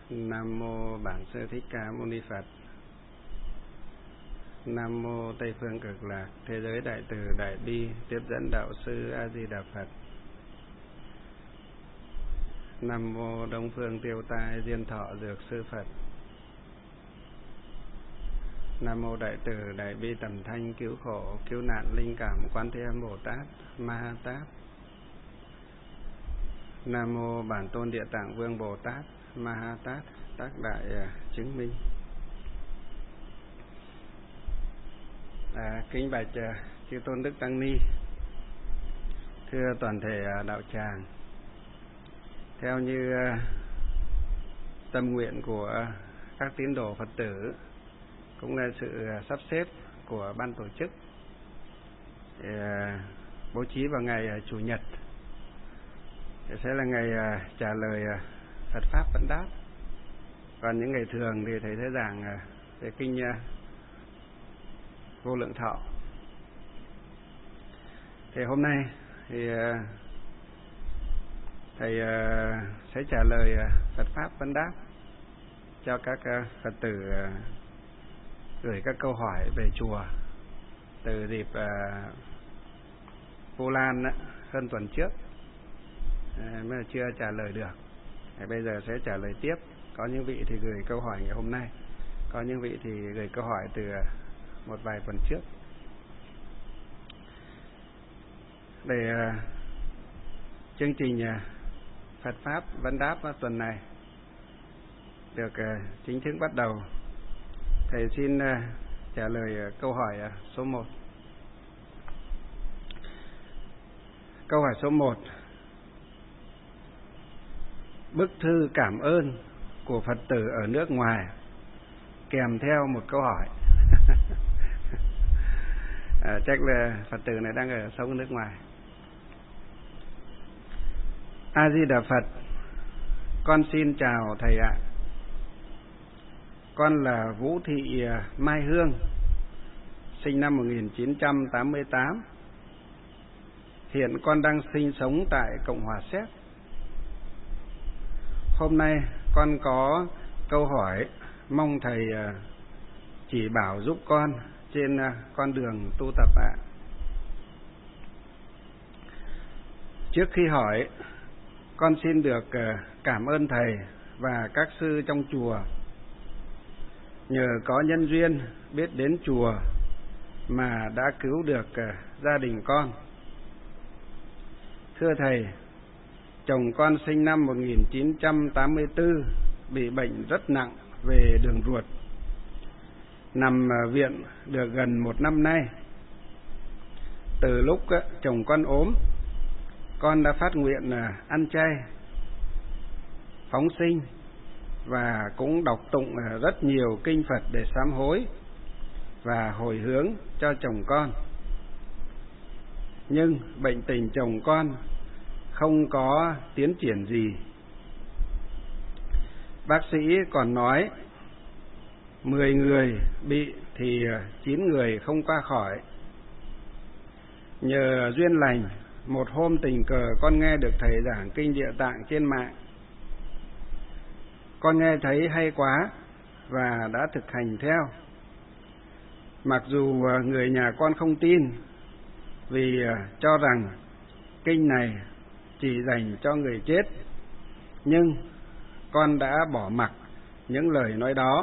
Nam mô Bản Sư Thích Ca Mâu Ni Phật. Nam mô Tây Phương Cực Lạc Thế Giới Đại Từ Đại Bi Tiếp Dẫn Đạo Sư A Di Đà Phật. Nam mô Đông Phương Tiêu Tai Diên Thọ Dược Sư Phật. Nam mô Đại Từ Đại Bi Tầm Thanh Cứu Khổ Cứu Nạn Linh Cảm Quán Thế Âm Bồ Tát Ma Ha Tát. Nam mô Bản Tôn Địa Tạng Vương Bồ Tát Ma Ha Tát Tác Đại Chứng Minh. Kính bạch chư Tôn Đức Tăng Ni, thưa toàn thể đạo tràng, theo như tâm nguyện của các tín đồ Phật tử cũng là sự sắp xếp của ban tổ chức, bố trí vào ngày Chủ nhật sẽ là ngày trả lời Phật Pháp Vấn Đáp. Còn những ngày thường thì thầy thấy giảng về kinh Vô Lượng Thọ. Thì hôm nay thì thầy sẽ trả lời Phật Pháp Vấn Đáp cho các Phật tử gửi các câu hỏi về chùa từ dịp Vu Lan hơn tuần trước mới chưa trả lời được. Thì bây giờ sẽ trả lời tiếp. Có những vị thì gửi câu hỏi ngày hôm nay, có những vị thì gửi câu hỏi từ một vài tuần trước. Để chương trình Phật Pháp Vấn Đáp tuần này được chính thức bắt đầu, thầy xin trả lời câu hỏi số 1. Câu hỏi số 1: bức thư cảm ơn của Phật tử ở nước ngoài kèm theo một câu hỏi. Chắc là Phật tử này đang sống ở nước ngoài. A Di Đà Phật. Con xin chào thầy ạ. Con là Vũ Thị Mai Hương, sinh năm 1988. Hiện con đang sinh sống tại Cộng hòa Séc. Hôm nay con có câu hỏi mong thầy chỉ bảo giúp con trên con đường tu tập ạ. Trước khi hỏi, con xin được cảm ơn thầy và các sư trong chùa. Nhờ có nhân duyên biết đến chùa mà đã cứu được gia đình con. Thưa thầy, chồng con sinh năm 1984 bị bệnh rất nặng về đường ruột, nằm viện được gần 1 năm nay. Từ lúc chồng con ốm, con đã phát nguyện ăn chay, phóng sinh và cũng đọc tụng rất nhiều kinh Phật để sám hối và hồi hướng cho chồng con. Nhưng bệnh tình chồng con không có tiến triển gì. Bác sĩ còn nói 10 người bị thì 9 người không qua khỏi. Nhờ duyên lành, một hôm tình cờ con nghe được thầy giảng kinh Địa Tạng trên mạng. Con nghe thấy hay quá và đã thực hành theo. Mặc dù người nhà con không tin, vì cho rằng kinh này chỉ dành cho người chết, nhưng con đã bỏ mặc những lời nói đó.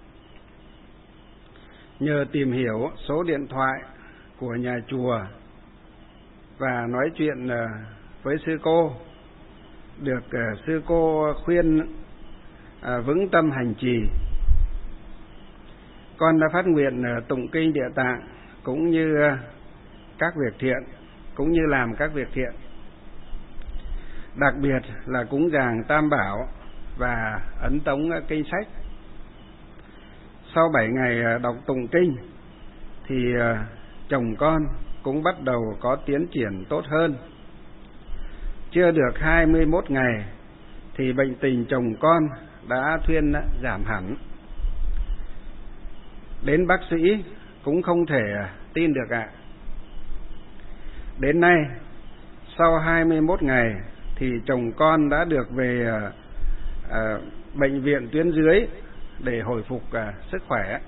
Nhờ tìm hiểu số điện thoại của nhà chùa và nói chuyện với sư cô, được sư cô khuyên vững tâm hành trì, con đã phát nguyện tụng kinh Địa Tạng cũng như các việc thiện, cũng như làm các việc thiện, đặc biệt là cúng dường Tam Bảo và ấn tống kinh sách. Sau 7 ngày đọc tụng kinh thì chồng con cũng bắt đầu có tiến triển tốt hơn. Chưa được 21 ngày thì bệnh tình chồng con đã thuyên giảm hẳn. Đến bác sĩ cũng không thể tin được ạ. Đến nay, sau 21 ngày thì chồng con đã được về bệnh viện tuyến dưới để hồi phục sức khỏe.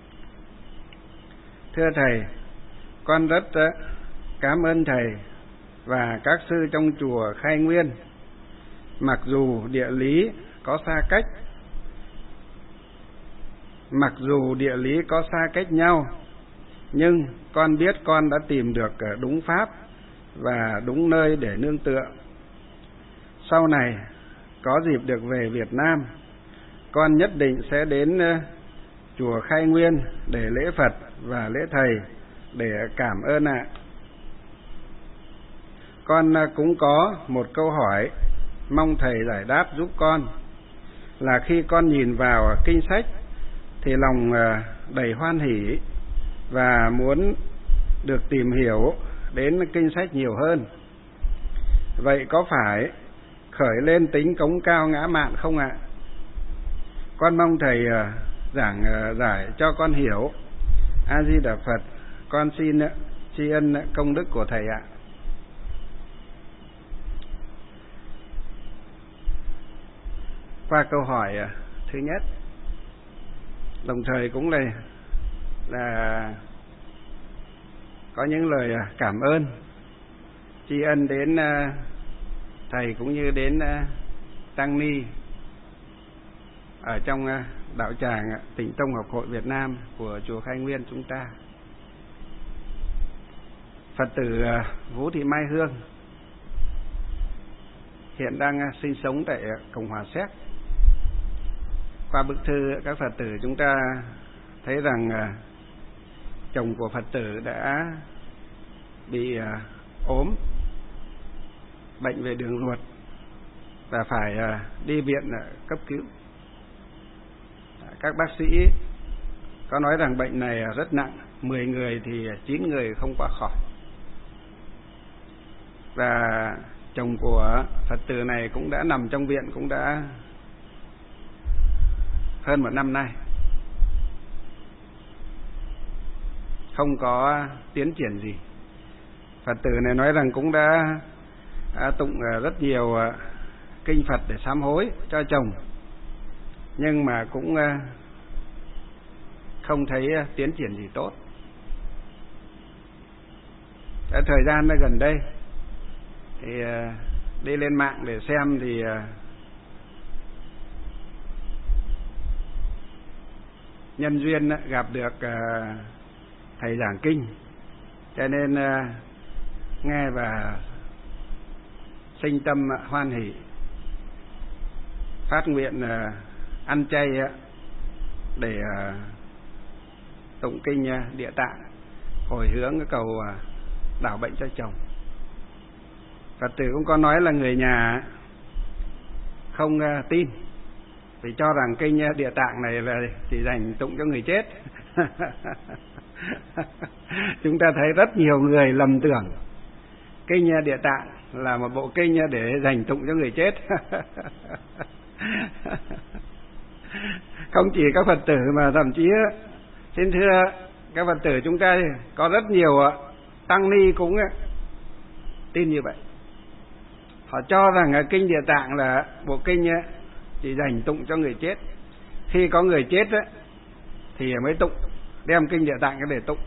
Thưa Thầy, con rất cảm ơn Thầy và các sư trong chùa Khai Nguyên. Mặc dù địa lý có xa cách nhau, nhưng con biết con đã tìm được đúng pháp và đúng nơi để nương tựa. Sau này có dịp được về Việt Nam, con nhất định sẽ đến chùa Khai Nguyên để lễ Phật và lễ Thầy để cảm ơn ạ. Con cũng có một câu hỏi mong Thầy giải đáp giúp con, là khi con nhìn vào kinh sách thì lòng đầy hoan hỷ và muốn được tìm hiểu đến kinh sách nhiều hơn. Vậy có phải khởi lên tính cống cao ngã mạn không ạ? Con mong Thầy giảng giải cho con hiểu. A Di Đà Phật. Con xin tri ân công đức của Thầy ạ. Qua câu hỏi thứ nhất, đồng thời cũng là có những lời cảm ơn, tri ân đến Thầy cũng như đến Tăng Ni ở trong đạo tràng Tịnh Tông Học hội Việt Nam của chùa Khai Nguyên chúng ta. Phật tử Vũ Thị Mai Hương hiện đang sinh sống tại Cộng hòa Séc. Qua bức thư các Phật tử chúng ta thấy rằng chồng của Phật tử đã bị ốm, bệnh về đường ruột và phải đi viện cấp cứu. Các bác sĩ có nói rằng bệnh này rất nặng, 10 người thì 9 người không qua khỏi. Và chồng của Phật tử này cũng đã nằm trong viện cũng đã hơn 1 năm nay, không có tiến triển gì. Phật tử này nói rằng cũng đã tụng rất nhiều kinh Phật để sám hối cho chồng, nhưng mà cũng không thấy tiến triển gì tốt. Thời gian gần đây thì đi lên mạng để xem thì nhân duyên gặp được Thầy giảng kinh, cho nên nghe và sinh tâm hoan hỷ, phát nguyện ăn chay để tụng kinh Địa Tạng, hồi hướng cái cầu đảo bệnh cho chồng. Phật tử cũng có nói là người nhà không tin, vì cho rằng kinh Địa Tạng này là chỉ dành tụng cho người chết. Chúng ta thấy rất nhiều người lầm tưởng kinh Địa Tạng là một bộ kinh để dành tụng cho người chết. Không chỉ các Phật tử mà thậm chí xin thưa các Phật tử chúng ta có rất nhiều tăng ni cũng tin như vậy. Họ cho rằng kinh Địa Tạng là bộ kinh chỉ dành tụng cho người chết. Khi có người chết thì mới tụng, đem kinh Địa Tạng để tụng.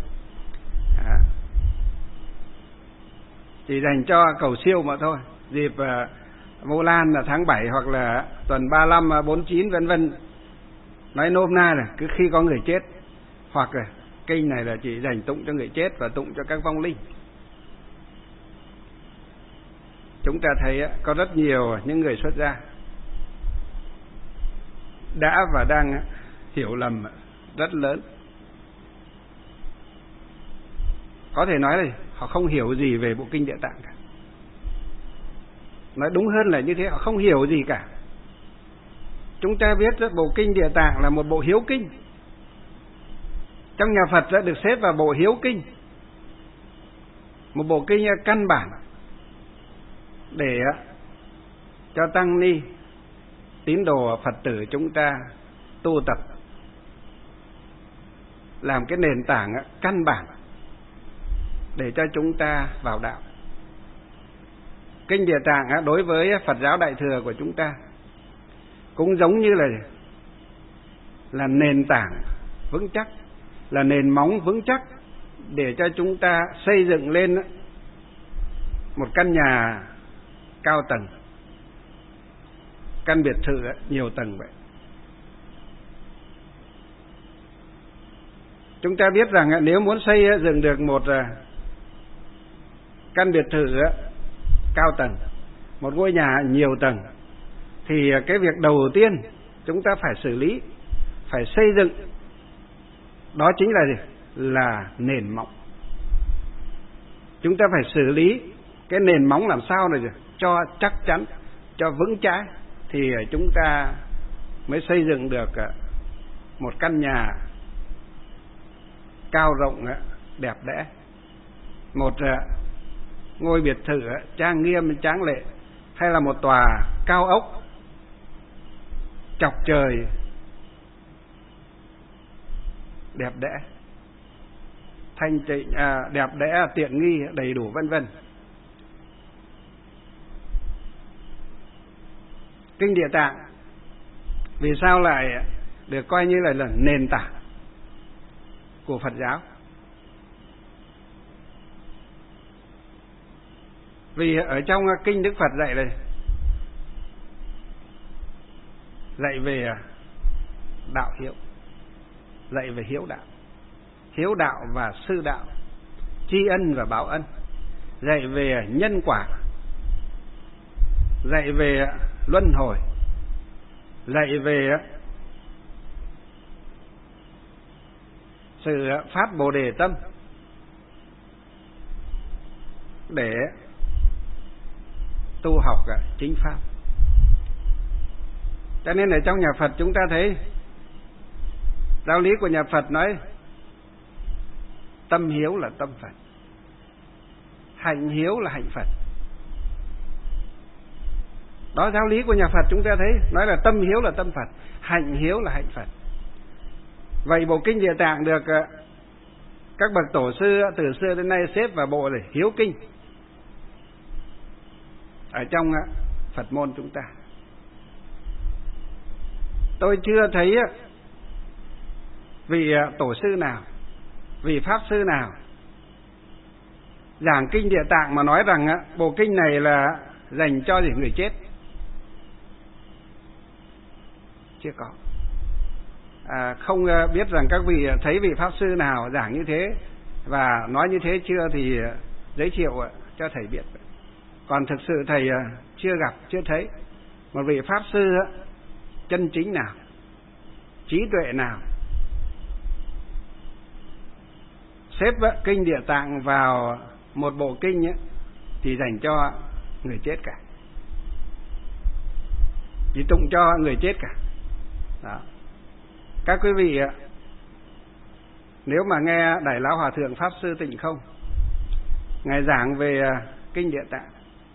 Chỉ dành cho cầu siêu mà thôi. Dịp Vu Lan là tháng 7 hoặc là tuần 35, 49 vân vân. Nói nôm na là cứ khi có người chết, hoặc là kinh này là chỉ dành tụng cho người chết và tụng cho các vong linh. Chúng ta thấy có rất nhiều những người xuất gia đã và đang hiểu lầm rất lớn. Có thể nói là họ không hiểu gì về bộ kinh Địa Tạng cả. Nói đúng hơn là như thế, họ không hiểu gì cả. Chúng ta biết bộ kinh Địa Tạng là một bộ hiếu kinh. Trong nhà Phật đã được xếp vào bộ hiếu kinh, một bộ kinh căn bản để cho tăng ni tín đồ Phật tử chúng ta tu tập, làm cái nền tảng căn bản để cho chúng ta vào đạo. Kinh Địa Tạng đối với Phật giáo Đại thừa của chúng ta cũng giống như là nền tảng vững chắc, là nền móng vững chắc để cho chúng ta xây dựng lên một căn nhà cao tầng, căn biệt thự nhiều tầng vậy. Chúng ta biết rằng nếu muốn xây dựng được một căn biệt thự cao tầng, một ngôi nhà nhiều tầng, thì cái việc đầu tiên chúng ta phải xử lý, phải xây dựng, đó chính là gì? Là nền móng. Chúng ta phải xử lý cái nền móng làm sao này cho chắc chắn, cho vững chãi, thì chúng ta mới xây dựng được một căn nhà cao rộng đẹp đẽ, một ngôi biệt thự trang nghiêm tráng lệ, hay là một tòa cao ốc chọc trời đẹp đẽ, thanh tịnh, đẹp đẽ, tiện nghi, đầy đủ vân vân. Kinh Địa Tạng vì sao lại được coi như là nền tảng của Phật giáo? Vì ở trong kinh Đức Phật dạy này, dạy về đạo hiếu, dạy về hiếu đạo, hiếu đạo và sư đạo, tri ân và báo ân, dạy về nhân quả, dạy về luân hồi, dạy về sự phát Bồ Đề tâm để tu học chính pháp. Cho nên ở trong nhà Phật chúng ta thấy giáo lý của nhà Phật nói tâm hiếu là tâm Phật, hạnh hiếu là hạnh Phật. Đó, giáo lý của nhà Phật chúng ta thấy nói là tâm hiếu là tâm Phật, hạnh hiếu là hạnh Phật. Vậy bộ kinh Địa Tạng được các bậc tổ sư từ xưa đến nay xếp vào bộ là hiếu kinh ở trong Phật môn chúng ta. Tôi chưa thấy vị tổ sư nào, vị pháp sư nào giảng kinh Địa Tạng mà nói rằng bộ kinh này là dành cho người chết. Chưa có. Không biết rằng các vị thấy vị pháp sư nào giảng như thế và nói như thế chưa thì giới thiệu cho thầy biết. Còn thực sự thầy chưa gặp, chưa thấy một vị pháp sư chân chính nào, trí tuệ nào xếp kinh Địa Tạng vào một bộ kinh thì dành cho người chết cả, chỉ tụng cho người chết cả. Đó. Các quý vị nếu mà nghe Đại Lão Hòa Thượng Pháp Sư Tịnh Không ngài giảng về kinh Địa Tạng,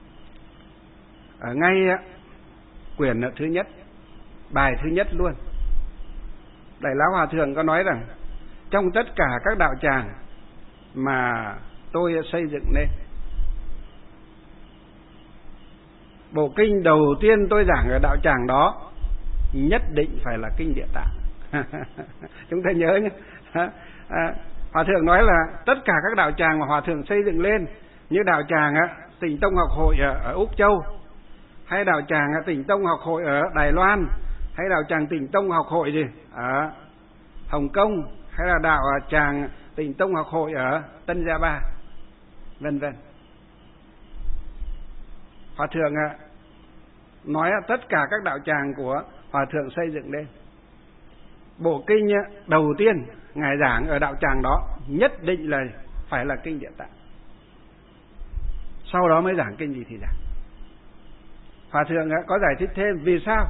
ở ngay quyển thứ nhất, bài thứ nhất luôn, Đại Lão Hòa Thượng có nói rằng trong tất cả các đạo tràng mà tôi xây dựng nên, bộ kinh đầu tiên tôi giảng ở đạo tràng đó nhất định phải là kinh Địa Tạng. Chúng ta nhớ nhé. Hòa Thượng nói là tất cả các đạo tràng mà Hòa Thượng xây dựng lên, như đạo tràng Tịnh Tông Học Hội ở Úc Châu, hay đạo tràng Tịnh Tông Học Hội ở Đài Loan, hay đạo tràng Tịnh Tông Học Hội gì ở Hồng Kông, hay là đạo tràng Tịnh Tông Học Hội ở Tân Gia Ba, vân vân. Hòa Thượng nói tất cả các đạo tràng của Hòa Thượng xây dựng lên, bộ kinh đầu tiên ngài giảng ở đạo tràng đó nhất định là phải là kinh Địa Tạng, sau đó mới giảng kinh gì thì giảng. Hòa Thượng có giải thích thêm vì sao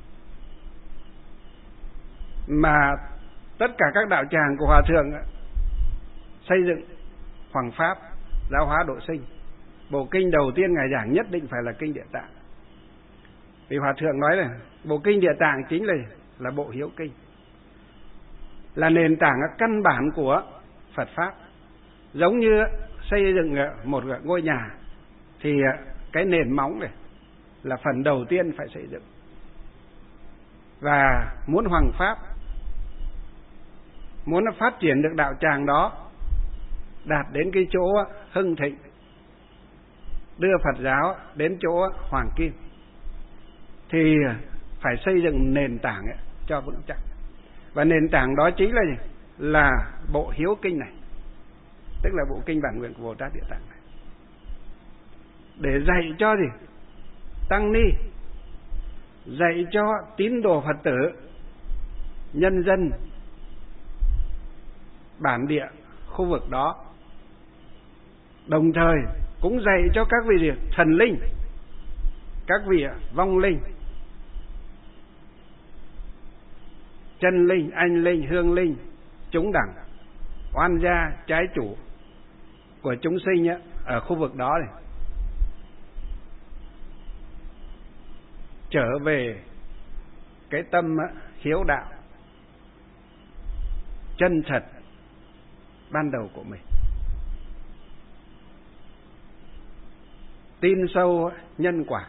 mà tất cả các đạo tràng của Hòa Thượng xây dựng hoằng pháp, giáo hóa độ sinh, bộ kinh đầu tiên ngài giảng nhất định phải là kinh Địa Tạng. Vì Hòa Thượng nói là bộ kinh Địa Tạng chính là bộ hiếu kinh, là nền tảng căn bản của Phật pháp. Giống như xây dựng một ngôi nhà thì cái nền móng này là phần đầu tiên phải xây dựng. và muốn hoằng pháp, muốn nó phát triển được đạo tràng đó đạt đến cái chỗ hưng thịnh, đưa Phật giáo đến chỗ hoàng kim, thì phải xây dựng nền tảng cho vững chắc. Và nền tảng đó chính là gì? Là bộ Hiếu Kinh này, tức là bộ kinh bản nguyện của Bồ Tát Địa Tạng này, để dạy cho gì? Tăng ni, dạy cho tín đồ Phật tử, nhân dân bản địa khu vực đó, đồng thời cũng dạy cho các vị thần linh, các vị vong linh, chân linh, anh linh, hương linh, chúng đẳng, oan gia, trái chủ của chúng sinh ở khu vực đó này, trở về cái tâm hiếu đạo chân thật ban đầu của mình, tin sâu nhân quả,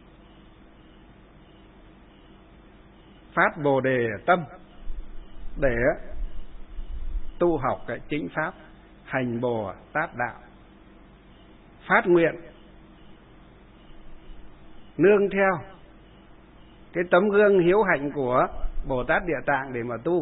phát Bồ đề tâm để tu học cái chính pháp, hành Bồ Tát đạo, phát nguyện nương theo cái tấm gương hiếu hạnh của Bồ Tát Địa Tạng để mà tu,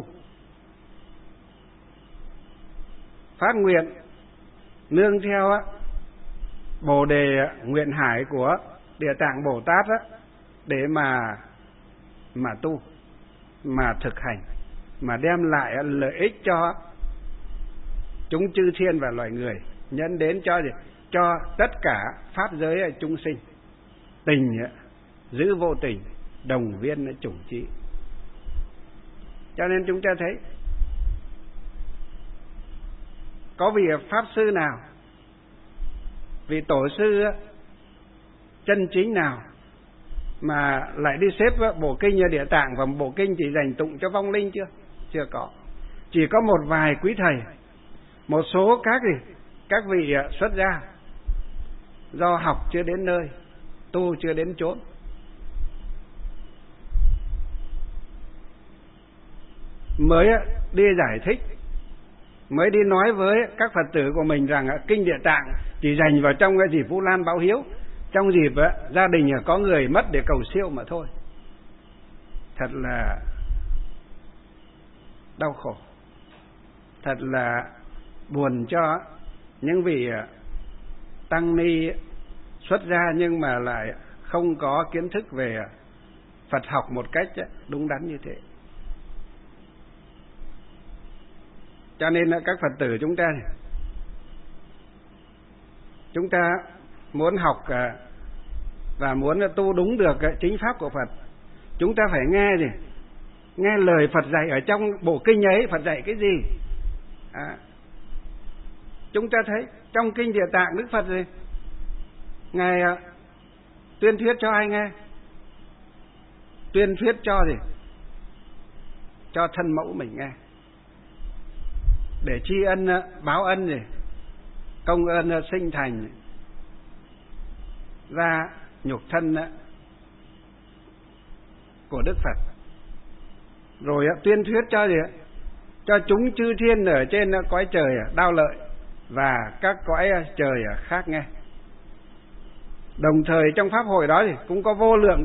phát nguyện nương theo Bồ đề nguyện hải của Địa Tạng Bồ Tát để mà tu, mà thực hành, mà đem lại lợi ích cho chúng chư thiên và loài người, nhân đến cho gì? Cho tất cả pháp giới chúng sinh. Tình giữ vô tình, đồng viên chủng trí. Cho nên chúng ta thấy có vị pháp sư nào, vị tổ sư chân chính nào mà lại đi xếp bộ kinh Địa Tạng và bộ kinh chỉ dành tụng cho vong linh chưa? Chưa có. Chỉ có một vài quý thầy, một số các vị xuất gia do học chưa đến nơi, tu chưa đến chốn, mới đi giải thích, mới đi nói với các Phật tử của mình rằng kinh Địa Tạng chỉ dành vào trong cái dịp Vu Lan báo hiếu, trong dịp gia đình có người mất để cầu siêu mà thôi. Thật là đau khổ, thật là buồn cho những vị tăng ni xuất gia nhưng mà lại không có kiến thức về Phật học một cách đúng đắn như thế. Cho nên các Phật tử chúng ta muốn học và muốn tu đúng được chính pháp của Phật, chúng ta phải nghe lời Phật dạy ở trong bộ kinh ấy. Phật dạy cái gì? Chúng ta thấy trong kinh Địa Tạng, Đức Phật Ngài tuyên thuyết cho ai nghe? Tuyên thuyết cho cho thân mẫu mình nghe, để tri ân báo ân công ơn sinh thành ra nhục thân của Đức Phật. Rồi tuyên thuyết cho chúng chư thiên ở trên cõi trời Đao Lợi và các cõi trời khác nghe. Đồng thời trong pháp hội đó cũng có vô lượng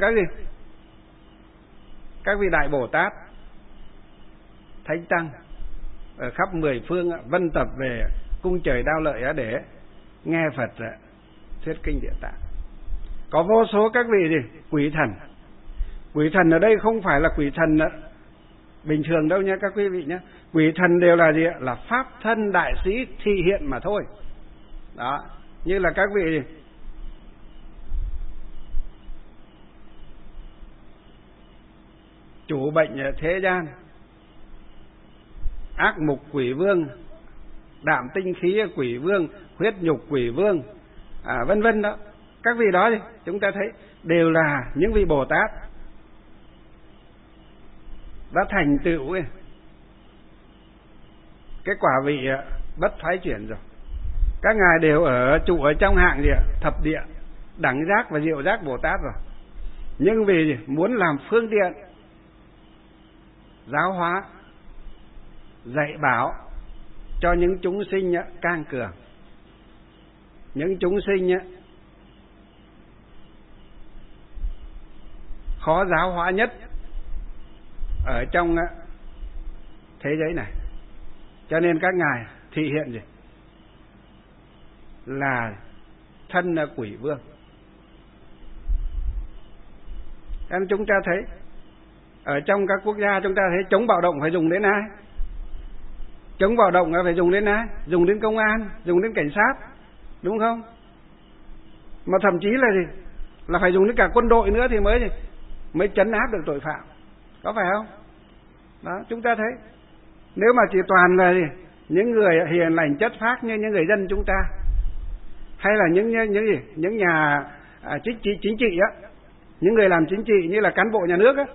các vị đại Bồ Tát, thánh tăng ở khắp 10 phương vân tập về cung trời Đao Lợi để nghe Phật thuyết kinh Địa Tạng. Có vô số các vị quỷ thần. Quỷ thần ở đây không phải là quỷ thần bình thường đâu nha các quý vị nhé. Quỷ thần đều là là pháp thân đại sĩ thị hiện mà thôi. Đó, như là các vị chủ bệnh thế gian, ác mục quỷ vương, đạm tinh khí quỷ vương, huyết nhục quỷ vương, vân vân đó. Các vị đó chúng ta thấy đều là những vị Bồ Tát đã thành tựu cái quả vị bất thoái chuyển rồi. Các ngài đều trụ ở trong hạng thập địa đẳng giác và diệu giác Bồ Tát rồi. Nhưng vì muốn làm phương tiện giáo hóa, dạy bảo cho những chúng sinh cang cường, những chúng sinh khó giáo hóa nhất ở trong thế giới này. Cho nên các ngài thị hiện gì? Là thân quỷ vương. Nên chúng ta thấy ở trong các quốc gia chúng ta thấy chống bạo động phải dùng đến ai? Chống bạo động phải dùng đến ai? Dùng đến công an, dùng đến cảnh sát, đúng không? Mà thậm chí là gì? Là phải dùng đến cả quân đội nữa thì mới trấn áp được tội phạm, có phải không? Đó, chúng ta thấy nếu mà chỉ toàn là gì? Những người hiền lành chất phác như những người dân chúng ta, hay là những nhà chính trị á, những người làm chính trị như là cán bộ nhà nước á,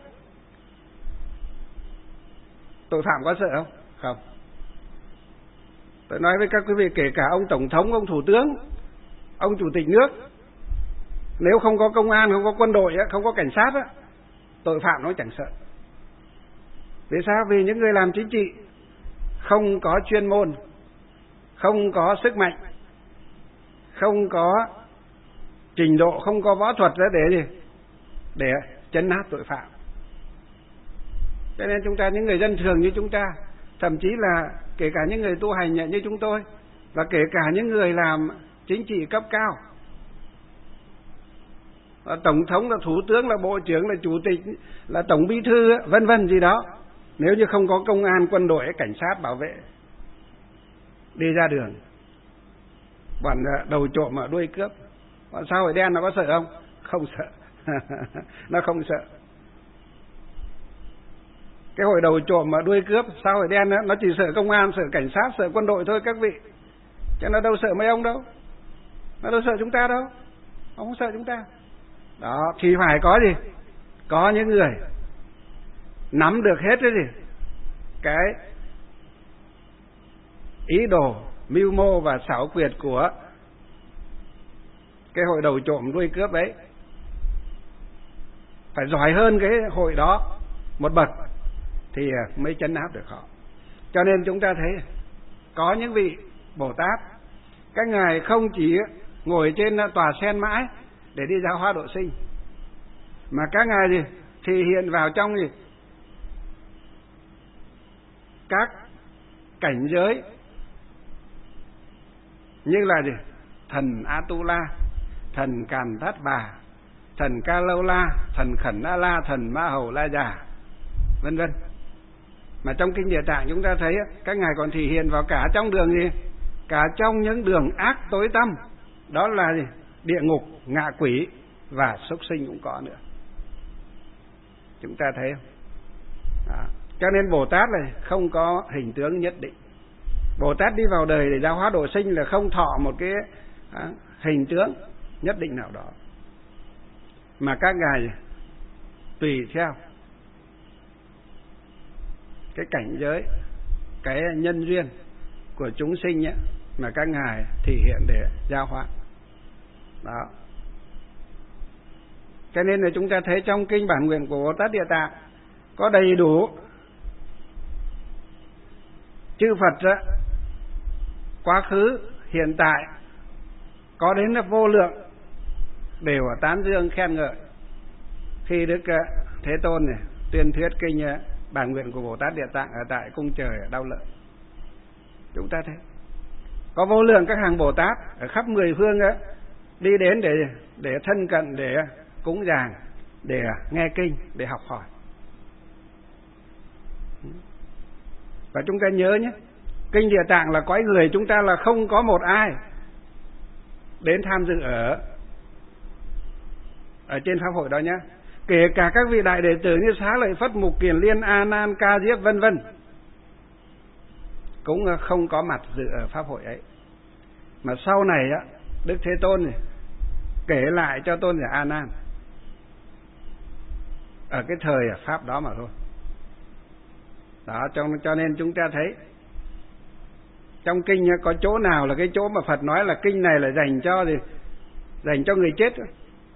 tội phạm có sợ không? Không. Tôi nói với các quý vị, kể cả ông tổng thống, ông thủ tướng, ông chủ tịch nước, nếu không có công an, không có quân đội, không có cảnh sát, tội phạm nó chẳng sợ. Vì sao? Vì những người làm chính trị không có chuyên môn, không có sức mạnh, không có trình độ, không có võ thuật để trấn áp tội phạm. Cho nên chúng ta, những người dân thường như chúng ta, thậm chí là kể cả những người tu hành như chúng tôi, và kể cả những người làm chính trị cấp cao, tổng thống, là thủ tướng, là bộ trưởng, là chủ tịch, là tổng bí thư, vân vân gì đó, nếu như không có công an, quân đội, cảnh sát bảo vệ, đi ra đường bọn đầu trộm mà đuôi cướp, bọn xã hội đen nó có sợ không? Không sợ. Nó không sợ. Cái hội đầu trộm mà đuôi cướp, xã hội đen nó chỉ sợ công an, sợ cảnh sát, sợ quân đội thôi các vị, chứ nó đâu sợ mấy ông đâu, nó đâu sợ chúng ta đâu, không sợ chúng ta. Đó, thì phải có gì? Có những người nắm được hết cái ý đồ, mưu mô và xảo quyệt của cái hội đầu trộm đuôi cướp ấy, phải giỏi hơn cái hội đó một bậc thì mới trấn áp được họ. Cho nên chúng ta thấy có những vị Bồ Tát, các ngài không chỉ ngồi trên tòa sen mãi để đi giáo hóa độ sinh, mà các ngài thì hiện vào trong các cảnh giới như là thần Atula, thần Càn Thát Bà, thần Ca Lâu La, thần Khẩn A La, thần Ma Hầu La Già, vân vân. Mà trong kinh Địa Tạng chúng ta thấy các ngài còn thể hiện vào cả trong đường cả trong những đường ác tối tăm, đó là địa ngục, ngạ quỷ và súc sinh cũng có nữa. Chúng ta thấy không? Đó. Cho nên Bồ Tát này không có hình tướng nhất định. Bồ Tát đi vào đời để giáo hóa độ sinh là không thọ một cái hình tướng nhất định nào đó, mà các ngài tùy theo cái cảnh giới, cái nhân duyên của chúng sinh ấy, mà các ngài thể hiện để giáo hóa. Đó. Cho nên là chúng ta thấy trong kinh Bản Nguyện của Bồ Tát Địa Tạng có đầy đủ chư Phật đó, quá khứ, hiện tại, có đến là vô lượng, đều tán dương khen ngợi khi Đức Thế Tôn này tuyên thuyết kinh Bản Nguyện của Bồ Tát Địa Tạng ở tại cung trời Đau Lợi. Chúng ta thấy có vô lượng các hàng Bồ Tát ở khắp mười phương ấy, đi đến để thân cận, để cúng dường, để nghe kinh, để học hỏi. Và chúng ta nhớ nhé, kinh Địa Tạng là cõi người chúng ta là không có một ai đến tham dự ở trên pháp hội đó nhé. Kể cả các vị đại đệ tử như Xá Lợi Phất, Mục Kiền Liên, A Nan, Ca Diếp vân vân cũng không có mặt dự ở pháp hội ấy. Mà sau này Đức Thế Tôn này kể lại cho tôn giả A Nan ở cái thời pháp đó mà thôi. Đó, cho nên chúng ta thấy trong kinh có chỗ nào là cái chỗ mà Phật nói là kinh này là dành cho người chết.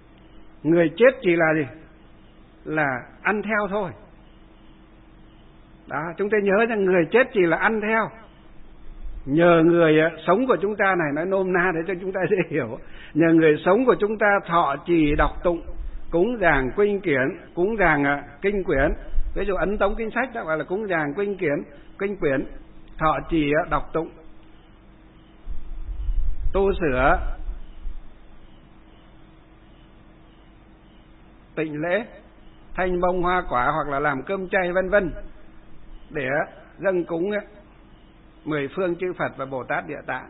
Người chết chỉ là là ăn theo thôi. Đó, chúng ta nhớ rằng người chết chỉ là ăn theo. Nhờ người sống của chúng ta này, nói nôm na để cho chúng ta dễ hiểu, nhờ người sống của chúng ta thọ trì đọc tụng, cúng dường quynh kiển, cúng dường kinh quyển. Ví dụ ấn tống kinh sách đó gọi là cúng dường quynh kiển, kinh quyển, thọ trì đọc tụng, tu sửa, tịnh lễ, thanh bông hoa quả hoặc là làm cơm chay vân vân, để dâng cúng 10 phương chư Phật và Bồ Tát Địa Tạng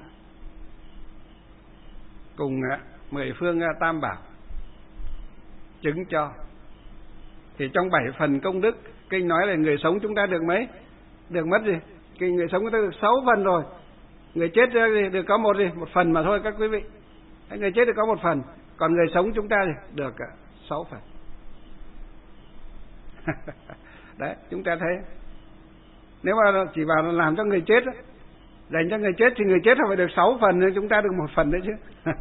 cùng 10 phương Tam Bảo chứng cho. Thì trong 7 phần công đức, kinh nói là người sống chúng ta được mấy? Được mất gì? Kinh người sống chúng ta được 6 phần rồi. Người chết được có một phần mà thôi các quý vị. Người chết được có 1 phần, còn người sống chúng ta thì được 6 phần. Đấy, chúng ta thấy nếu mà chỉ vào làm cho người chết, dành cho người chết thì người chết phải được 6 phần, nên chúng ta được 1 phần đấy chứ.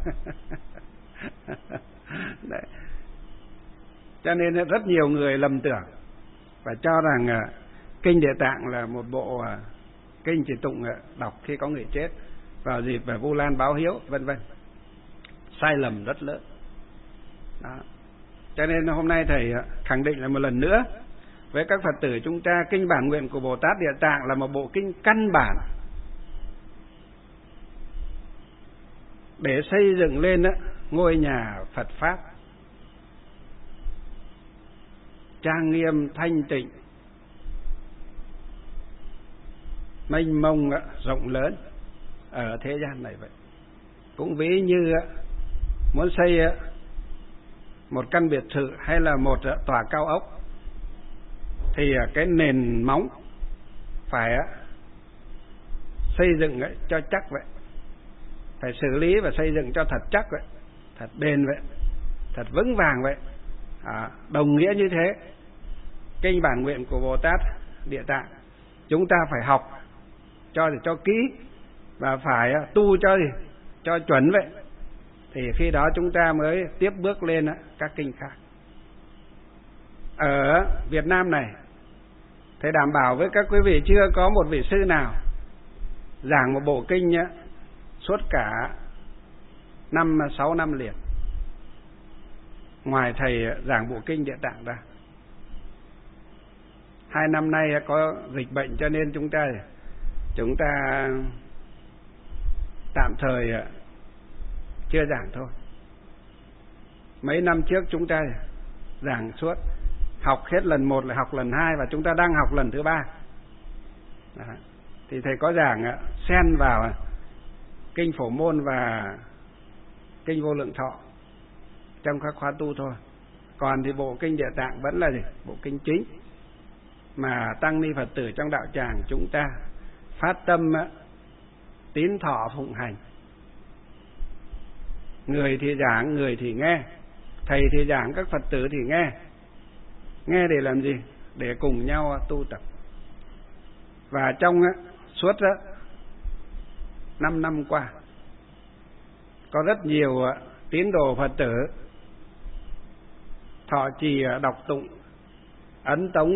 Đấy. Cho nên rất nhiều người lầm tưởng và cho rằng kinh Địa Tạng là một bộ kinh chỉ tụng đọc khi có người chết vào dịp Vu Lan báo hiếu vân vân. Sai lầm rất lớn. Đó. Cho nên hôm nay thầy khẳng định lại một lần nữa với các Phật tử chúng ta, kinh bản nguyện của Bồ Tát Địa Tạng là một bộ kinh căn bản để xây dựng lên ngôi nhà Phật Pháp trang nghiêm thanh tịnh, mênh mông rộng lớn ở thế gian này vậy. Cũng ví như muốn xây một căn biệt thự hay là một tòa cao ốc thì cái nền móng phải xây dựng cho chắc vậy, phải xử lý và xây dựng cho thật chắc vậy, thật bền vậy, thật vững vàng vậy. Đồng nghĩa như thế, kinh bản nguyện của Bồ Tát Địa Tạng chúng ta phải học cho kỹ và phải tu cho chuẩn vậy, thì khi đó chúng ta mới tiếp bước lên các kinh khác. Ở Việt Nam này, thầy đảm bảo với các quý vị chưa có một vị sư nào giảng một bộ kinh suốt cả 5-6 năm liền, ngoài thầy giảng bộ kinh Địa Tạng ra. 2 năm nay có dịch bệnh cho nên chúng ta tạm thời chưa giảng thôi. Mấy năm trước chúng ta giảng suốt, học hết lần 1 lại học lần 2 và chúng ta đang học lần thứ 3. Đó. Thì thầy có giảng xen vào kinh Phổ Môn và kinh Vô Lượng Thọ trong các khóa tu thôi. Còn thì bộ kinh Địa Tạng vẫn là bộ kinh chính mà tăng ni Phật tử trong đạo tràng chúng ta phát tâm tín thọ phụng hành. Người thì giảng, người thì nghe, thầy thì giảng, các Phật tử thì nghe. Nghe để làm gì? Để cùng nhau tu tập. Và trong suốt 5 năm qua có rất nhiều tín đồ Phật tử thọ trì đọc tụng ấn tống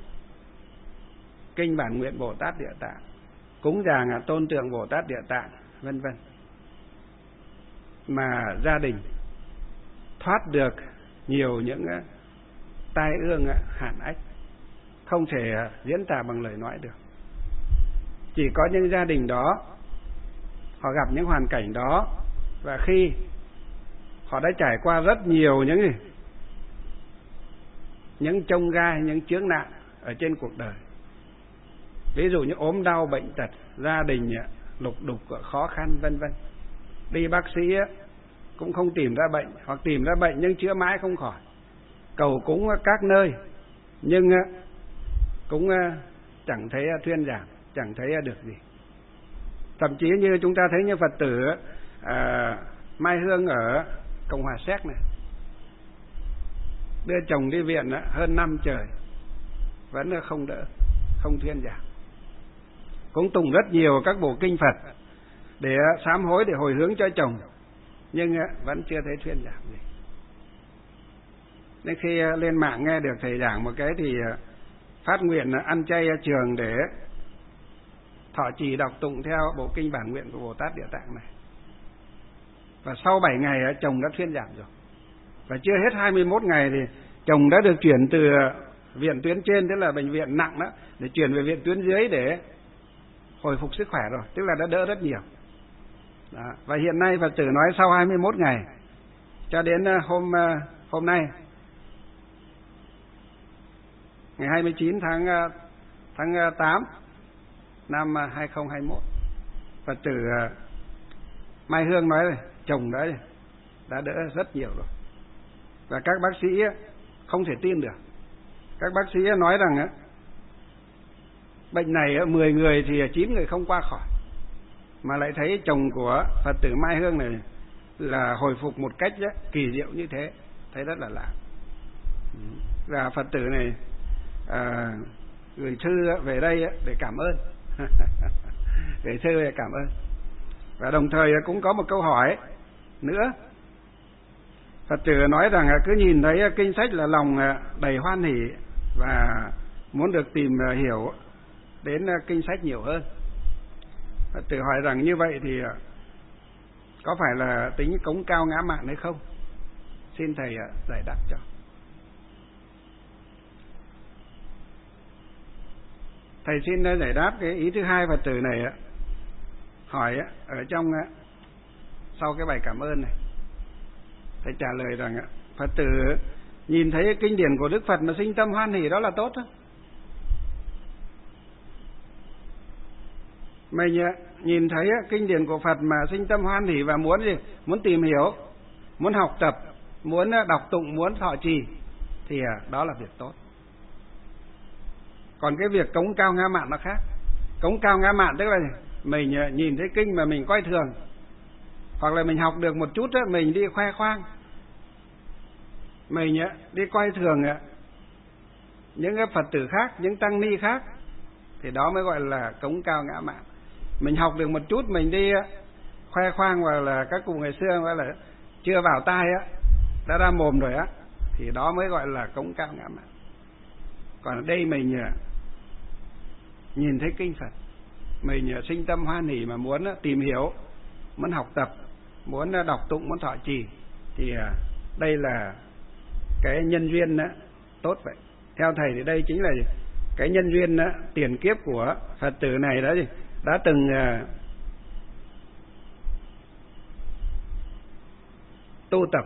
kinh bản nguyện Bồ Tát Địa Tạng, cúng dường tôn tượng Bồ Tát Địa Tạng vân vân, mà gia đình thoát được nhiều những tai ương hạn ách không thể diễn tả bằng lời nói được. Chỉ có những gia đình đó họ gặp những hoàn cảnh đó, và khi họ đã trải qua rất nhiều những chông gai, những chướng nạn ở trên cuộc đời, ví dụ như ốm đau bệnh tật, gia đình lục đục khó khăn vân vân, đi bác sĩ cũng không tìm ra bệnh, hoặc tìm ra bệnh nhưng chữa mãi không khỏi, cầu cúng các nơi nhưng cũng chẳng thấy thuyên giảm, chẳng thấy được gì. Thậm chí như chúng ta thấy như Phật tử Mai Hương ở Cộng hòa Séc này, đưa chồng đi viện hơn 5 trời vẫn không đỡ, không thuyên giảm. Cũng tụng rất nhiều các bộ kinh Phật để sám hối, để hồi hướng cho chồng, nhưng vẫn chưa thấy thuyên giảm gì. Nên khi lên mạng nghe được thầy giảng một cái thì phát nguyện ăn chay trường để thọ trì đọc tụng theo bộ kinh bản nguyện của Bồ Tát Địa Tạng này. Và sau 7 ngày chồng đã thuyên giảm rồi. Và chưa hết 21 ngày thì chồng đã được chuyển từ viện tuyến trên, tức là bệnh viện nặng đó, để chuyển về viện tuyến dưới để hồi phục sức khỏe rồi, tức là đã đỡ rất nhiều. Đó. Và hiện nay Phật tử nói sau 21 ngày cho đến hôm nay, ngày 29 tháng 8 năm 2021, Phật tử Mai Hương nói rồi, chồng đã đỡ rất nhiều rồi. Và các bác sĩ không thể tin được. Các bác sĩ nói rằng bệnh này 10 người thì 9 người không qua khỏi, mà lại thấy chồng của Phật tử Mai Hương này là hồi phục một cách kỳ diệu như thế, thấy rất là lạ. Và Phật tử này gửi thư về đây để cảm ơn. Gửi thư để cảm ơn. Và đồng thời cũng có một câu hỏi nữa. Phật tử nói rằng cứ nhìn thấy kinh sách là lòng đầy hoan hỷ và muốn được tìm hiểu đến kinh sách nhiều hơn. Phật tử hỏi rằng như vậy thì có phải là tính cống cao ngã mạn hay không? Xin thầy giải đáp cho. Thầy xin giải đáp cái ý thứ hai Phật tử này hỏi ở trong sau cái bài cảm ơn này. Thầy trả lời rằng Phật tử nhìn thấy kinh điển của Đức Phật mà sinh tâm hoan hỷ đó là tốt đó. Mình nhìn thấy kinh điển của Phật mà sinh tâm hoan hỷ và muốn gì? Muốn tìm hiểu, muốn học tập, muốn đọc tụng, muốn thọ trì thì đó là việc tốt. Còn cái việc cống cao ngã mạn nó khác. Cống cao ngã mạn tức là mình nhìn thấy kinh mà mình coi thường, hoặc là mình học được một chút mình đi khoe khoang, mình đi coi thường những cái Phật tử khác, những tăng ni khác, thì đó mới gọi là cống cao ngã mạn. Mình học được một chút mình đi khoe khoang, hoặc là các cụ ngày xưa gọi là chưa vào tai đã ra mồm rồi thì đó mới gọi là cống cao ngã mạn. Còn ở đây mình nhìn thấy kinh Phật, mình sinh tâm hoan hỷ mà muốn tìm hiểu, muốn học tập, muốn đọc tụng, muốn thọ trì, thì đây là cái nhân duyên tốt vậy. Theo thầy thì đây chính là cái nhân duyên tiền kiếp của Phật tử này đã từng tu tập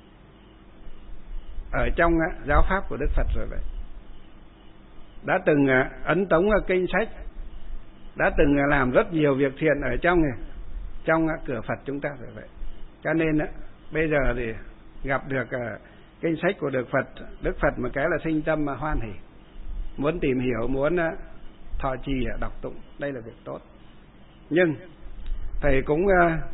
ở trong giáo pháp của Đức Phật rồi vậy. Đã từng ấn tống kinh sách, đã từng làm rất nhiều việc thiện ở trong cửa Phật chúng ta rồi vậy. Cho nên bây giờ thì gặp được kinh sách của Đức Phật một cái là sinh tâm hoan hỷ, muốn tìm hiểu, muốn thọ trì, đọc tụng, đây là việc tốt. Nhưng thầy cũng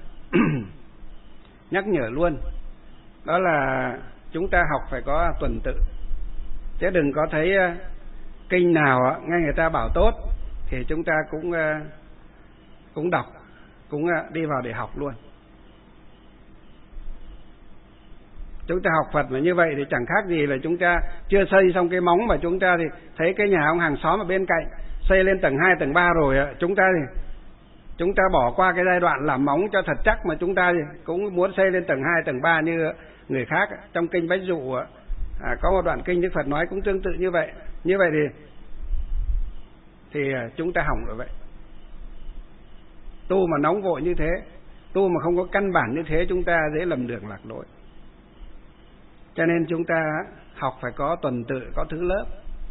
nhắc nhở luôn, đó là chúng ta học phải có tuần tự, chứ đừng có thấy kinh nào nghe người ta bảo tốt thì chúng ta cũng đọc, cũng đi vào để học luôn. Chúng ta học Phật mà như vậy thì chẳng khác gì là chúng ta chưa xây xong cái móng, mà chúng ta thì thấy cái nhà ông hàng xóm ở bên cạnh xây lên tầng 2, tầng 3 rồi, chúng ta bỏ qua cái giai đoạn làm móng cho thật chắc, mà chúng ta thì cũng muốn xây lên tầng 2, tầng 3 như người khác. Trong kinh Bách Dụ có một đoạn kinh Đức Phật nói cũng tương tự như vậy. Như vậy thì chúng ta hỏng rồi vậy. Tu mà nóng vội như thế, tu mà không có căn bản như thế, chúng ta dễ lầm đường lạc lối. Cho nên chúng ta học phải có tuần tự, có thứ lớp.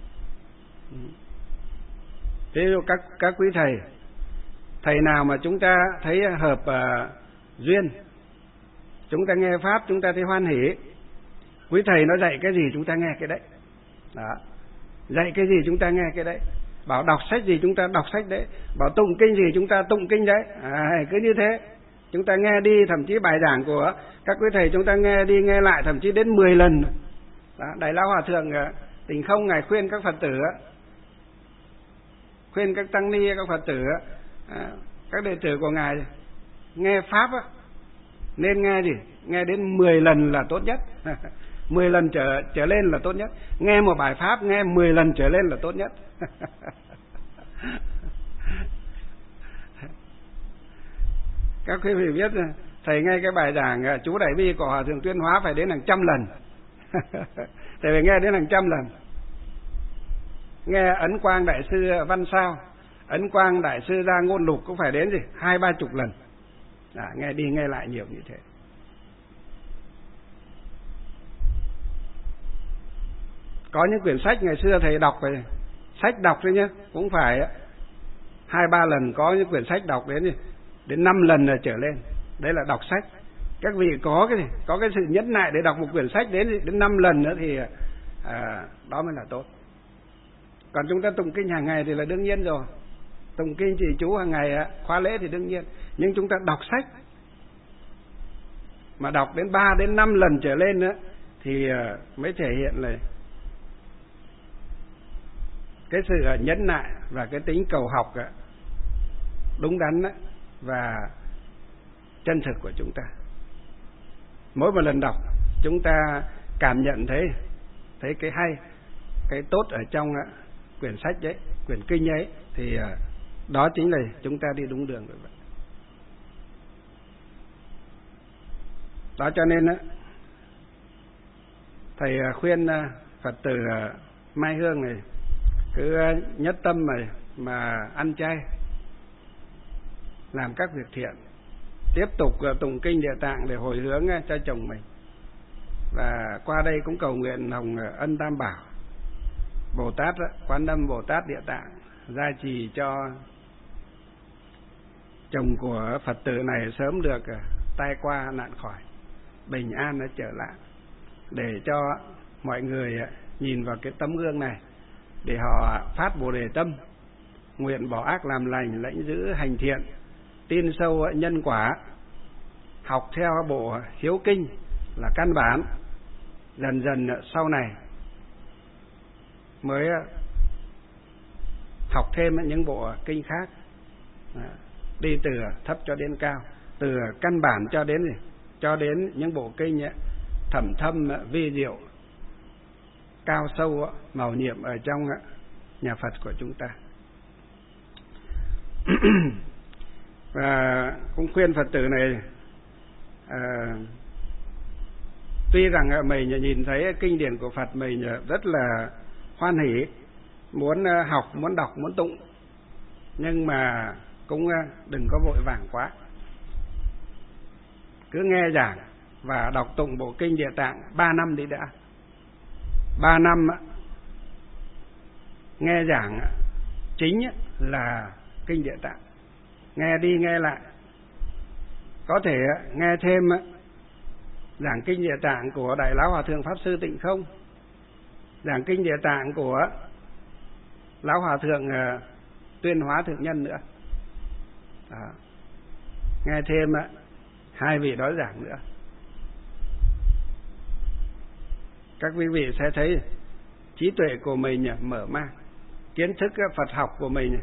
Ví dụ các quý thầy nào mà chúng ta thấy hợp duyên, chúng ta nghe pháp chúng ta thấy hoan hỷ, quý thầy nó dạy cái gì chúng ta nghe cái đấy. Đó. Dạy cái gì chúng ta nghe cái đấy. Bảo đọc sách gì chúng ta đọc sách đấy. Bảo tụng kinh gì chúng ta tụng kinh đấy. Cứ như thế chúng ta nghe đi, thậm chí bài giảng của các quý thầy chúng ta nghe đi nghe lại thậm chí đến 10 lần. Đó. Đại Lão Hòa Thượng Tình Không ngài khuyên các Phật tử, khuyên các tăng ni, các Phật tử, các đệ tử của ngài nghe pháp nên nghe gì? Nghe đến 10 lần là tốt nhất. 10 lần trở lên là tốt nhất. Nghe một bài pháp nghe 10 lần trở lên là tốt nhất. Các quý vị biết thầy nghe cái bài giảng chú Đại Bi của Hòa Thượng Tuyên Hóa phải đến hàng trăm lần. Thầy phải nghe đến hàng trăm lần. Nghe Ấn Quang Đại sư Văn Sao, Ấn Quang Đại sư Ra Ngôn Lục cũng phải đến 20-30 lần. Nghe đi nghe lại nhiều như thế. Có những quyển sách ngày xưa thầy đọc về sách đọc thôi nhé, cũng phải 2-3 lần. Có những quyển sách đọc đến 5 lần là trở lên. Đấy là đọc sách. Các vị có cái sự nhẫn nại để đọc một quyển sách đến 5 lần nữa thì đó mới là tốt. Còn chúng ta tụng kinh hàng ngày thì là đương nhiên rồi. Tụng kinh trì chú hàng ngày khóa lễ thì đương nhiên. Nhưng chúng ta đọc sách mà đọc đến 3-5 lần trở lên nữa thì mới thể hiện là cái sự nhẫn nại và cái tính cầu học đúng đắn và chân thực của chúng ta. Mỗi một lần đọc chúng ta cảm nhận thấy cái hay, cái tốt ở trong quyển sách đấy, quyển kinh ấy, thì đó chính là chúng ta đi đúng đường rồi vậy. Đó cho nên thầy khuyên Phật tử Mai Hương này cứ nhất tâm mà ăn chay, làm các việc thiện, tiếp tục tụng kinh Địa Tạng để hồi hướng cho chồng mình. Và qua đây cũng cầu nguyện hồng ân Tam Bảo, Bồ Tát Quán Âm, Bồ Tát Địa Tạng gia trì cho chồng của Phật tử này sớm được tai qua nạn khỏi, bình an trở lại, để cho mọi người nhìn vào cái tấm gương này để họ phát Bồ Đề tâm, nguyện bỏ ác làm lành, lãnh giữ hành thiện, tin sâu nhân quả, học theo bộ hiếu kinh là căn bản. Dần dần sau này mới học thêm những bộ kinh khác, đi từ thấp cho đến cao, từ căn bản cho đến những bộ kinh thẩm thâm vi diệu, cao sâu màu nhiệm ở trong nhà Phật của chúng ta. Và cũng khuyên Phật tử này, tuy rằng mình nhìn thấy kinh điển của Phật mình rất là hoan hỷ, muốn học, muốn đọc, muốn tụng, nhưng mà cũng đừng có vội vàng quá. Cứ nghe giảng và đọc tụng bộ kinh Địa Tạng 3 năm đi đã. 3 năm nghe giảng chính là kinh Địa Tạng, nghe đi nghe lại. Có thể nghe thêm giảng kinh Địa Tạng của Đại Lão Hòa Thượng Pháp Sư Tịnh Không, giảng kinh Địa Tạng của Lão Hòa Thượng Tuyên Hóa Thượng Nhân nữa. Đó. Nghe thêm 2 vị đó giảng nữa, các quý vị sẽ thấy trí tuệ của mình mở mang, kiến thức Phật học của mình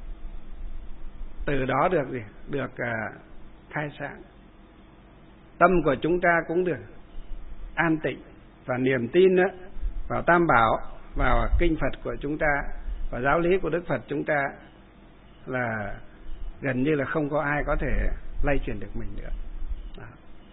từ đó được khai sáng. Tâm của chúng ta cũng được an tịnh, và niềm tin vào Tam Bảo, vào kinh Phật của chúng ta và giáo lý của Đức Phật chúng ta là gần như là không có ai có thể lay chuyển được mình nữa. Đó.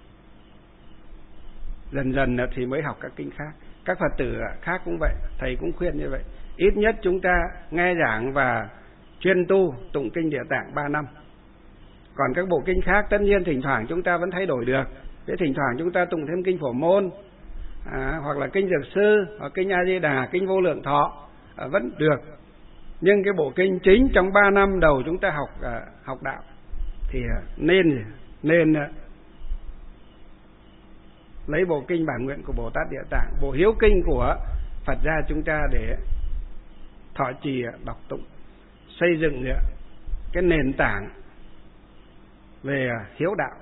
Dần dần thì mới học các kinh khác. Các Phật tử khác cũng vậy, thầy cũng khuyên như vậy. Ít nhất chúng ta nghe giảng và chuyên tu tụng kinh Địa Tạng 3 năm. Còn các bộ kinh khác tất nhiên thỉnh thoảng chúng ta vẫn thay đổi được. Thế thỉnh thoảng chúng ta tụng thêm kinh Phổ Môn, hoặc là kinh Dược Sư, hoặc kinh A Di Đà, kinh Vô Lượng Thọ vẫn được. Nhưng cái bộ kinh chính trong 3 năm đầu chúng ta học đạo thì nên lấy bộ kinh Bản Nguyện của Bồ Tát Địa Tạng, bộ hiếu kinh của Phật gia chúng ta để thọ trì đọc tụng, xây dựng cái nền tảng về hiếu đạo,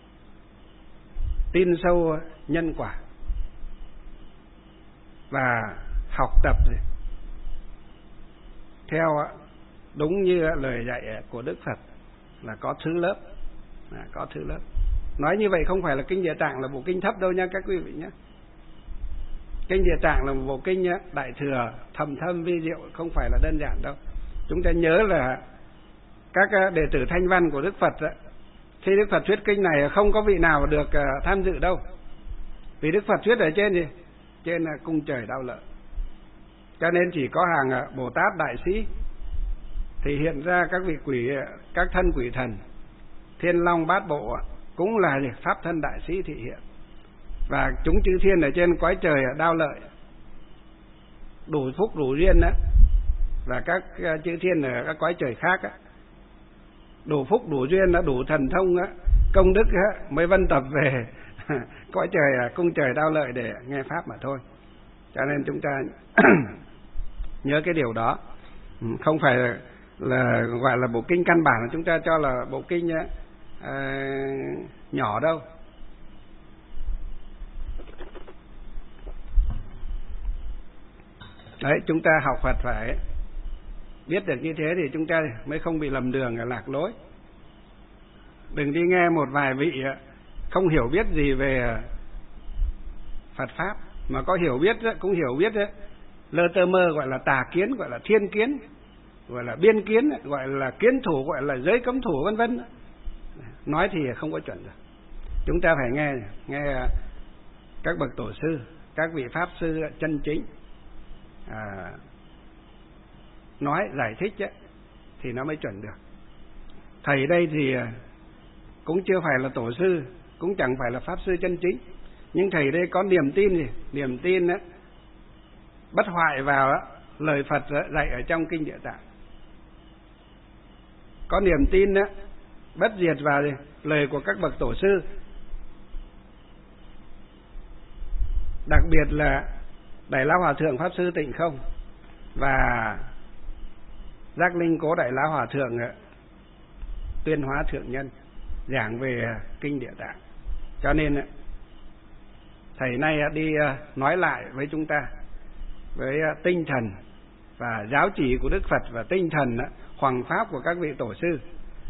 tin sâu nhân quả, và học tập theo đúng như lời dạy của Đức Phật là có thứ lớp, có thứ lớp. Nói như vậy không phải là kinh Địa Tạng là bộ kinh thấp đâu nha các quý vị nhé. Kinh Địa Tạng là một bộ kinh đại thừa, thầm thâm vi diệu, không phải là đơn giản đâu. Chúng ta nhớ là các đệ tử Thanh Văn của Đức Phật khi Đức Phật thuyết kinh này không có vị nào được tham dự đâu. Vì Đức Phật thuyết ở trên gì? Trên cung trời Đao Lợi. Cho nên chỉ có hàng Bồ Tát đại sĩ thì hiện ra các vị quỷ, các thân quỷ thần, Thiên Long Bát Bộ cũng là pháp thân đại sĩ thị hiện. Và chúng chư thiên ở trên cõi trời Đao Lợi đủ phúc đủ duyên đó, và các chư thiên ở các cõi trời khác đó, đủ phúc đủ duyên đó, đủ thần thông đó, công đức đó, mới vân tập về cõi trời cung trời Đao Lợi để nghe pháp mà thôi. Cho nên chúng ta nhớ cái điều đó, không phải là gọi là bộ kinh căn bản mà chúng ta cho là bộ kinh nhỏ đâu. Đấy, chúng ta học Phật phải biết được như thế thì chúng ta mới không bị lầm đường, lạc lối. Đừng đi nghe một vài vị không hiểu biết gì về Phật Pháp, mà có hiểu biết cũng hiểu biết lơ tơ mơ, gọi là tà kiến, gọi là thiên kiến, gọi là biên kiến, gọi là kiến thủ, gọi là giới cấm thủ, vân vân. Nói thì không có chuẩn được. Chúng ta phải nghe các bậc tổ sư, các vị pháp sư chân chính nói giải thích thì nó mới chuẩn được. Thầy đây thì cũng chưa phải là tổ sư, cũng chẳng phải là pháp sư chân chính, nhưng thầy đây có niềm tin gì? Niềm tin bất hoại vào lời Phật dạy ở trong Kinh Địa Tạng. Có niềm tin bất diệt vào lời của các bậc tổ sư. Đặc biệt là Đại Lão Hòa Thượng Pháp Sư Tịnh Không và Giác Linh Cố Đại Lão Hòa Thượng Tuyên Hóa Thượng Nhân giảng về Kinh Địa Tạng. Cho nên thầy nay đi nói lại với chúng ta với tinh thần và giáo chỉ của Đức Phật và tinh thần hoằng pháp của các vị tổ sư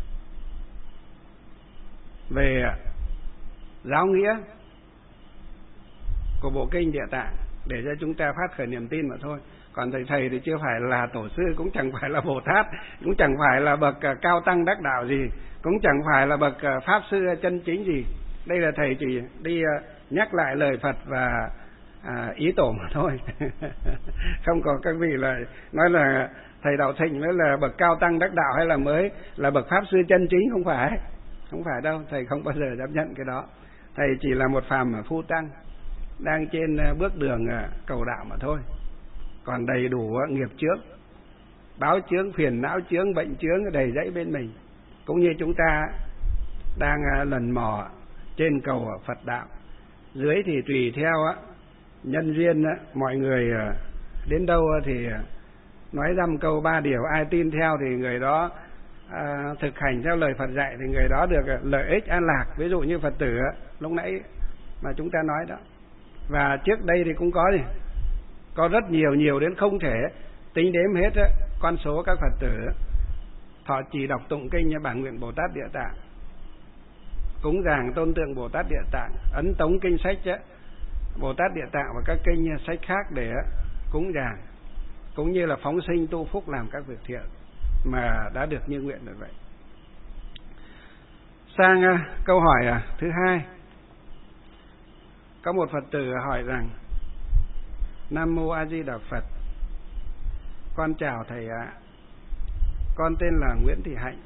về giáo nghĩa của bộ Kinh Địa Tạng để cho chúng ta phát khởi niềm tin mà thôi. Còn thầy thì chưa phải là tổ sư, cũng chẳng phải là Bồ Tát, cũng chẳng phải là bậc cao tăng đắc đạo gì, cũng chẳng phải là bậc pháp sư chân chính gì. Đây là thầy chỉ đi nhắc lại lời Phật và ý tổ mà thôi. Không có các vị là nói là thầy Đạo Thịnh mới là bậc cao tăng đắc đạo hay là mới là bậc pháp sư chân chính, không phải đâu. Thầy không bao giờ chấp nhận cái đó. Thầy chỉ là một phàm phu tăng đang trên bước đường cầu đạo mà thôi. Còn đầy đủ nghiệp chướng, báo chướng, phiền não chướng, bệnh chướng đầy dẫy bên mình, cũng như chúng ta đang lần mò trên cầu Phật đạo. Dưới thì tùy theo nhân duyên, mọi người đến đâu thì nói dăm câu ba điều, ai tin theo thì người đó thực hành theo lời Phật dạy thì người đó được lợi ích an lạc. Ví dụ như Phật tử lúc nãy mà chúng ta nói đó. Và trước đây thì cũng có rất nhiều đến không thể tính đếm hết con số các Phật tử thọ trì đọc tụng kinh Bản Nguyện Bồ Tát Địa Tạng, cúng dường tôn tượng Bồ Tát Địa Tạng, ấn tống kinh sách Bồ Tát Địa Tạng và các kinh sách khác để cúng dường, cũng như là phóng sinh tu phúc làm các việc thiện mà đã được như nguyện rồi vậy. Sang câu hỏi thứ hai, có một Phật tử hỏi rằng: Nam Mô A Di Đà Phật, con chào thầy ạ. Con tên là Nguyễn Thị Hạnh.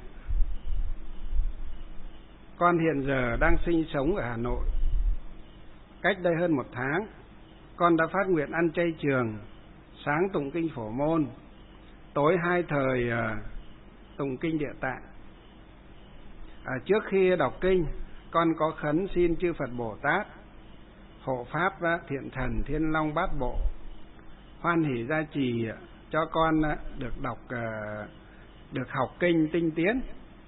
Con hiện giờ đang sinh sống ở Hà Nội. Cách đây hơn 1 tháng, con đã phát nguyện ăn chay trường, sáng tụng kinh Phổ Môn, tối 2 thời tụng kinh Địa Tạng. Trước khi đọc kinh, con có khấn xin chư Phật Bồ Tát, hộ pháp thiện thần Thiên Long Bát Bộ hoan hỷ gia trì cho con được học kinh tinh tiến.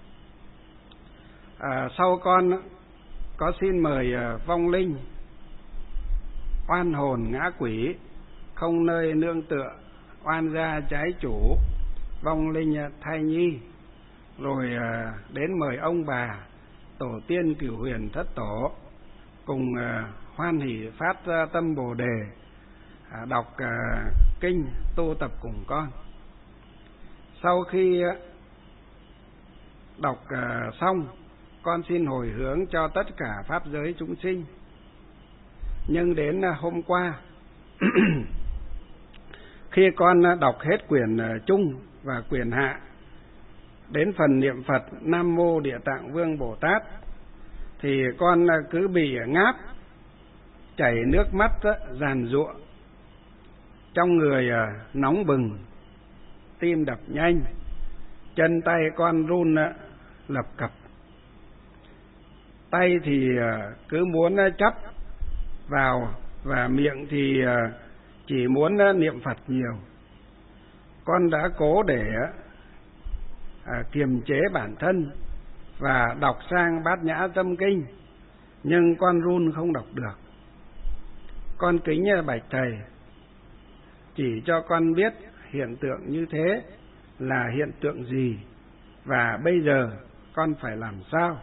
Sau con có xin mời vong linh, oan hồn ngã quỷ không nơi nương tựa, oan gia trái chủ, vong linh thai nhi, rồi đến mời ông bà tổ tiên cửu huyền thất tổ cùng hoan hỷ phát tâm Bồ đề, đọc kinh tu tập cùng con. Sau khi đọc xong, con xin hồi hướng cho tất cả pháp giới chúng sinh. Nhưng đến hôm qua, khi con đọc hết quyển chung và quyển hạ, đến phần niệm Phật Nam Mô Địa Tạng Vương Bồ Tát, thì con cứ bị ngáp, chảy nước mắt giàn giụa, trong người nóng bừng, tim đập nhanh, chân tay con run lập cập. Tay thì cứ muốn chắp vào và miệng thì chỉ muốn niệm Phật nhiều. Con đã cố để kiềm chế bản thân và đọc sang Bát Nhã Tâm Kinh, nhưng con run không đọc được. Con kính bạch thầy chỉ cho con biết hiện tượng như thế là hiện tượng gì, và bây giờ con phải làm sao.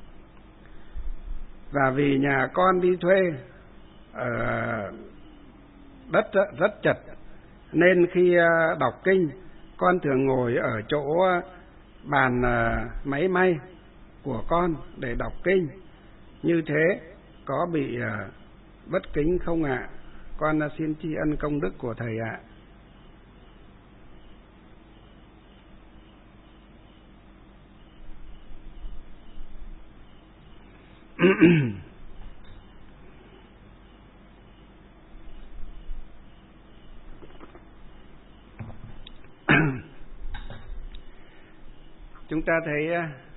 Và vì nhà con đi thuê ở đất rất chật, nên khi đọc kinh, con thường ngồi ở chỗ bàn máy may của con để đọc kinh. Như thế có bị bất kính không ạ? Con xin tri ân công đức của thầy ạ. Chúng ta thấy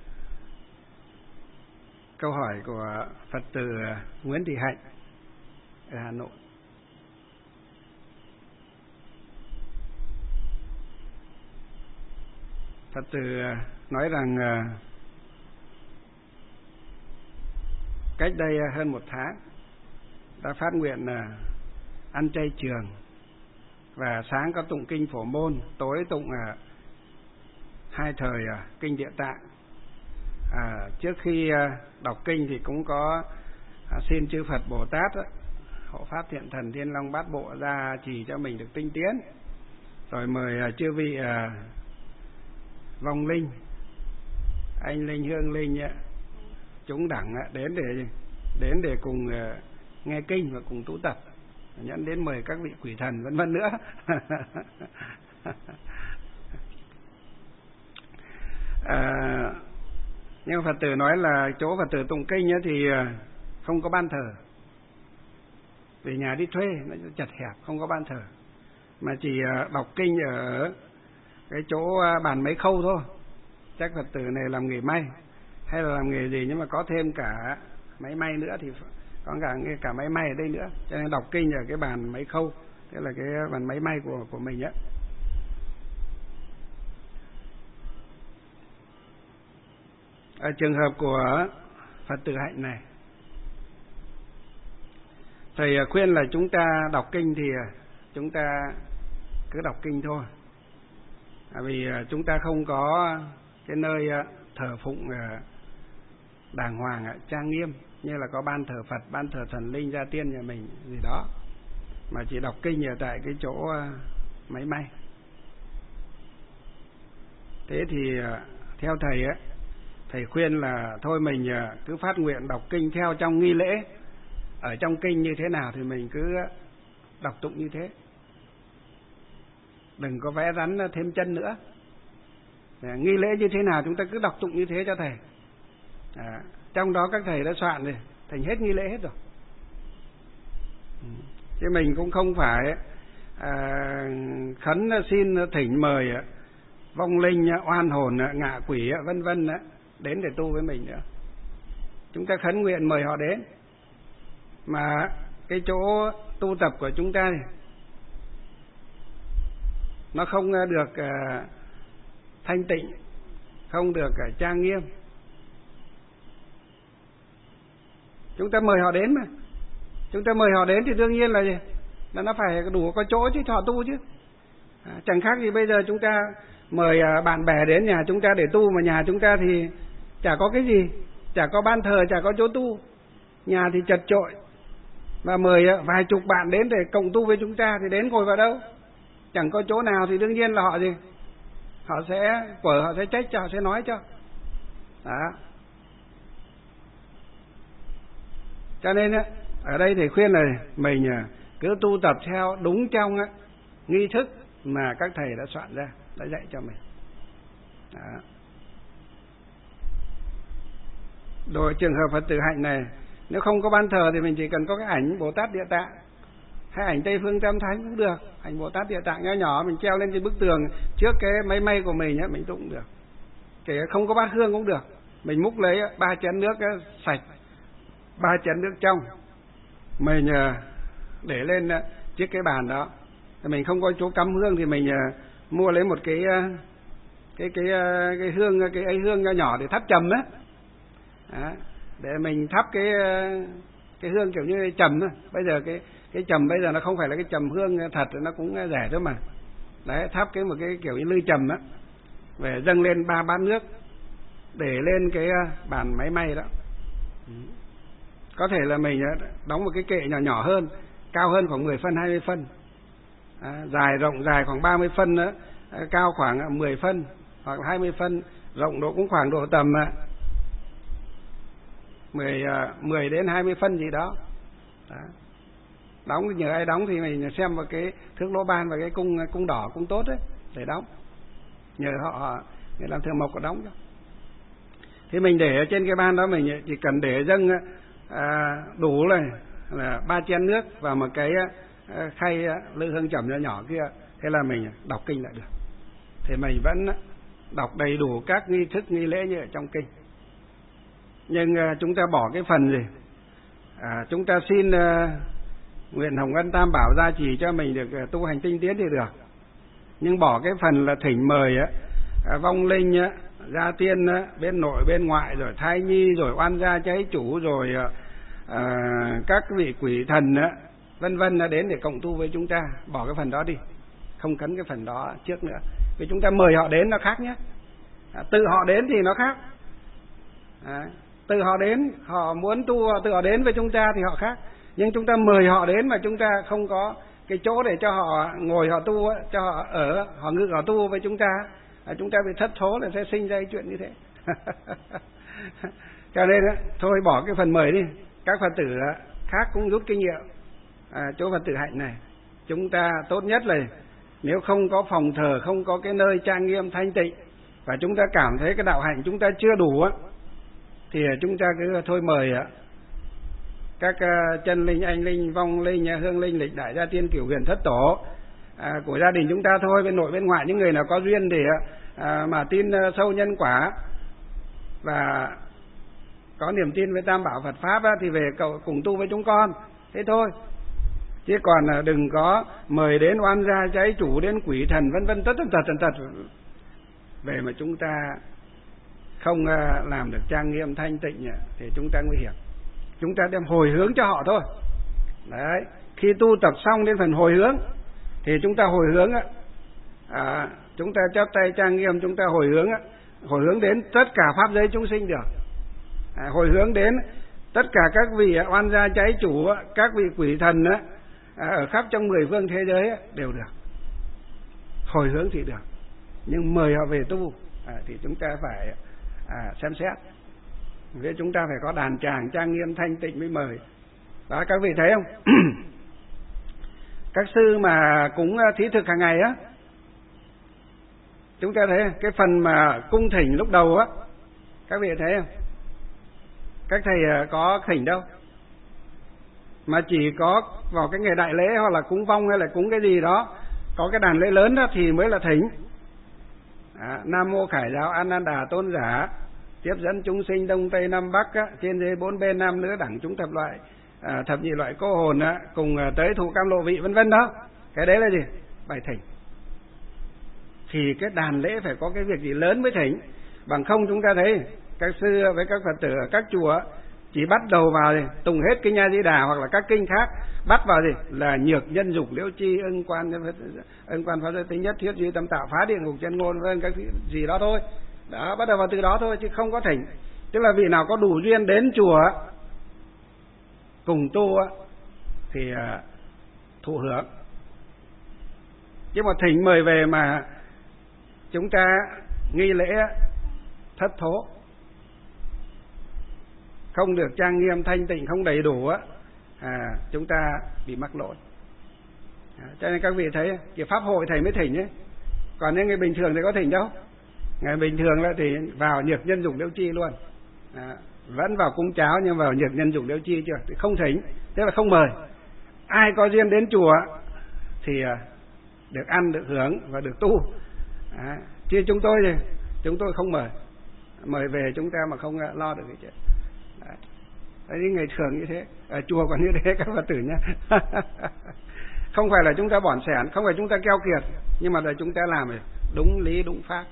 câu hỏi của Phật tử Nguyễn Thị Hạnh ở Hà Nội. Phật tử nói rằng cách đây hơn 1 tháng đã phát nguyện ăn chay trường, và sáng có tụng kinh Phổ Môn, tối tụng 2 thời kinh Địa Tạng. Trước khi đọc kinh thì cũng có xin chư Phật Bồ Tát hộ pháp thiện thần Thiên Long Bát Bộ ra chỉ cho mình được tinh tiến, rồi mời chư vị vong linh, anh linh, hương linh, chúng đẳng đến để cùng nghe kinh và cùng tu tập, nhẫn đến mời các vị quỷ thần vân vân nữa. Nhưng Phật tử nói là chỗ Phật tử tụng kinh thì không có ban thờ, vì nhà đi thuê nó chật hẹp, không có ban thờ, mà chỉ đọc kinh ở cái chỗ bàn máy khâu thôi. Chắc Phật tử này làm nghề may hay là làm nghề gì, nhưng mà có thêm cả máy may nữa, thì có cả máy may ở đây nữa, cho nên đọc kinh ở cái bàn máy khâu, tức là cái bàn máy may của mình á. Ở trường hợp của Phật tử Hạnh này, thầy khuyên là chúng ta đọc kinh thì chúng ta cứ đọc kinh thôi, vì chúng ta không có cái nơi thờ phụng đàng hoàng, trang nghiêm, như là có ban thờ Phật, ban thờ thần linh, gia tiên nhà mình gì đó, mà chỉ đọc kinh ở tại cái chỗ máy may. Thế thì theo thầy thầy khuyên là thôi mình cứ phát nguyện đọc kinh theo trong nghi lễ, ở trong kinh như thế nào thì mình cứ đọc tụng như thế, đừng có vẽ rắn thêm chân nữa. Nghi lễ như thế nào chúng ta cứ đọc tụng như thế cho thầy. Trong đó các thầy đã soạn rồi, thành hết nghi lễ hết rồi. Chứ mình cũng không phải khấn xin thỉnh mời vong linh, oan hồn, ngạ quỷ vân vân đến để tu với mình nữa. Chúng ta khấn nguyện mời họ đến, mà cái chỗ tu tập của chúng ta này, nó không được thanh tịnh, không được trang nghiêm. Chúng ta mời họ đến mà, chúng ta mời họ đến thì đương nhiên là gì? Là nó phải đủ có chỗ chứ, cho họ tu chứ. Chẳng khác gì bây giờ chúng ta mời bạn bè đến nhà chúng ta để tu, mà nhà chúng ta thì chả có cái gì, chả có ban thờ, chả có chỗ tu, nhà thì chật chội, Và mời vài chục bạn đến để cộng tu với chúng ta thì đến ngồi vào đâu? Chẳng có chỗ nào thì đương nhiên là họ gì? Họ sẽ trách cho, họ sẽ nói cho. Đó. Cho nên ở đây thầy khuyên là mình cứ tu tập theo đúng trong nghi thức mà các thầy đã soạn ra, đã dạy cho mình. Đó. Rồi trường hợp Phật tử hạnh này, nếu không có ban thờ thì mình chỉ cần có cái ảnh Bồ Tát Địa Tạng hay ảnh Tây Phương Tam Thánh cũng được. Ảnh Bồ Tát Địa Tạng nhỏ nhỏ mình treo lên cái bức tường trước cái máy may của mình mình tụng được. Kể không có bát hương cũng được. Mình múc lấy 3 chén nước sạch, 3 chén nước trong, mình để lên chiếc cái bàn đó. Mình không có chỗ cắm hương thì mình mua lấy một cái hương, cái ấy hương nhỏ để thắp trầm đó, để mình thắp cái hương kiểu như trầm thôi. Bây giờ cái trầm bây giờ nó không phải là cái trầm hương thật, nó cũng rẻ thôi mà. Đấy, thắp một cái kiểu như lư trầm đó, về dâng lên 3 bát nước để lên cái bàn máy may đó. Có thể là mình đóng một cái kệ nhỏ nhỏ hơn, cao hơn khoảng 10 phân 20 phân, rộng dài khoảng 30 phân nữa, cao khoảng 10 phân hoặc 20 phân, rộng cũng khoảng độ tầm 10 đến 20 phân gì đó. Đóng nhờ ai đóng thì mình xem vào cái thước lỗ ban và cái cung đỏ, cung tốt đấy để đóng, nhờ họ người làm thợ mộc có đóng cho. Thì mình để ở trên cái ban đó, mình chỉ cần để dâng đủ là 3 chén nước và một cái khay lư hương trầm nhỏ nhỏ kia, thế là mình đọc kinh lại được. Thì mình vẫn đọc đầy đủ các nghi thức nghi lễ như ở trong kinh. Nhưng chúng ta bỏ cái phần gì? Chúng ta xin nguyện Hồng Ân Tam Bảo gia trì cho mình được tu hành tinh tiến thì được. Nhưng bỏ cái phần là thỉnh mời vong linh, gia tiên bên nội bên ngoại, rồi thai nhi, rồi oan gia trái chủ, rồi các vị quỷ thần vân vân đến để cộng tu với chúng ta. Bỏ cái phần đó đi, không cấn cái phần đó trước nữa. Vì chúng ta mời họ đến nó khác nhé. Tự họ đến thì nó khác. Tự họ đến, họ muốn tu tự họ đến với chúng ta thì họ khác. Nhưng chúng ta mời họ đến mà chúng ta không có cái chỗ để cho họ ngồi họ tu, cho họ ở, họ ngự họ tu với chúng ta bị thất thố là sẽ sinh ra cái chuyện như thế. Cho nên thôi bỏ cái phần mời đi. Các Phật tử khác cũng rút kinh nghiệm. Chỗ Phật tử hạnh này, chúng ta tốt nhất là nếu không có phòng thờ, không có cái nơi trang nghiêm thanh tịnh, và chúng ta cảm thấy cái đạo hạnh chúng ta chưa đủ thì chúng ta cứ thôi mời các chân linh, anh linh, vong linh, hương linh, lịch đại gia tiên, cửu huyền thất tổ của gia đình chúng ta thôi, bên nội bên ngoại, những người nào có duyên để mà tin sâu nhân quả và có niềm tin với Tam Bảo Phật Pháp thì về cùng tu với chúng con, thế thôi. Chứ còn đừng có mời đến oan gia trái chủ, đến quỷ thần vân vân tất tật về mà chúng ta không làm được trang nghiêm thanh tịnh thì chúng ta nguy hiểm. Chúng ta đem hồi hướng cho họ thôi. Đấy, khi tu tập xong đến phần hồi hướng thì chúng ta hồi hướng chúng ta chắp tay trang nghiêm, chúng ta hồi hướng đến tất cả pháp giới chúng sinh được, hồi hướng đến tất cả các vị oan gia trái chủ, các vị quỷ thần ở khắp trong 10 phương thế giới đều được. Hồi hướng thì được, nhưng mời họ về tu thì chúng ta phải xem xét. Vì chúng ta phải có đàn tràng trang nghiêm thanh tịnh mới mời. Đó, các vị thấy không? Các sư mà cúng thí thực hàng ngày chúng ta thấy cái phần mà cung thỉnh lúc đầu các vị thấy không? Các thầy có thỉnh đâu, mà chỉ có vào cái ngày đại lễ hoặc là cúng vong hay là cúng cái gì đó, có cái đàn lễ lớn đó thì mới là thỉnh. Nam mô Khải Giáo A Nan Đà Tôn Giả, tiếp dẫn chúng sinh đông tây nam bắc trên dưới 4 bên nam nữ đẳng chúng thập nhị loại cô hồn cùng tới thụ cam lộ vị vân vân đó. Cái đấy là gì? Bài thỉnh. Thì cái đàn lễ phải có cái việc gì lớn mới thỉnh, bằng không chúng ta thấy các sư với các Phật tử ở các chùa chỉ bắt đầu vào thì tùng hết kinh A Di Đà hoặc là các kinh khác, bắt vào gì là nhược nhân dục liễu chi ưng quan pháp giới tính nhất thiết duy tâm tạo phá địa ngục chân ngôn vân các gì đó thôi. Đó, bắt đầu vào từ đó thôi chứ không có thỉnh. Tức là vị nào có đủ duyên đến chùa cùng tu thì thụ hưởng. Chứ mà thỉnh mời về mà chúng ta nghi lễ thất thố, không được trang nghiêm thanh tịnh, không đầy đủ á, chúng ta bị mắc lỗi. Cho nên các vị thấy cái pháp hội thầy mới thỉnh ấy, còn những người bình thường thì có thỉnh đâu. Ngày bình thường là thì vào nhược nhân dục liễu chi luôn, vẫn vào cúng cháo nhưng vào nhược nhân dục liễu chi chưa, thì không thỉnh, tức là không mời. Ai có duyên đến chùa thì được ăn, được hưởng và được tu. Chứ chúng tôi thì chúng tôi không mời về chúng ta mà không lo được cái chuyện. Đấy, ngày thường như thế, ở chùa còn như thế các Phật tử nhé. Không phải là chúng ta bỏn sẻn, không phải chúng ta keo kiệt, nhưng mà là chúng ta làm đúng lý đúng pháp,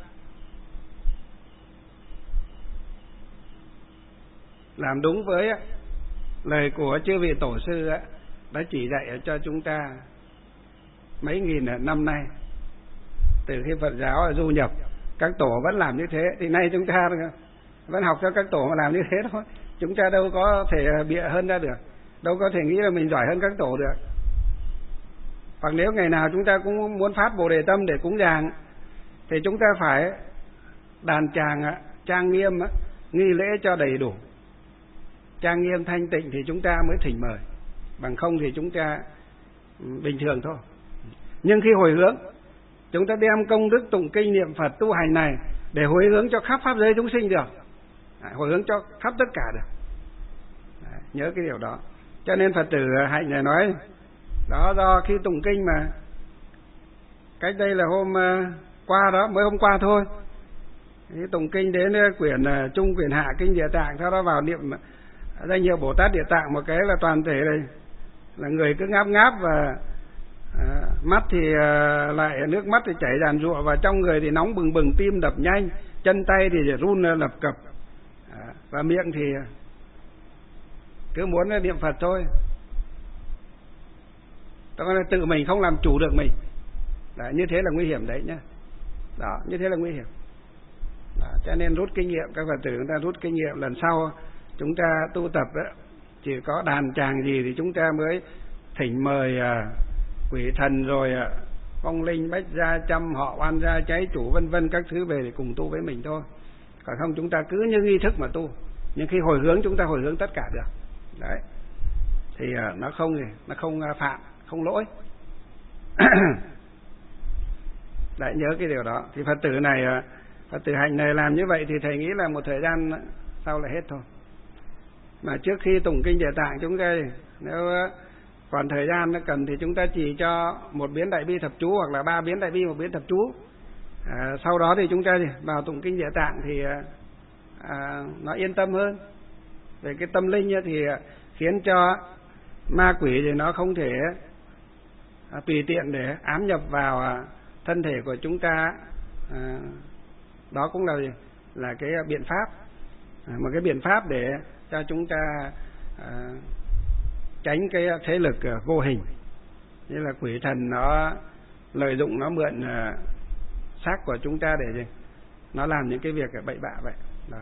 làm đúng với lời của chư vị tổ sư đã chỉ dạy cho chúng ta mấy nghìn năm nay. Từ khi Phật giáo du nhập, các tổ vẫn làm như thế, thì nay chúng ta vẫn học cho các tổ mà làm như thế thôi. Chúng ta đâu có thể bịa hơn ra được, đâu có thể nghĩ là mình giỏi hơn các tổ được. Hoặc nếu ngày nào chúng ta cũng muốn phát Bồ Đề Tâm để cúng dường, thì chúng ta phải đàn tràng trang nghiêm, nghi lễ cho đầy đủ, trang nghiêm thanh tịnh thì chúng ta mới thỉnh mời. Bằng không thì chúng ta bình thường thôi. Nhưng khi hồi hướng, chúng ta đem công đức tụng kinh niệm Phật tu hành này để hồi hướng cho khắp pháp giới chúng sinh được, hồi hướng cho khắp tất cả được. Nhớ cái điều đó. Cho nên Phật tử Hạnh này nói đó, do khi tụng kinh mà cách đây là hôm qua đó, mới hôm qua thôi, cái tụng kinh đến quyển Trung, quyển Hạ kinh Địa Tạng, sau đó vào niệm danh hiệu Bồ Tát Địa Tạng một cái là toàn thể này là người cứ ngáp ngáp, và mắt thì lại nước mắt thì chảy ràn rụa, và trong người thì nóng bừng bừng, tim đập nhanh, chân tay thì run lập cập, và miệng thì cứ muốn niệm Phật thôi. Đó là tự mình không làm chủ được mình. Đấy, như thế là nguy hiểm đấy nhá. Đó, như thế là nguy hiểm. Đó, cho nên rút kinh nghiệm, các Phật tử chúng ta rút kinh nghiệm, lần sau chúng ta tu tập đó, chỉ có đàn tràng gì thì chúng ta mới thỉnh mời quỷ thần rồi vong linh bách gia trăm họ oan gia cháy chủ vân vân các thứ về để cùng tu với mình thôi. Còn không chúng ta cứ như nghi thức mà tu, nhưng khi hồi hướng chúng ta hồi hướng tất cả được. Đấy, thì nó không phạm, không lỗi. Đấy, nhớ cái điều đó. Thì Phật tử này, Phật tử Hạnh này làm như vậy thì thầy nghĩ là một thời gian sau là hết thôi. Mà trước khi tụng kinh Địa Tạng chúng ta, nếu còn thời gian nó cần thì chúng ta chỉ cho một biến đại bi thập chú, hoặc là 3 biến đại bi, một biến thập chú. Sau đó thì chúng ta vào tụng kinh Địa Tạng thì nó yên tâm hơn. Về cái tâm linh thì khiến cho ma quỷ thì nó không thể tùy tiện để ám nhập vào thân thể của chúng ta. Đó cũng là cái biện pháp, một cái biện pháp để cho chúng ta tránh cái thế lực vô hình, như là quỷ thần nó lợi dụng, nó mượn xác của chúng ta để nó làm những cái việc bậy bạ vậy. Đó.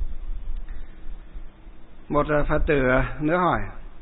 Một Phật tử nữa hỏi: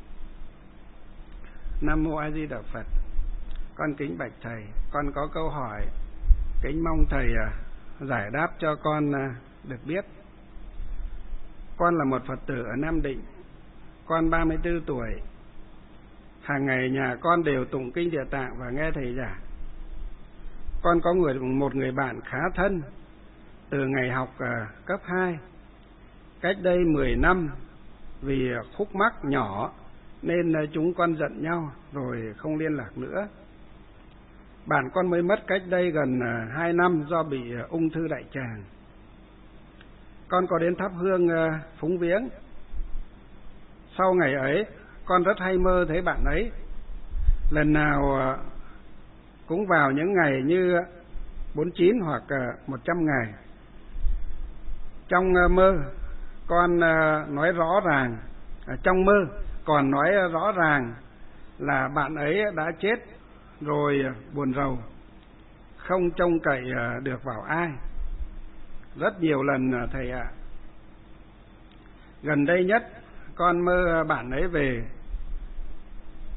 Nam Mô A Di Đà Phật, con kính bạch thầy, con có câu hỏi kính mong thầy giải đáp cho con được biết. Con là một Phật tử ở Nam Định, con 34 tuổi. Hàng ngày nhà con đều tụng kinh Địa Tạng và nghe thầy giảng. Con có một người bạn khá thân từ ngày học cấp 2. Cách đây 10 năm, vì khúc mắc nhỏ nên chúng con giận nhau rồi không liên lạc nữa. Bạn con mới mất cách đây gần 2 năm do bị ung thư đại tràng. Con có đến thắp hương phúng viếng. Sau ngày ấy, con rất hay mơ thấy bạn ấy. Lần nào cũng vào những ngày như 49 hoặc 100 ngày. Trong mơ, con nói rõ ràng, trong mơ còn nói rõ ràng là bạn ấy đã chết rồi, buồn rầu, không trông cậy được vào ai. Rất nhiều lần thầy ạ. Gần đây nhất con mơ bạn ấy về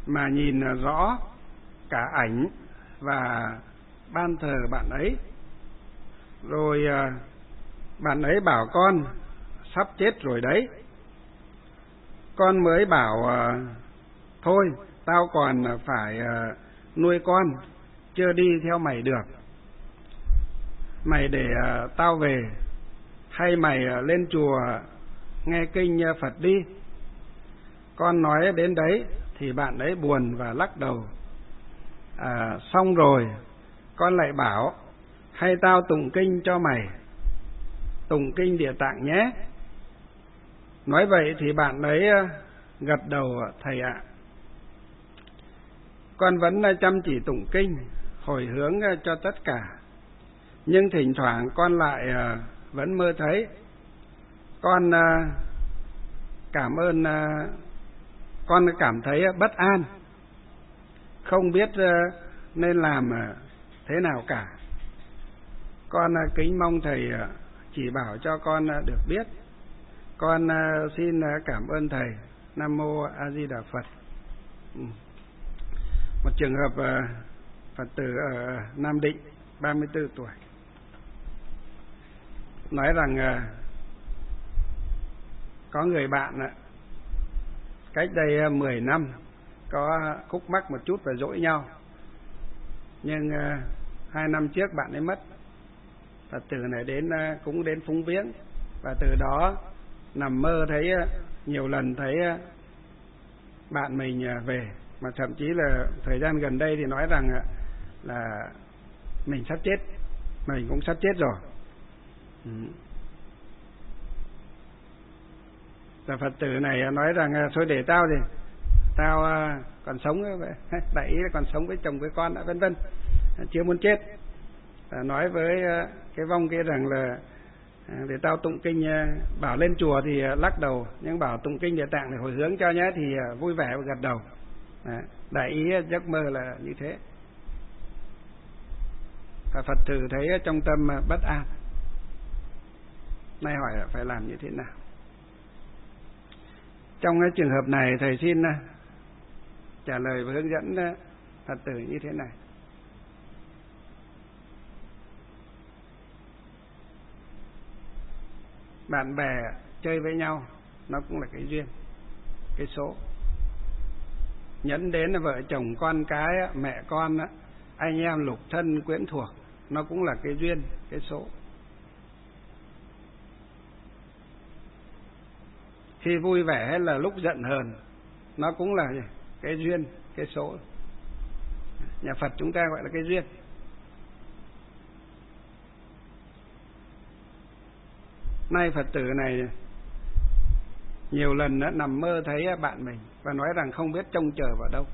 mà nhìn rõ cả ảnh và ban thờ bạn ấy. Rồi bạn ấy bảo con sắp chết rồi đấy. Con mới bảo thôi tao còn phải nuôi con, chưa đi theo mày được. Mày để tao về, hay mày lên chùa nghe kinh Phật đi. Con nói đến đấy thì bạn ấy buồn và lắc đầu. Xong rồi con lại bảo hay tao tụng kinh cho mày, tụng kinh Địa Tạng nhé. Nói vậy thì bạn ấy gật đầu, thầy ạ. Con vẫn chăm chỉ tụng kinh, hồi hướng cho tất cả. Nhưng thỉnh thoảng con lại vẫn mơ thấy. Con cảm thấy bất an, không biết nên làm thế nào cả. Con kính mong thầy chỉ bảo cho con được biết. Con xin cảm ơn thầy. Nam mô A Di Đà Phật. Một trường hợp Phật tử ở Nam Định, 34 tuổi, nói rằng có người bạn cách đây 10 năm có khúc mắc một chút và dỗi nhau, nhưng 2 năm trước bạn ấy mất. Phật tử này cũng đến phúng viếng, và từ đó nằm mơ thấy nhiều lần thấy bạn mình về, mà thậm chí là thời gian gần đây thì nói rằng là mình sắp chết, mình cũng sắp chết rồi. Và Phật tử này nói rằng thôi để tao thì tao còn sống, đại ý là còn sống với chồng với con đã, vân vân, chưa muốn chết. Nói với cái vong kia rằng là để tao tụng kinh, bảo lên chùa thì lắc đầu, nhưng bảo tụng kinh Địa Tạng để hồi hướng cho nhé thì vui vẻ và gật đầu. Đại ý giấc mơ là như thế. Và Phật tử thấy trong tâm bất an, nay hỏi là phải làm như thế nào. Trong cái trường hợp này thầy xin trả lời và hướng dẫn Phật tử như thế này. Bạn bè chơi với nhau nó cũng là cái duyên, cái số. Nhẫn đến là vợ chồng con cái, mẹ con, anh em lục thân quyến thuộc, nó cũng là cái duyên, cái số. Khi vui vẻ hay là lúc giận hờn, nó cũng là cái duyên, cái số. Nhà Phật chúng ta gọi là cái duyên. Nay Phật tử này nhiều lần đã nằm mơ thấy bạn mình và nói rằng không biết trông chờ vào đâu.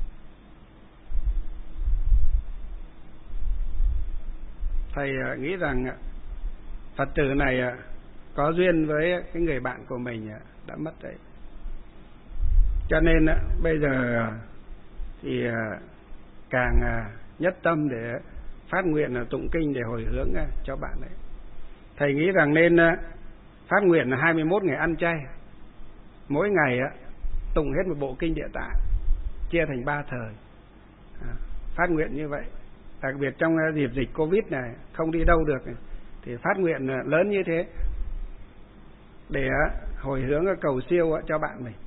Thầy nghĩ rằng Phật tử này có duyên với cái người bạn của mình đã mất đấy. Cho nên bây giờ thì càng nhất tâm để phát nguyện tụng kinh để hồi hướng cho bạn ấy. Thầy nghĩ rằng nên phát nguyện 21 ngày ăn chay, mỗi ngày tụng hết một bộ kinh Địa Tạng, chia thành 3 thời. Phát nguyện như vậy, đặc biệt trong dịp dịch Covid này không đi đâu được thì phát nguyện lớn như thế để hồi hướng cầu siêu cho bạn mình.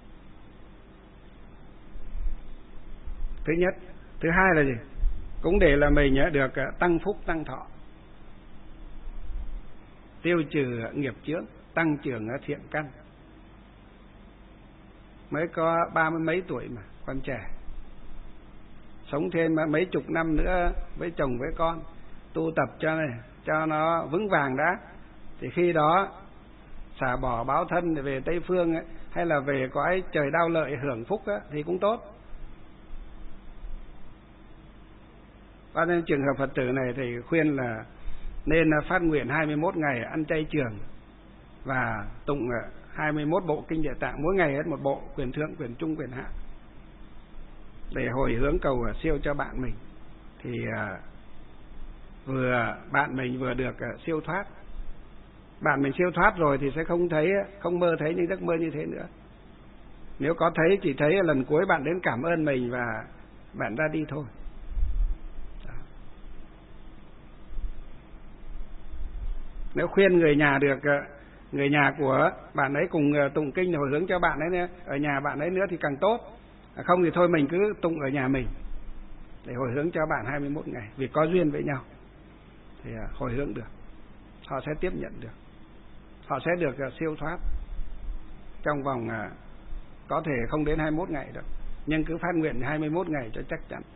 Thứ nhất. Thứ hai là gì? Cũng để là mình được tăng phúc tăng thọ, tiêu trừ nghiệp chướng, tăng trưởng thiện căn. Mới có 30 mấy tuổi mà còn trẻ, sống thêm mấy chục năm nữa với chồng với con, tu tập cho nó vững vàng đã, thì khi đó xả bỏ báo thân để về Tây Phương hay là về cõi trời đau lợi hưởng phúc thì cũng tốt. Cho nên trường hợp Phật tử này thì khuyên là nên phát nguyện 21 ngày ăn chay trường và tụng 21 bộ kinh Địa Tạng, mỗi ngày hết một bộ, quyền thượng, quyền trung, quyền hạ, để hồi hướng cầu siêu cho bạn mình. Thì vừa bạn mình vừa được siêu thoát. Bạn mình siêu thoát rồi thì sẽ không mơ thấy những giấc mơ như thế nữa. Nếu có thấy chỉ thấy lần cuối bạn đến cảm ơn mình và bạn ra đi thôi. Nếu khuyên người nhà được, người nhà của bạn ấy cùng tụng kinh hồi hướng cho bạn ấy ở nhà bạn ấy nữa thì càng tốt. Không thì thôi mình cứ tụng ở nhà mình để hồi hướng cho bạn 21 ngày, vì có duyên với nhau thì hồi hướng được, họ sẽ tiếp nhận được, họ sẽ được siêu thoát trong vòng có thể không đến 21 ngày đâu, nhưng cứ phát nguyện 21 ngày cho chắc chắn.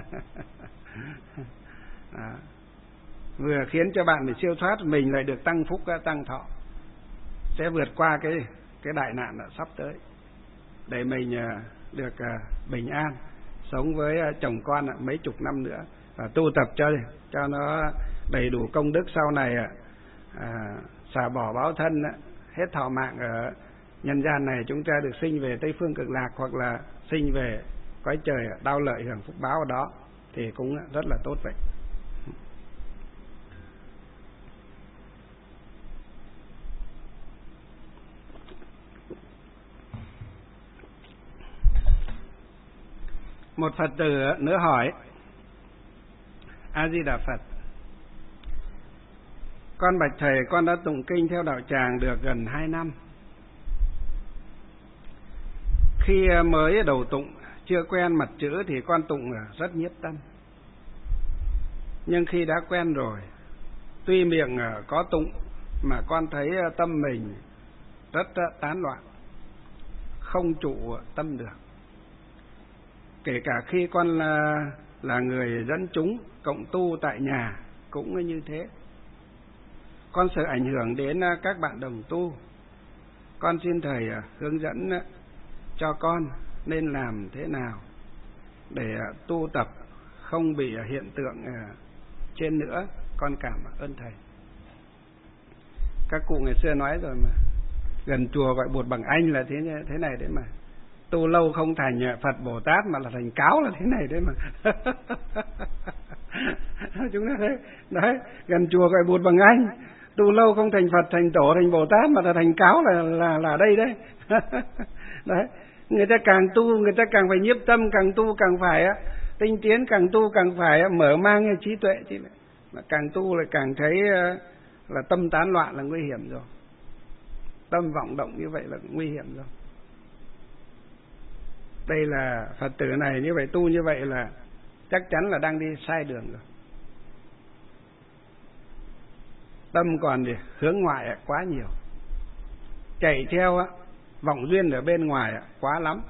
Vừa khiến cho bạn bị siêu thoát, mình lại được tăng phúc tăng thọ, sẽ vượt qua cái đại nạn sắp tới, để mình được bình an sống với chồng con mấy chục năm nữa, và tu tập cho nó đầy đủ công đức, sau này xả bỏ báo thân, hết thọ mạng ở nhân gian này, chúng ta được sinh về Tây Phương Cực Lạc, hoặc là sinh về cõi trời đau lợi hưởng phúc báo ở đó, thì cũng rất là tốt vậy. Một Phật tử nữa hỏi: A Di Đà Phật, con bạch thầy, con đã tụng kinh theo đạo tràng được gần 2 năm. Khi mới đầu tụng, chưa quen mặt chữ thì con tụng rất nhiếp tâm. Nhưng khi đã quen rồi, tuy miệng có tụng mà con thấy tâm mình rất tán loạn, không trụ tâm được. Kể cả khi con là người dẫn chúng cộng tu tại nhà cũng như thế. Con sợ ảnh hưởng đến các bạn đồng tu. Con xin thầy hướng dẫn cho con nên làm thế nào để tu tập không bị hiện tượng trên nữa. Con cảm ơn thầy. Các cụ ngày xưa nói rồi mà, gần chùa gọi bột bằng anh là thế này đấy mà. Tu lâu không thành Phật Bồ Tát mà là thành cáo là thế này đấy mà. Chúng ta thấy đấy, gần chùa gọi bột bằng anh, tu lâu không thành Phật, thành Tổ, thành Bồ Tát mà là thành cáo là đây đấy. Đấy, người ta càng tu người ta càng phải nhiếp tâm, càng tu càng phải tinh tiến, càng tu càng phải mở mang trí tuệ, chứ mà càng tu lại càng thấy là tâm tán loạn là nguy hiểm rồi, tâm vọng động như vậy là nguy hiểm rồi. Đây là Phật tử này như vậy, tu như vậy là chắc chắn là đang đi sai đường rồi. Tâm còn thì hướng ngoại quá nhiều, chạy theo vọng duyên ở bên ngoài quá lắm,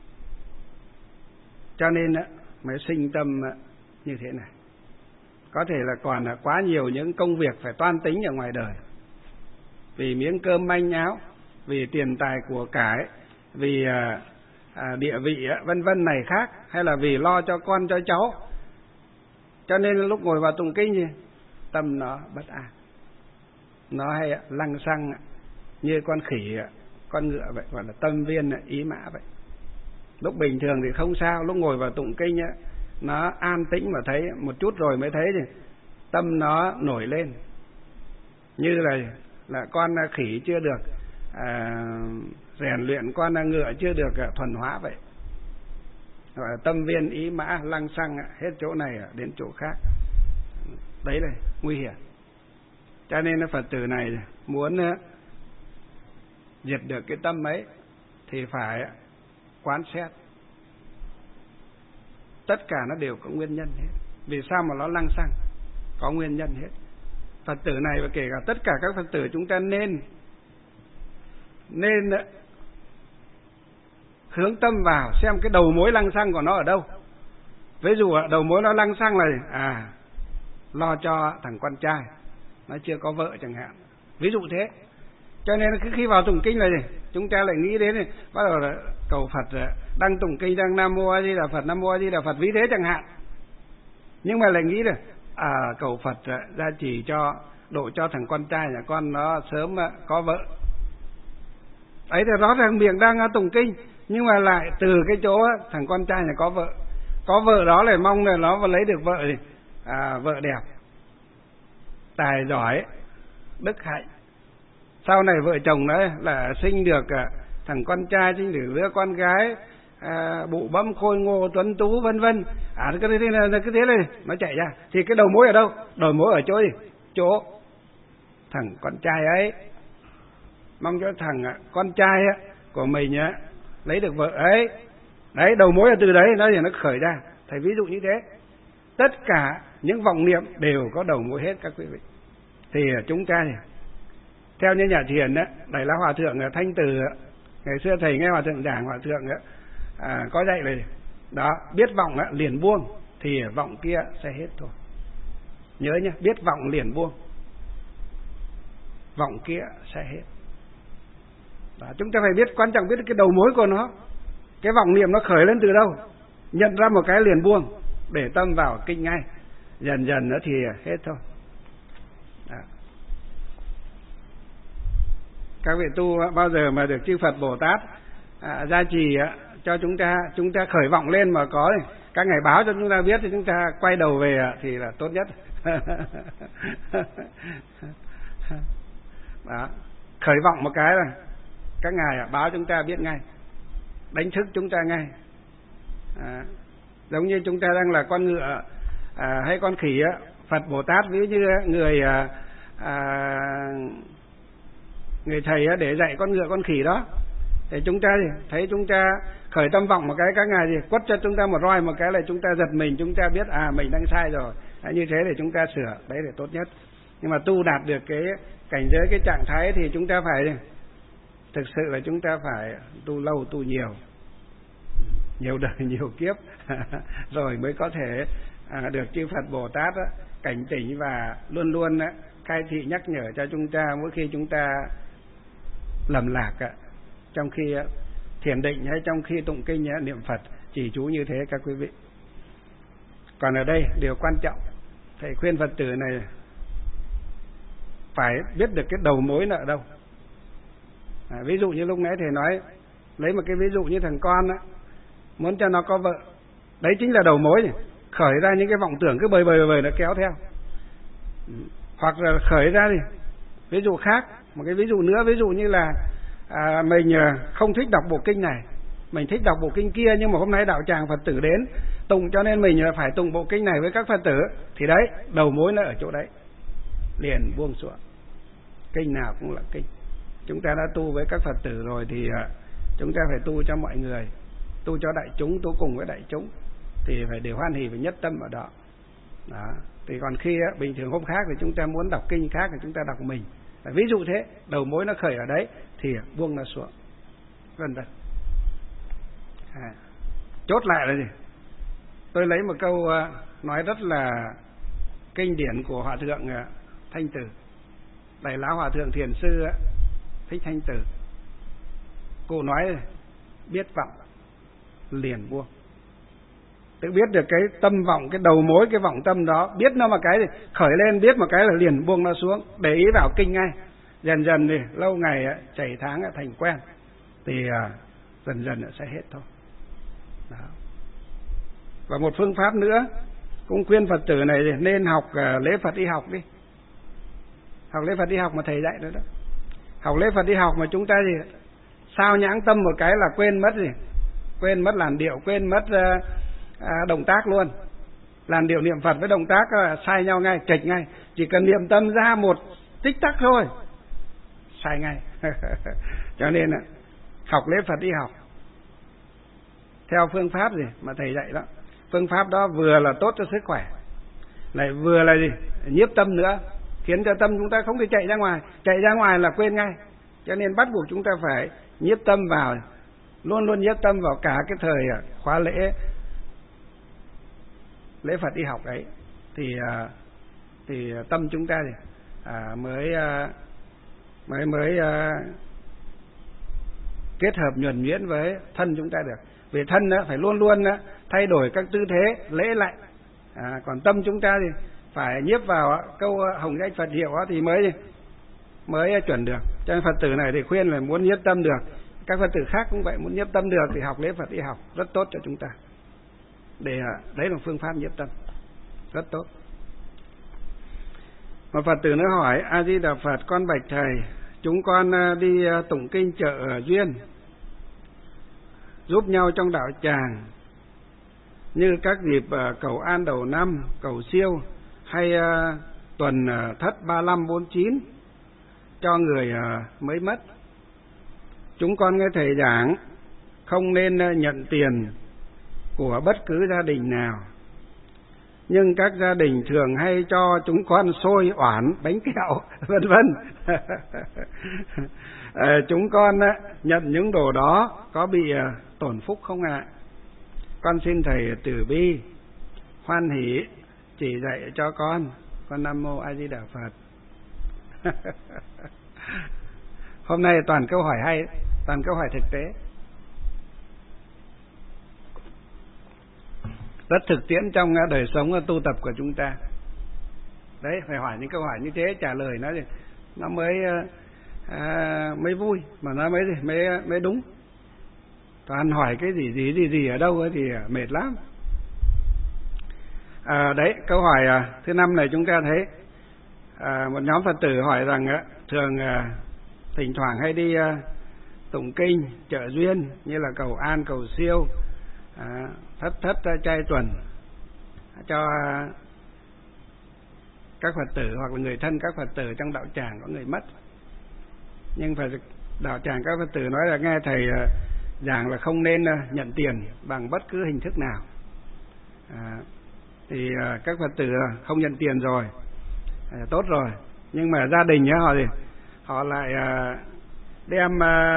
cho nên mới sinh tâm như thế này. Có thể là còn quá nhiều những công việc phải toan tính ở ngoài đời, vì miếng cơm manh áo, vì tiền tài của cải, vì địa vị vân vân này khác, hay là vì lo cho con cho cháu, cho nên lúc ngồi vào tụng kinh thì tâm nó bất an, nó hay lăng xăng như con khỉ con ngựa vậy, gọi là tâm viên ý mã vậy. Lúc bình thường thì không sao, lúc ngồi vào tụng kinh nó an tĩnh mà thấy một chút rồi mới thấy thì tâm nó nổi lên, như là con khỉ chưa được rèn luyện, con ngựa chưa được thuần hóa vậy, gọi là tâm viên ý mã, lăng xăng hết chỗ này đến chỗ khác. Đấy là nguy hiểm. Cho nên Phật tử này muốn diệt được cái tâm ấy thì phải quán xét. Tất cả nó đều có nguyên nhân hết. Vì sao mà nó lăng xăng? Có nguyên nhân hết. Phật tử này và kể cả tất cả các Phật tử, chúng ta nên hướng tâm vào xem cái đầu mối lăng xăng của nó ở đâu. Ví dụ đầu mối nó lăng xăng là lo cho thằng con trai nó chưa có vợ chẳng hạn, ví dụ thế. Cho nên khi vào tụng kinh này chúng ta lại nghĩ đến bắt đầu là cầu Phật, đang tụng kinh đang Nam Mô A Di Đà Phật, Nam Mô A Di Đà Phật, ví thế chẳng hạn. Nhưng mà lại nghĩ là cầu Phật gia trì cho, độ cho thằng con trai nhà con nó sớm có vợ. Ấy thì rõ ràng miệng đang tụng kinh, nhưng mà lại từ cái chỗ thằng con trai nhà có vợ đó lại mong là nó lấy được vợ thì vợ đẹp, tài giỏi, đức hạnh, sau này vợ chồng đấy là sinh được thằng con trai sinh được đứa con gái bụ bẫm khôi ngô tuấn tú vân vân, cái thế này nó chạy ra, thì cái đầu mối ở đâu? Đầu mối ở chỗ gì? Chỗ thằng con trai ấy, mong cho thằng con trai của mình lấy được vợ ấy. Đấy, đầu mối là từ đấy nó khởi ra. Thầy ví dụ như thế. Tất cả những vọng niệm đều có đầu mối hết các quý vị. Thì chúng ta theo như nhà thiền Đại La Hòa Thượng Thanh Từ, ngày xưa thầy nghe Hòa Thượng giảng, Hòa Thượng có dạy là đó, biết vọng liền buông thì vọng kia sẽ hết thôi. Nhớ nhé, biết vọng liền buông, vọng kia sẽ hết. Đó, chúng ta phải biết, quan trọng biết cái đầu mối của nó, cái vọng niệm nó khởi lên từ đâu, nhận ra một cái liền buông, để tâm vào kinh ngay, dần dần nữa thì hết thôi. Đó. Các vị tu bao giờ mà được chư Phật Bồ Tát gia trì cho chúng ta khởi vọng lên mà có các ngài báo cho chúng ta biết thì chúng ta quay đầu về thì là tốt nhất. Đó. Khởi vọng một cái là các ngài báo chúng ta biết ngay, đánh thức chúng ta ngay. Giống như chúng ta đang là con ngựa hay con khỉ Phật Bồ Tát ví như người thầy để dạy con ngựa con khỉ đó, để chúng ta thấy chúng ta khởi tâm vọng một cái, các ngài quất cho chúng ta một roi một cái là chúng ta giật mình, chúng ta biết mình đang sai rồi. Như thế để chúng ta sửa, đấy là tốt nhất. Nhưng mà tu đạt được cái cảnh giới, cái trạng thái thì chúng ta phải thực sự là chúng ta phải tu lâu, tu nhiều đời nhiều kiếp rồi mới có thể được chư Phật Bồ Tát cảnh tỉnh và luôn luôn khai thị nhắc nhở cho chúng ta mỗi khi chúng ta lầm lạc trong khi thiền định hay trong khi tụng kinh niệm Phật chỉ chú như thế các quý vị. Còn ở đây điều quan trọng, thầy khuyên Phật tử này phải biết được cái đầu mối là ở đâu. Ví dụ như lúc nãy thầy nói, lấy một cái ví dụ như thằng con muốn cho nó có vợ, đấy chính là đầu mối, khởi ra những cái vọng tưởng cứ bời nó kéo theo. Hoặc là khởi ra ví dụ khác, một cái ví dụ nữa, ví dụ như là mình không thích đọc bộ kinh này, mình thích đọc bộ kinh kia, nhưng mà hôm nay đạo tràng Phật tử đến tụng cho nên mình phải tụng bộ kinh này với các Phật tử, thì đấy, đầu mối nó ở chỗ đấy, liền buông xuống. Kinh nào cũng là kinh. Chúng ta đã tu với các Phật tử rồi thì chúng ta phải tu cho mọi người, tu cho đại chúng, tu cùng với đại chúng thì phải đều hoan hỷ và nhất tâm ở đó. Đó. Thì còn khi bình thường hôm khác thì chúng ta muốn đọc kinh khác thì chúng ta đọc mình. Ví dụ thế, đầu mối nó khởi ở đấy thì buông nó xuống, vân vân. Chốt lại là gì? Tôi lấy một câu nói rất là kinh điển của Hòa Thượng Thanh Từ, Đại Lão Hòa Thượng Thiền Sư Thích Thanh Từ. Cô nói biết vọng liền buông. Tự biết được cái tâm vọng, cái đầu mối, cái vọng tâm đó, biết nó một cái thì khởi lên, biết một cái là liền buông nó xuống, để ý vào kinh ngay. Dần dần thì lâu ngày chảy tháng thành quen thì dần dần sẽ hết thôi. Đó. Và một phương pháp nữa cũng khuyên Phật tử này nên học lễ Phật y học đi. Học lễ Phật y học mà thầy dạy nữa đó. Học lễ Phật y học mà chúng ta sao nhãng tâm một cái là quên mất quên mất làn điệu, quên mất động tác luôn. Làn điệu niệm Phật với động tác sai nhau ngay, chệch ngay. Chỉ cần niệm tâm ra một tích tắc thôi, sai ngay. Cho nên học lễ Phật y học theo phương pháp mà thầy dạy đó. Phương pháp đó vừa là tốt cho sức khỏe, lại vừa là nhiếp tâm nữa, khiến cho tâm chúng ta không thể chạy ra ngoài. Chạy ra ngoài là quên ngay. Cho nên bắt buộc chúng ta phải nhiếp tâm vào, luôn luôn nhiếp tâm vào cả cái thời khóa lễ Phật y học ấy thì tâm chúng ta mới kết hợp nhuần nhuyễn với thân chúng ta được. Vì thân phải luôn luôn thay đổi các tư thế lễ lại, còn tâm chúng ta thì phải nhiếp vào câu hồng danh Phật hiệu thì mới chuẩn được. Cho nên Phật tử này thì khuyên là muốn nhiếp tâm được, các Phật tử khác cũng vậy, muốn nhiếp tâm được thì học lễ Phật y học rất tốt cho chúng ta. Để đấy là phương pháp nhiếp tâm rất tốt. Một Phật tử nữa hỏi: A Di Đà Phật, con bạch thầy, chúng con đi tụng kinh chợ Duyên giúp nhau trong đạo tràng, như các dịp cầu an đầu năm, cầu siêu hay tuần thất 35 49 cho người mới mất. Chúng con nghe thầy giảng không nên nhận tiền của bất cứ gia đình nào, nhưng các gia đình thường hay cho chúng con xôi, oản, bánh kẹo, vân vân. Chúng con nhận những đồ đó có bị tổn phúc không ạ? Con xin thầy từ bi hoan hỷ chỉ dạy cho con. Con Nam Mô A Di Đà Phật. Hôm nay toàn câu hỏi hay, toàn câu hỏi thực tế, rất thực tiễn trong đời sống tu tập của chúng ta. Đấy, phải hỏi những câu hỏi như thế, trả lời nó mới vui, mà nó mới đúng. Toàn hỏi cái gì ở đâu ấy thì mệt lắm. Đấy, câu hỏi thứ 5 này chúng ta thấy một nhóm Phật tử hỏi rằng thường thỉnh thoảng hay đi tụng kinh, trợ duyên như là cầu an, cầu siêu, thất trai tuần cho các Phật tử hoặc là người thân các Phật tử trong đạo tràng có người mất. Nhưng phải đạo tràng các Phật tử nói là nghe thầy giảng là không nên nhận tiền bằng bất cứ hình thức nào. Thì các Phật tử không nhận tiền rồi, tốt rồi. Nhưng mà gia đình họ lại đem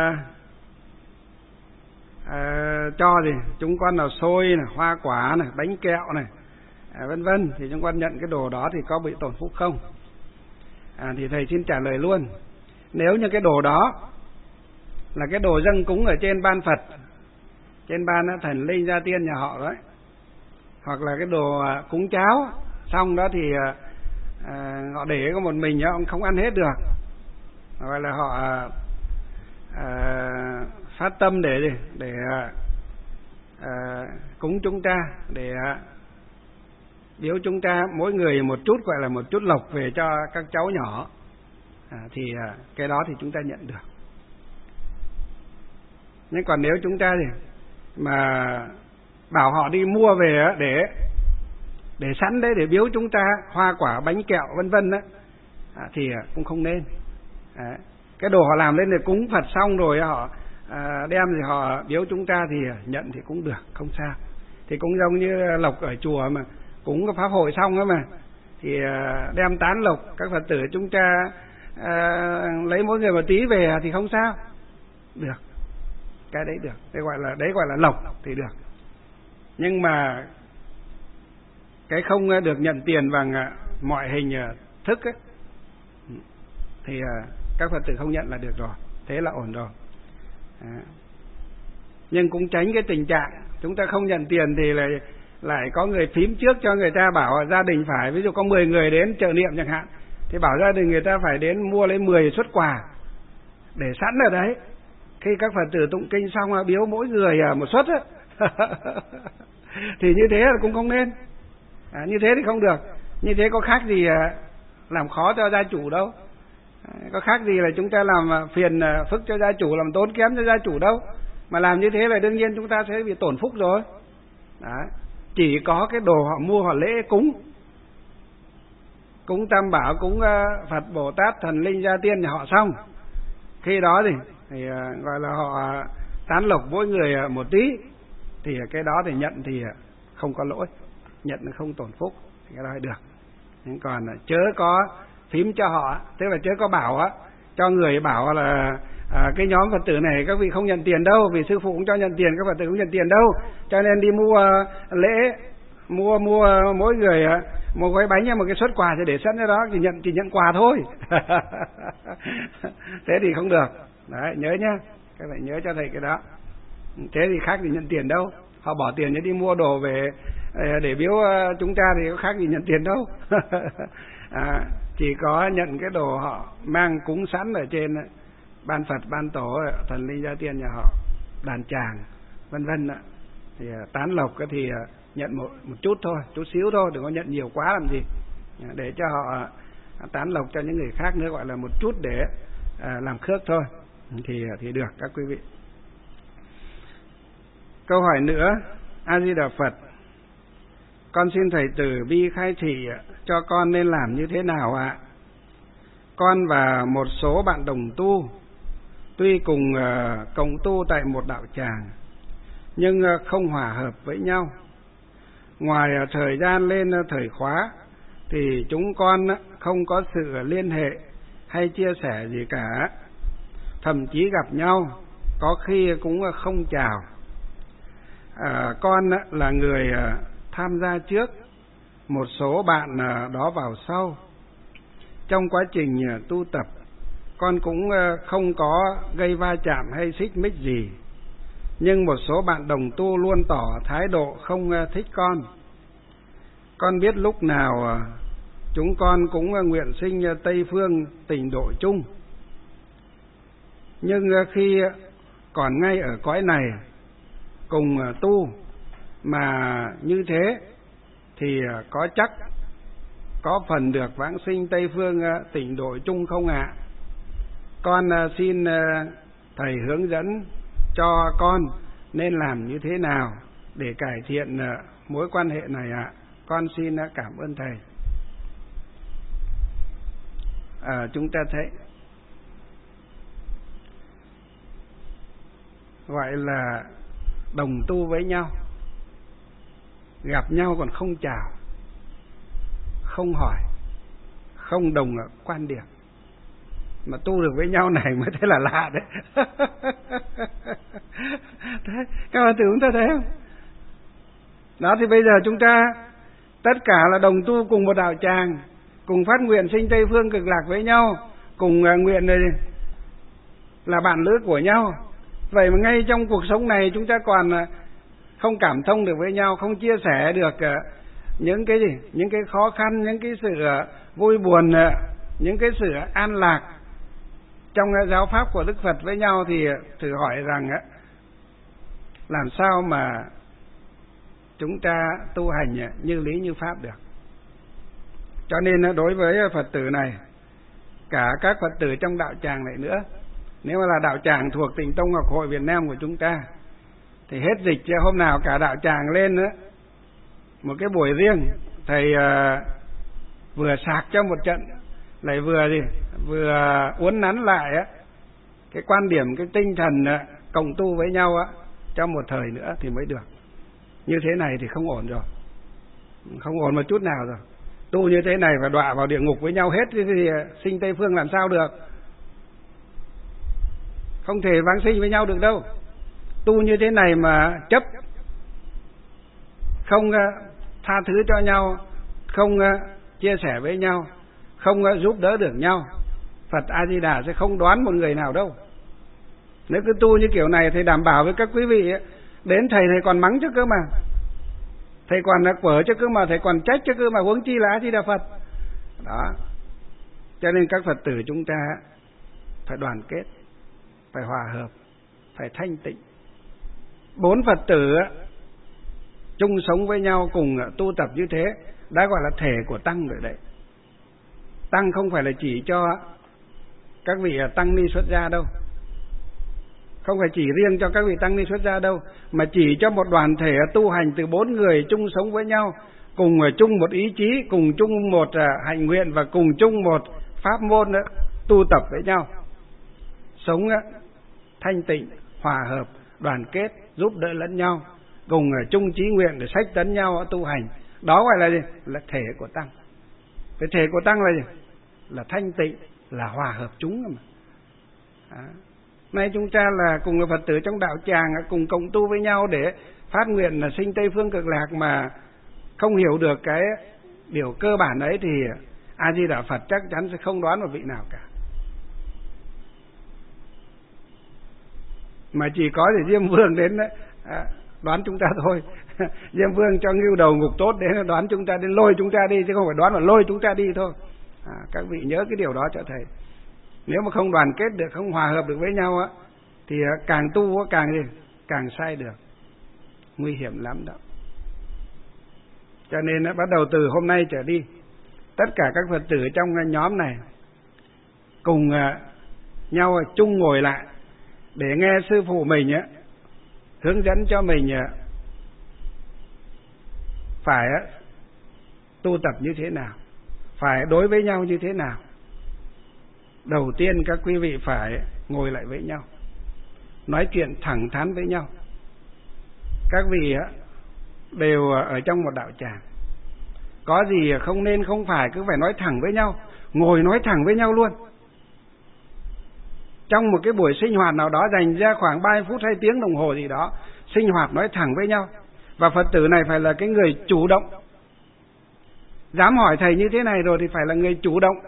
cho chúng con là xôi này, hoa quả này, bánh kẹo này, vân vân, thì chúng con nhận cái đồ đó thì có bị tổn phúc không? Thì thầy xin trả lời luôn. Nếu như cái đồ đó là cái đồ dâng cúng ở trên ban Phật, trên ban thần linh gia tiên nhà họ đấy, hoặc là cái đồ cúng cháo xong đó thì họ để có một mình ông không ăn hết được, gọi là họ phát tâm để cúng chúng ta, để biếu chúng ta mỗi người một chút, gọi là một chút lộc về cho các cháu nhỏ, thì cái đó thì chúng ta nhận được. Nhưng còn nếu chúng ta mà bảo họ đi mua về để sẵn đấy để biếu chúng ta hoa quả bánh kẹo vân vân thì cũng không nên. Cái đồ họ làm lên để cúng Phật xong rồi họ đem thì họ biếu chúng ta thì nhận thì cũng được, không sao. Thì cũng giống như lộc ở chùa mà cúng cái pháp hội xong đó mà, thì đem tán lộc các Phật tử chúng ta lấy mỗi người một tí về thì không sao, được, cái đấy được, đấy gọi là lộc thì được. Nhưng mà cái không được nhận tiền bằng mọi hình thức ấy, thì các Phật tử không nhận là được rồi, thế là ổn rồi. Nhưng cũng tránh cái tình trạng chúng ta không nhận tiền thì lại có người phím trước cho người ta, bảo gia đình phải, ví dụ có 10 người đến trợ niệm chẳng hạn, thì bảo gia đình người ta phải đến mua lấy 10 suất quà để sẵn ở đấy, khi các Phật tử tụng kinh xong biếu mỗi người một suất á. Thì như thế là cũng không nên. Như thế thì không được. Như thế có khác gì làm khó cho gia chủ đâu, có khác gì là chúng ta làm phiền phức cho gia chủ, làm tốn kém cho gia chủ đâu. Mà làm như thế là đương nhiên chúng ta sẽ bị tổn phúc rồi. Đấy. Chỉ có cái đồ họ mua họ lễ cúng Tam Bảo, cúng Phật Bồ Tát thần linh gia tiên nhà họ xong, khi đó thì gọi là họ tán lộc mỗi người một tí, thì cái đó thì nhận thì không có lỗi, nhận không tổn phúc, thì cái đó là được. Nhưng còn chớ có phím cho họ, tức là chớ có bảo cho người bảo là cái nhóm Phật tử này các vị không nhận tiền đâu, vì sư phụ cũng cho nhận tiền, các Phật tử không nhận tiền đâu, cho nên đi mua lễ, mua mỗi người một gói bánh hay một cái suất quà thì để sẵn ở đó, chỉ nhận quà thôi. Thế thì không được. Đấy, nhớ nhá, các bạn nhớ cho thầy cái đó. Thế thì khác gì nhận tiền đâu, họ bỏ tiền để đi mua đồ về để biếu chúng ta thì có khác gì nhận tiền đâu. Chỉ có nhận cái đồ họ mang cúng sẵn ở trên ban Phật, ban tổ, thần linh gia tiên nhà họ, đàn tràng vân vân, thì tán lộc thì nhận một chút thôi, chút xíu thôi, đừng có nhận nhiều quá làm gì, để cho họ tán lộc cho những người khác nữa, gọi là một chút để làm khước thôi, thì được các quý vị. Câu hỏi nữa. A Di Đà Phật, con xin thầy từ bi khai thị cho con nên làm như thế nào ạ? Con và một số bạn đồng tu tuy cùng cộng tu tại một đạo tràng nhưng không hòa hợp với nhau. Ngoài thời gian lên thời khóa thì chúng con không có sự liên hệ hay chia sẻ gì cả, thậm chí gặp nhau có khi cũng không chào. Con là người tham gia trước, một số bạn đó vào sau. Trong quá trình tu tập, con cũng không có gây va chạm hay xích mích gì, nhưng một số bạn đồng tu luôn tỏ thái độ không thích con. Con biết lúc nào chúng con cũng nguyện sinh Tây Phương Tịnh Độ chung, nhưng khi còn ngay ở cõi này cùng tu mà như thế thì có chắc có phần được vãng sinh Tây Phương Tịnh Độ chung không ạ? Con xin thầy hướng dẫn cho con nên làm như thế nào để cải thiện mối quan hệ này ạ. Con xin cảm ơn thầy. Chúng ta thấy gọi là đồng tu với nhau, gặp nhau còn không chào, không hỏi, không đồng quan điểm, mà tu được với nhau này mới thấy là lạ đấy. Thế, các bạn tưởng ta thấy không? Đó, thì bây giờ chúng ta tất cả là đồng tu cùng một đạo tràng, cùng phát nguyện sinh Tây Phương Cực Lạc với nhau, cùng nguyện này là bạn lữ của nhau. Vậy mà ngay trong cuộc sống này chúng ta còn không cảm thông được với nhau, không chia sẻ được những cái gì, những cái khó khăn, những cái sự vui buồn, những cái sự an lạc trong giáo pháp của Đức Phật với nhau, thì thử hỏi rằng làm sao mà chúng ta tu hành như lý như pháp được. Cho nên đối với Phật tử này, cả các Phật tử trong đạo tràng này nữa, nếu mà là đạo tràng thuộc Tịnh Tông Học Hội Việt Nam của chúng ta, thì hết dịch hôm nào cả đạo tràng lên nữa một cái buổi riêng, thầy vừa sạc cho một trận, lại vừa uốn nắn lại cái quan điểm, cái tinh thần cộng tu với nhau trong một thời nữa thì mới được. Như thế này thì không ổn rồi, không ổn một chút nào rồi. Tu như thế này và đọa vào địa ngục với nhau hết thì sinh Tây Phương làm sao được? Không thể vãng sinh với nhau được đâu. Tu như thế này mà chấp, không tha thứ cho nhau, không chia sẻ với nhau, không giúp đỡ được nhau, Phật A Di Đà sẽ không đoán một người nào đâu. Nếu cứ tu như kiểu này thì đảm bảo với các quý vị đến thầy còn mắng chứ cơ mà, thầy còn quở chứ cơ mà, thầy còn trách chứ cơ mà, huống chi là A Di Đà Phật. Đó, cho nên các Phật tử chúng ta phải đoàn kết, phải hòa hợp, phải thanh tịnh. 4 Phật tử chung sống với nhau, cùng tu tập như thế đã gọi là thể của Tăng rồi đấy. Tăng không phải là chỉ cho các vị tăng ni xuất gia đâu, không phải chỉ riêng cho các vị tăng ni xuất gia đâu, mà chỉ cho một đoàn thể tu hành từ 4 người chung sống với nhau, cùng chung một ý chí, cùng chung một hạnh nguyện và cùng chung một pháp môn tu tập với nhau, sống thanh tịnh, hòa hợp, đoàn kết, giúp đỡ lẫn nhau, cùng chung chí nguyện để sách tấn nhau tu hành. Đó gọi là gì? Là thể của Tăng. Cái thể của Tăng là gì? Là thanh tịnh, là hòa hợp chúng mà. Đó. Nay chúng ta là cùng Phật tử trong đạo tràng cùng cộng tu với nhau để phát nguyện là sinh Tây Phương Cực Lạc, mà không hiểu được cái điều cơ bản ấy thì A Di Đà Phật chắc chắn sẽ không đoán một vị nào cả. Mà chỉ có để Diêm Vương đến đoán chúng ta thôi. Diêm Vương cho ngưu đầu ngục tốt đến đoán chúng ta, đến lôi chúng ta đi, chứ không phải đoán mà lôi chúng ta đi thôi. Các vị nhớ cái điều đó cho thầy. Nếu mà không đoàn kết được, không hòa hợp được với nhau thì càng tu càng sai được, nguy hiểm lắm đó. Cho nên bắt đầu từ hôm nay trở đi, tất cả các Phật tử trong nhóm này cùng nhau chung ngồi lại để nghe sư phụ mình hướng dẫn cho mình phải tu tập như thế nào, phải đối với nhau như thế nào. Đầu tiên các quý vị phải ngồi lại với nhau, nói chuyện thẳng thắn với nhau. Các vị đều ở trong một đạo tràng, có gì không nên không phải cứ phải nói thẳng với nhau, ngồi nói thẳng với nhau luôn. Trong một cái buổi sinh hoạt nào đó dành ra khoảng 30 phút hay tiếng đồng hồ gì đó, sinh hoạt nói thẳng với nhau. Và Phật tử này phải là cái người chủ động. Dám hỏi thầy như thế này rồi thì phải là người chủ động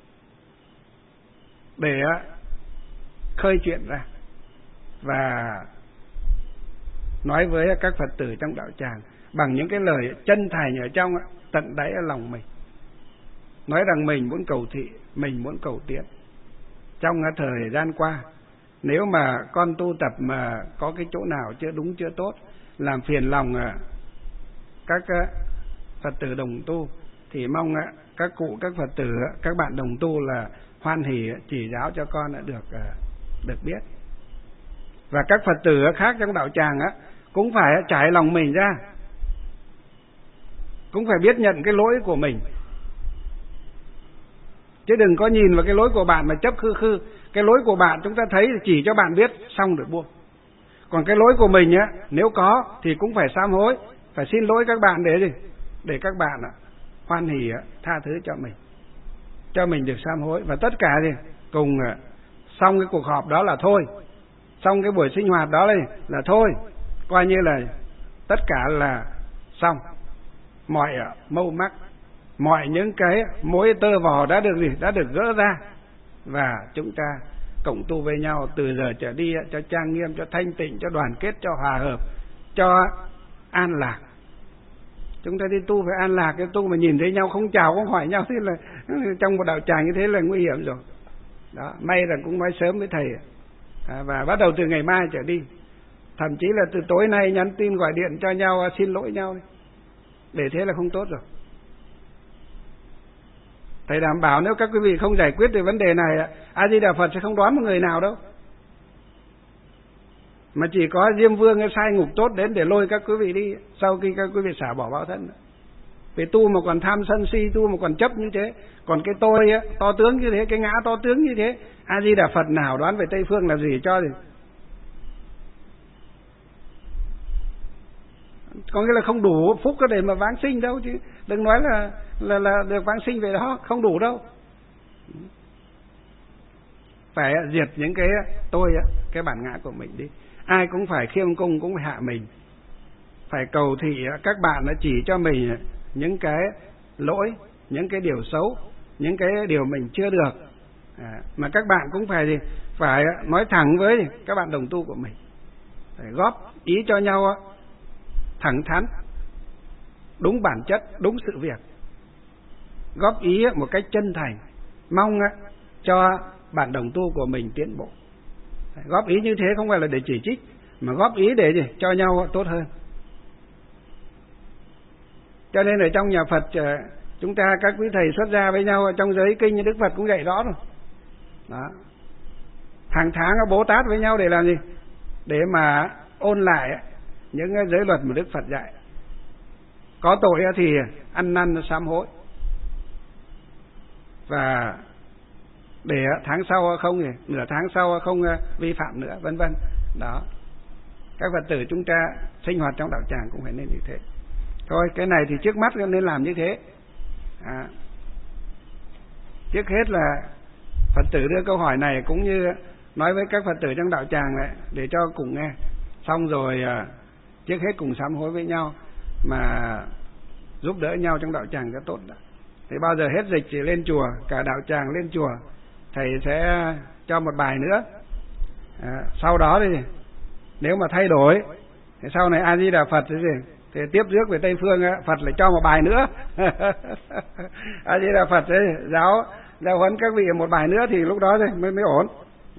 để khơi chuyện ra và nói với các Phật tử trong đạo tràng bằng những cái lời chân thành ở trong tận đáy ở lòng mình. Nói rằng mình muốn cầu thị, mình muốn cầu tiến. Trong thời gian qua, nếu mà con tu tập mà có cái chỗ nào chưa đúng chưa tốt, làm phiền lòng các Phật tử đồng tu, thì mong các cụ, các Phật tử, các bạn đồng tu là hoan hỉ chỉ giáo cho con được biết. Và các Phật tử khác trong đạo tràng cũng phải trải lòng mình ra, cũng phải biết nhận cái lỗi của mình, chứ đừng có nhìn vào cái lỗi của bạn mà chấp khư khư. Cái lỗi của bạn chúng ta thấy thì chỉ cho bạn biết xong rồi buông. Còn cái lỗi của mình nếu có thì cũng phải sám hối, phải xin lỗi các bạn để gì? Để các bạn hoan hỉ tha thứ cho mình được sám hối. Và tất cả thì cùng xong cái cuộc họp đó là thôi, xong cái buổi sinh hoạt đó là thôi, coi như là tất cả là xong. Mọi mâu mắc, mọi những cái mối tơ vò đã được gỡ ra, và chúng ta cộng tu với nhau từ giờ trở đi cho trang nghiêm, cho thanh tịnh, cho đoàn kết, cho hòa hợp, cho an lạc. Chúng ta đi tu phải an lạc. Cái tu mà nhìn thấy nhau không chào không hỏi nhau thế là trong một đạo tràng như thế là nguy hiểm rồi. Đó, may là cũng nói sớm với thầy, và bắt đầu từ ngày mai trở đi, thậm chí là từ tối nay nhắn tin gọi điện cho nhau xin lỗi nhau đi. Để thế là không tốt rồi. Thầy đảm bảo nếu các quý vị không giải quyết được vấn đề này, A Di Đà Phật sẽ không đoán một người nào đâu, mà chỉ có Diêm Vương sai ngục tốt đến để lôi các quý vị đi sau khi các quý vị xả bỏ báo thân. Vì tu mà còn tham sân si, tu mà còn chấp như thế, còn cái tôi to tướng như thế, cái ngã to tướng như thế, A Di Đà Phật nào đoán về Tây Phương là gì cho gì. Có nghĩa là không đủ phúc để mà vãng sinh đâu, chứ đừng nói là được vãng sinh về đó, không đủ đâu. Phải diệt những cái tôi, cái bản ngã của mình đi. Ai cũng phải khiêm cung, cũng phải hạ mình, phải cầu thị các bạn chỉ cho mình những cái lỗi, những cái điều xấu, những cái điều mình chưa được, mà các bạn cũng phải nói thẳng với các bạn đồng tu của mình, phải góp ý cho nhau thẳng thắn, đúng bản chất, đúng sự việc, góp ý một cách chân thành, mong cho bạn đồng tu của mình tiến bộ. Góp ý như thế không phải là để chỉ trích, mà góp ý để cho nhau tốt hơn. Cho nên ở trong nhà Phật chúng ta, các quý thầy xuất gia với nhau trong giới kinh như Đức Phật cũng dạy rõ rồi. Đó. Hàng tháng Bồ Tát với nhau để làm gì? Để mà ôn lại những giới luật mà Đức Phật dạy. Có tội thì ăn năn sám hối, và để tháng sau không, nửa tháng sau không vi phạm nữa, vân vân. Đó. Các Phật tử chúng ta sinh hoạt trong đạo tràng cũng phải nên như thế. Thôi cái này thì trước mắt nên làm như thế. Trước hết là Phật tử đưa câu hỏi này cũng như nói với các Phật tử trong đạo tràng này để cho cùng nghe. Xong rồi trước hết cùng sám hối với nhau mà giúp đỡ nhau trong đạo tràng cho tốt. Thì bao giờ hết dịch thì lên chùa, cả đạo tràng lên chùa, thầy sẽ cho một bài nữa. Sau đó thì nếu mà thay đổi thì sau này A Di Đà Phật thì tiếp rước về Tây Phương, Phật lại cho một bài nữa. A Di Đà Phật giáo huấn các vị một bài nữa thì lúc đó mới ổn.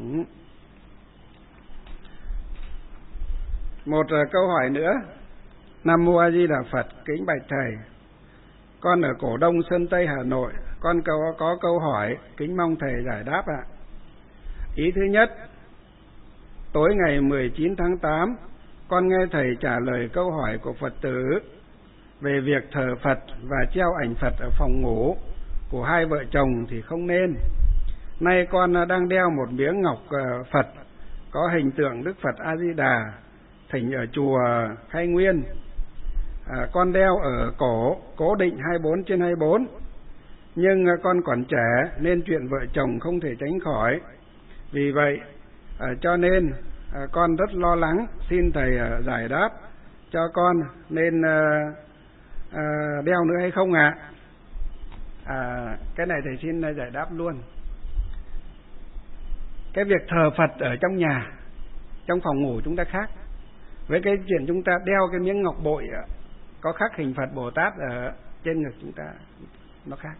Một câu hỏi nữa. Nam Mô A Di Đà Phật. Kính bạch thầy, con ở Cổ Đông, Sơn Tây, Hà Nội, con có câu hỏi kính mong thầy giải đáp ạ. Ý thứ nhất, tối ngày 19 tháng 8 con nghe thầy trả lời câu hỏi của Phật tử về việc thờ Phật và treo ảnh Phật ở phòng ngủ của hai vợ chồng thì không nên. Nay con đang đeo một miếng ngọc Phật có hình tượng Đức Phật A Di Đà thỉnh ở chùa Khai Nguyên. Con đeo ở cổ cố định 24/24, nhưng con còn trẻ nên chuyện vợ chồng không thể tránh khỏi. Vì vậy cho nên con rất lo lắng, xin thầy giải đáp cho con nên đeo nữa hay không ạ? Cái này thầy xin giải đáp luôn. Cái việc thờ Phật ở trong nhà, trong phòng ngủ chúng ta khác với cái chuyện chúng ta đeo cái miếng ngọc bội có khắc hình Phật Bồ Tát ở trên ngực chúng ta, nó khác.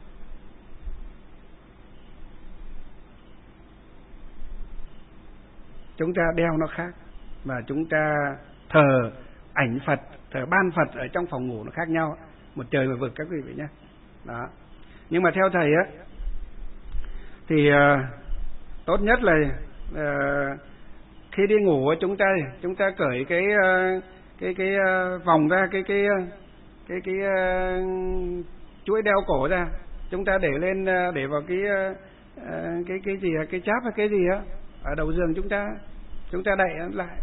Chúng ta đeo nó khác, và chúng ta thờ ảnh Phật, thờ ban Phật ở trong phòng ngủ nó khác nhau, một trời một vực các quý vị nhé. Đó. Nhưng mà theo thầy á, thì tốt nhất là khi đi ngủ chúng ta cởi cái vòng ra, cái chuỗi đeo cổ ra, chúng ta để lên, để vào cái gì, cái cháp hay cái gì á ở đầu giường, chúng ta đậy nó lại.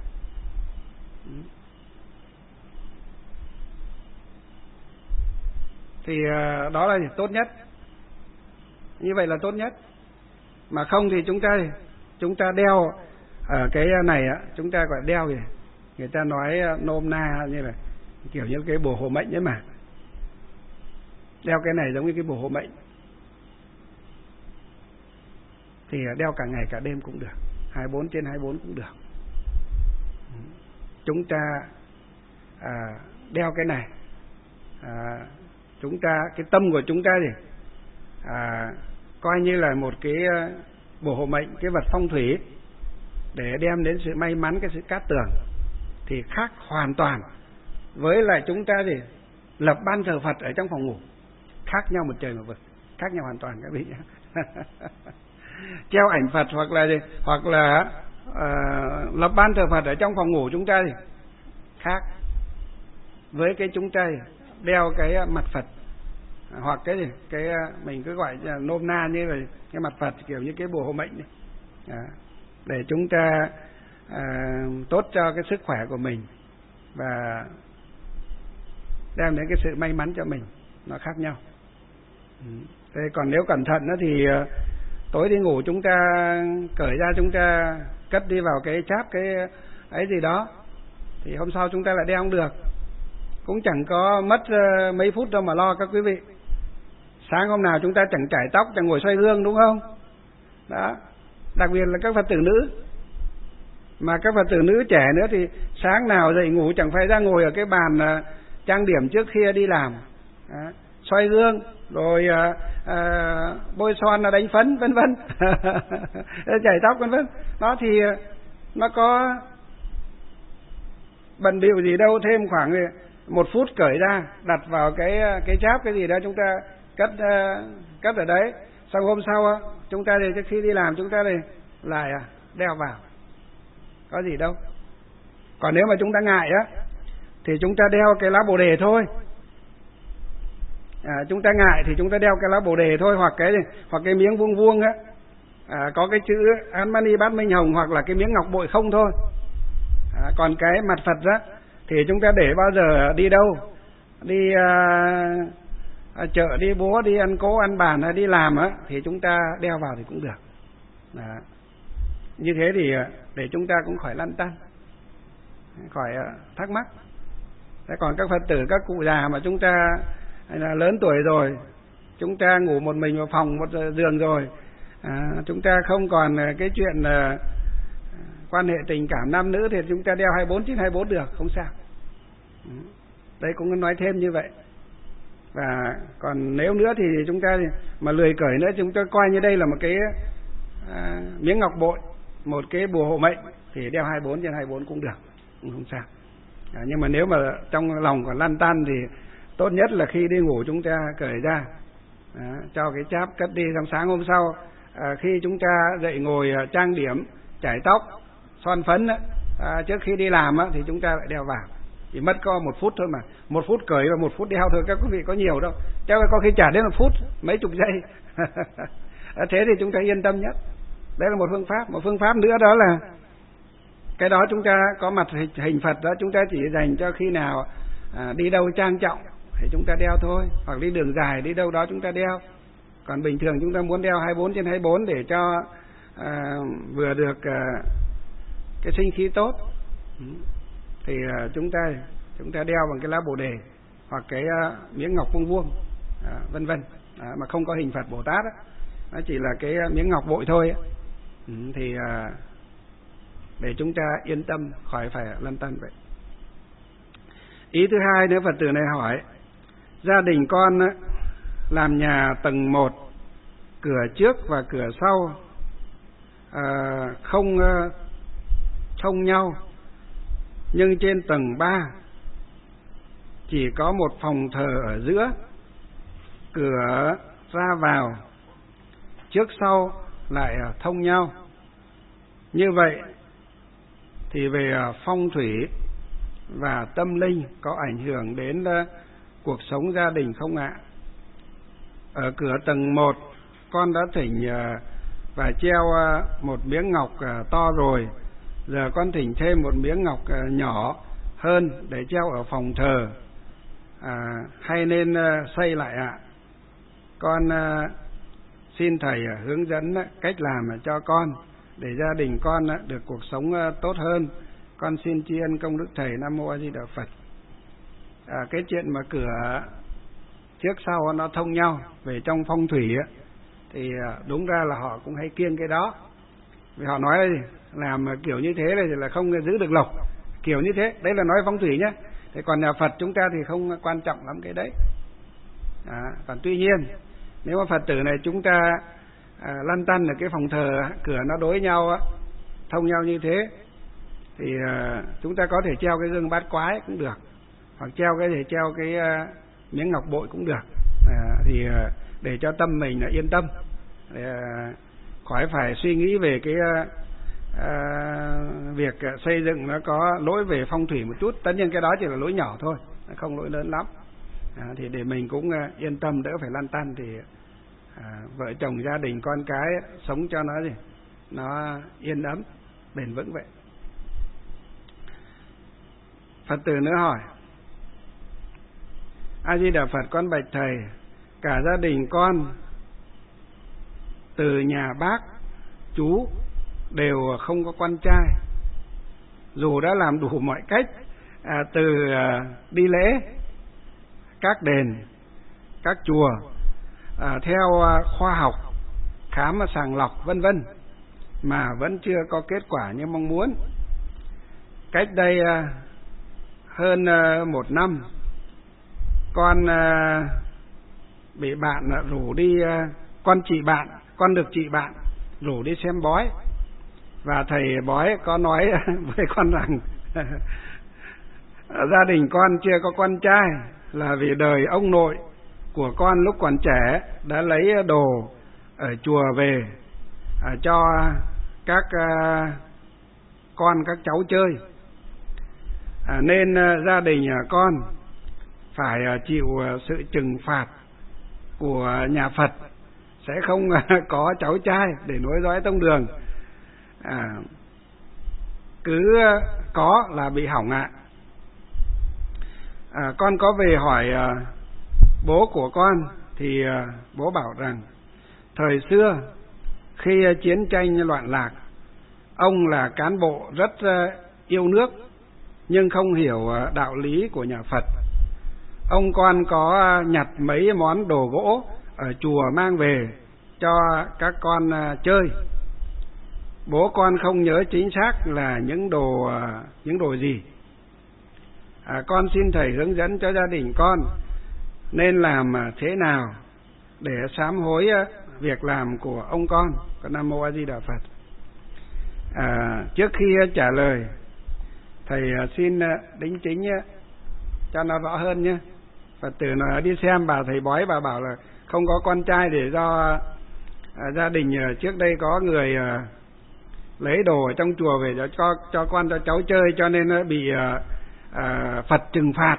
Thì đó là tốt nhất, như vậy là tốt nhất. Mà không thì chúng ta đeo ở cái này á, chúng ta gọi đeo gì, người ta nói nôm na như là kiểu như cái bùa hộ mệnh ấy mà, đeo cái này giống như cái bùa hộ mệnh, thì đeo cả ngày cả đêm cũng được, 24/24 cũng được. Chúng ta đeo cái này, chúng ta, cái tâm của chúng ta gì, coi như là một cái bùa hộ mệnh, cái vật phong thủy để đem đến sự may mắn, cái sự cát tường, thì khác hoàn toàn với lại chúng ta gì lập ban thờ Phật ở trong phòng ngủ, khác nhau một trời một vực, khác nhau hoàn toàn các vị nhé. Treo ảnh Phật hoặc là gì, hoặc là lập ban thờ Phật ở trong phòng ngủ chúng ta thì khác với cái chúng ta đeo cái mặt Phật, hoặc cái gì, cái mình cứ gọi nôm na như là cái mặt Phật, kiểu như cái bùa hộ mệnh ấy. Để chúng ta tốt cho cái sức khỏe của mình và đem đến cái sự may mắn cho mình, nó khác nhau. Thế còn nếu cẩn thận thì tối đi ngủ chúng ta cởi ra, chúng ta cất đi vào cái cháp, cái ấy gì đó, thì hôm sau chúng ta lại đeo không được, cũng chẳng có mất mấy phút đâu mà lo các quý vị. Sáng hôm nào chúng ta chẳng chải tóc, chẳng ngồi xoay gương, đúng không? Đó, đặc biệt là các Phật tử nữ. Mà các Phật tử nữ trẻ nữa thì sáng nào dậy ngủ chẳng phải ra ngồi ở cái bàn trang điểm trước khi đi làm. Đó, xoay gương, rồi bôi son, đánh phấn, vân vân, chải tóc, vân vân. Đó thì nó có bận bịu gì đâu, thêm khoảng 1 phút cởi ra, đặt vào cái cháp cái gì đó, chúng ta cất ở đấy. Xong hôm sau chúng ta thì trước khi đi làm chúng ta thì lại đeo vào, có gì đâu. Còn nếu mà chúng ta ngại thì chúng ta đeo cái lá Bồ đề thôi. Chúng ta ngại thì chúng ta đeo cái lá Bồ đề thôi, hoặc cái miếng vuông vuông có cái chữ Án Mani Bát Minh Hồng, hoặc là cái miếng ngọc bội không thôi. Còn cái mặt Phật thì chúng ta để bao giờ đi đâu, đi chợ, đi búa, đi ăn cố, ăn bàn hay đi làm thì chúng ta đeo vào thì cũng được. Như thế thì để chúng ta cũng khỏi lăn tăn, khỏi thắc mắc. Thế còn các Phật tử, các cụ già mà chúng ta là lớn tuổi rồi, chúng ta ngủ một mình vào phòng một giường rồi, chúng ta không còn cái chuyện quan hệ tình cảm nam nữ, thì chúng ta đeo 24/24 được, không sao. Đấy cũng nói thêm như vậy. Và còn nếu nữa thì chúng ta mà lười cởi nữa, chúng ta coi như đây là một cái miếng ngọc bội, một cái bùa hộ mệnh, thì đeo 24/24 cũng được, cũng không sao. Nhưng mà nếu mà trong lòng còn lăn tăn thì tốt nhất là khi đi ngủ chúng ta cởi ra, cho cái cháp cất đi. Xong sáng hôm sau khi chúng ta dậy ngồi trang điểm, chải tóc, son phấn trước khi đi làm thì chúng ta lại đeo vào, chỉ mất có 1 phút thôi mà, 1 phút cởi và 1 phút đeo thôi, các quý vị có nhiều đâu, chắc có khi chả đến 1 phút, mấy chục giây. Thế thì chúng ta yên tâm nhất. Đấy là một phương pháp. Một phương pháp nữa đó là cái đó chúng ta có mặt hình Phật đó, chúng ta chỉ dành cho khi nào đi đâu trang trọng thì chúng ta đeo thôi, hoặc đi đường dài đi đâu đó chúng ta đeo. Còn bình thường chúng ta muốn đeo 24/24 để cho vừa được cái sinh khí tốt thì chúng ta đeo bằng cái lá Bồ đề hoặc cái miếng ngọc vuông vuông, vân vân, mà không có hình Phật Bồ Tát đó. Nó chỉ là cái miếng ngọc bội thôi ấy. Thì để chúng ta yên tâm khỏi phải lăn tăn vậy. Ý thứ hai nữa, Phật tử này hỏi, gia đình con làm nhà tầng 1, cửa trước và cửa sau không thông nhau, nhưng trên tầng 3 chỉ có một phòng thờ ở giữa, cửa ra vào trước sau lại thông nhau. Như vậy thì về phong thủy và tâm linh có ảnh hưởng đến cuộc sống gia đình không ạ? Ở cửa tầng 1 con đã thỉnh và treo một miếng ngọc to rồi, giờ con thỉnh thêm một miếng ngọc nhỏ hơn để treo ở phòng thờ, hay nên xây lại ạ? Con xin thầy hướng dẫn cách làm cho con để gia đình con được cuộc sống tốt hơn. Con xin tri ân công đức thầy. Nam mô A Di Đà Phật. Cái chuyện mà cửa trước sau nó thông nhau về trong phong thủy thì đúng ra là họ cũng hay kiêng cái đó. Vì họ nói làm kiểu như thế này thì là không giữ được lộc, kiểu như thế. Đấy là nói phong thủy nhé. Thế còn nhà Phật chúng ta thì không quan trọng lắm cái đấy. Còn tuy nhiên nếu mà Phật tử này chúng ta lăn tăn ở cái phòng thờ cửa nó đối nhau thông nhau như thế thì chúng ta có thể treo cái gương bát quái cũng được, hoặc treo cái miếng ngọc bội cũng được, thì để cho tâm mình yên tâm, khỏi phải suy nghĩ về cái việc xây dựng nó có lỗi về phong thủy một chút. Tất nhiên cái đó chỉ là lỗi nhỏ thôi, không lỗi lớn lắm. Thì để mình cũng yên tâm, đỡ phải lăn tăn, thì vợ chồng gia đình con cái sống cho nó yên ấm bền vững vậy. Phật tử nữa hỏi, A Di Đà Phật, con bạch thầy, cả gia đình con từ nhà bác chú đều không có con trai, dù đã làm đủ mọi cách, từ đi lễ các đền các chùa, theo khoa học khám sàng lọc vân vân, mà vẫn chưa có kết quả như mong muốn. Cách đây hơn 1 năm, con bị bạn rủ đi, con được chị bạn rủ đi xem bói, và thầy bói có nói với con rằng gia đình con chưa có con trai là vì đời ông nội của con lúc còn trẻ đã lấy đồ ở chùa về cho các con các cháu chơi, nên gia đình con phải chịu sự trừng phạt của nhà Phật, sẽ không có cháu trai để nối dõi tông đường, cứ có là bị hỏng ạ. Con có về hỏi bố của con thì bố bảo rằng thời xưa khi chiến tranh loạn lạc, ông là cán bộ rất yêu nước nhưng không hiểu đạo lý của nhà Phật. Ông con có nhặt mấy món đồ gỗ ở chùa mang về cho các con chơi. Bố con không nhớ chính xác là những đồ gì. Con xin thầy hướng dẫn cho gia đình con nên làm thế nào để sám hối việc làm của ông con. Nam mô A Di Đà Phật. Trước khi trả lời, thầy xin đính chính cho nó rõ hơn nhé. Phật tử nó đi xem bà thầy bói, bà bảo là không có con trai để do gia đình trước đây có người lấy đồ ở trong chùa về cho con cho cháu chơi, cho nên nó bị Phật trừng phạt.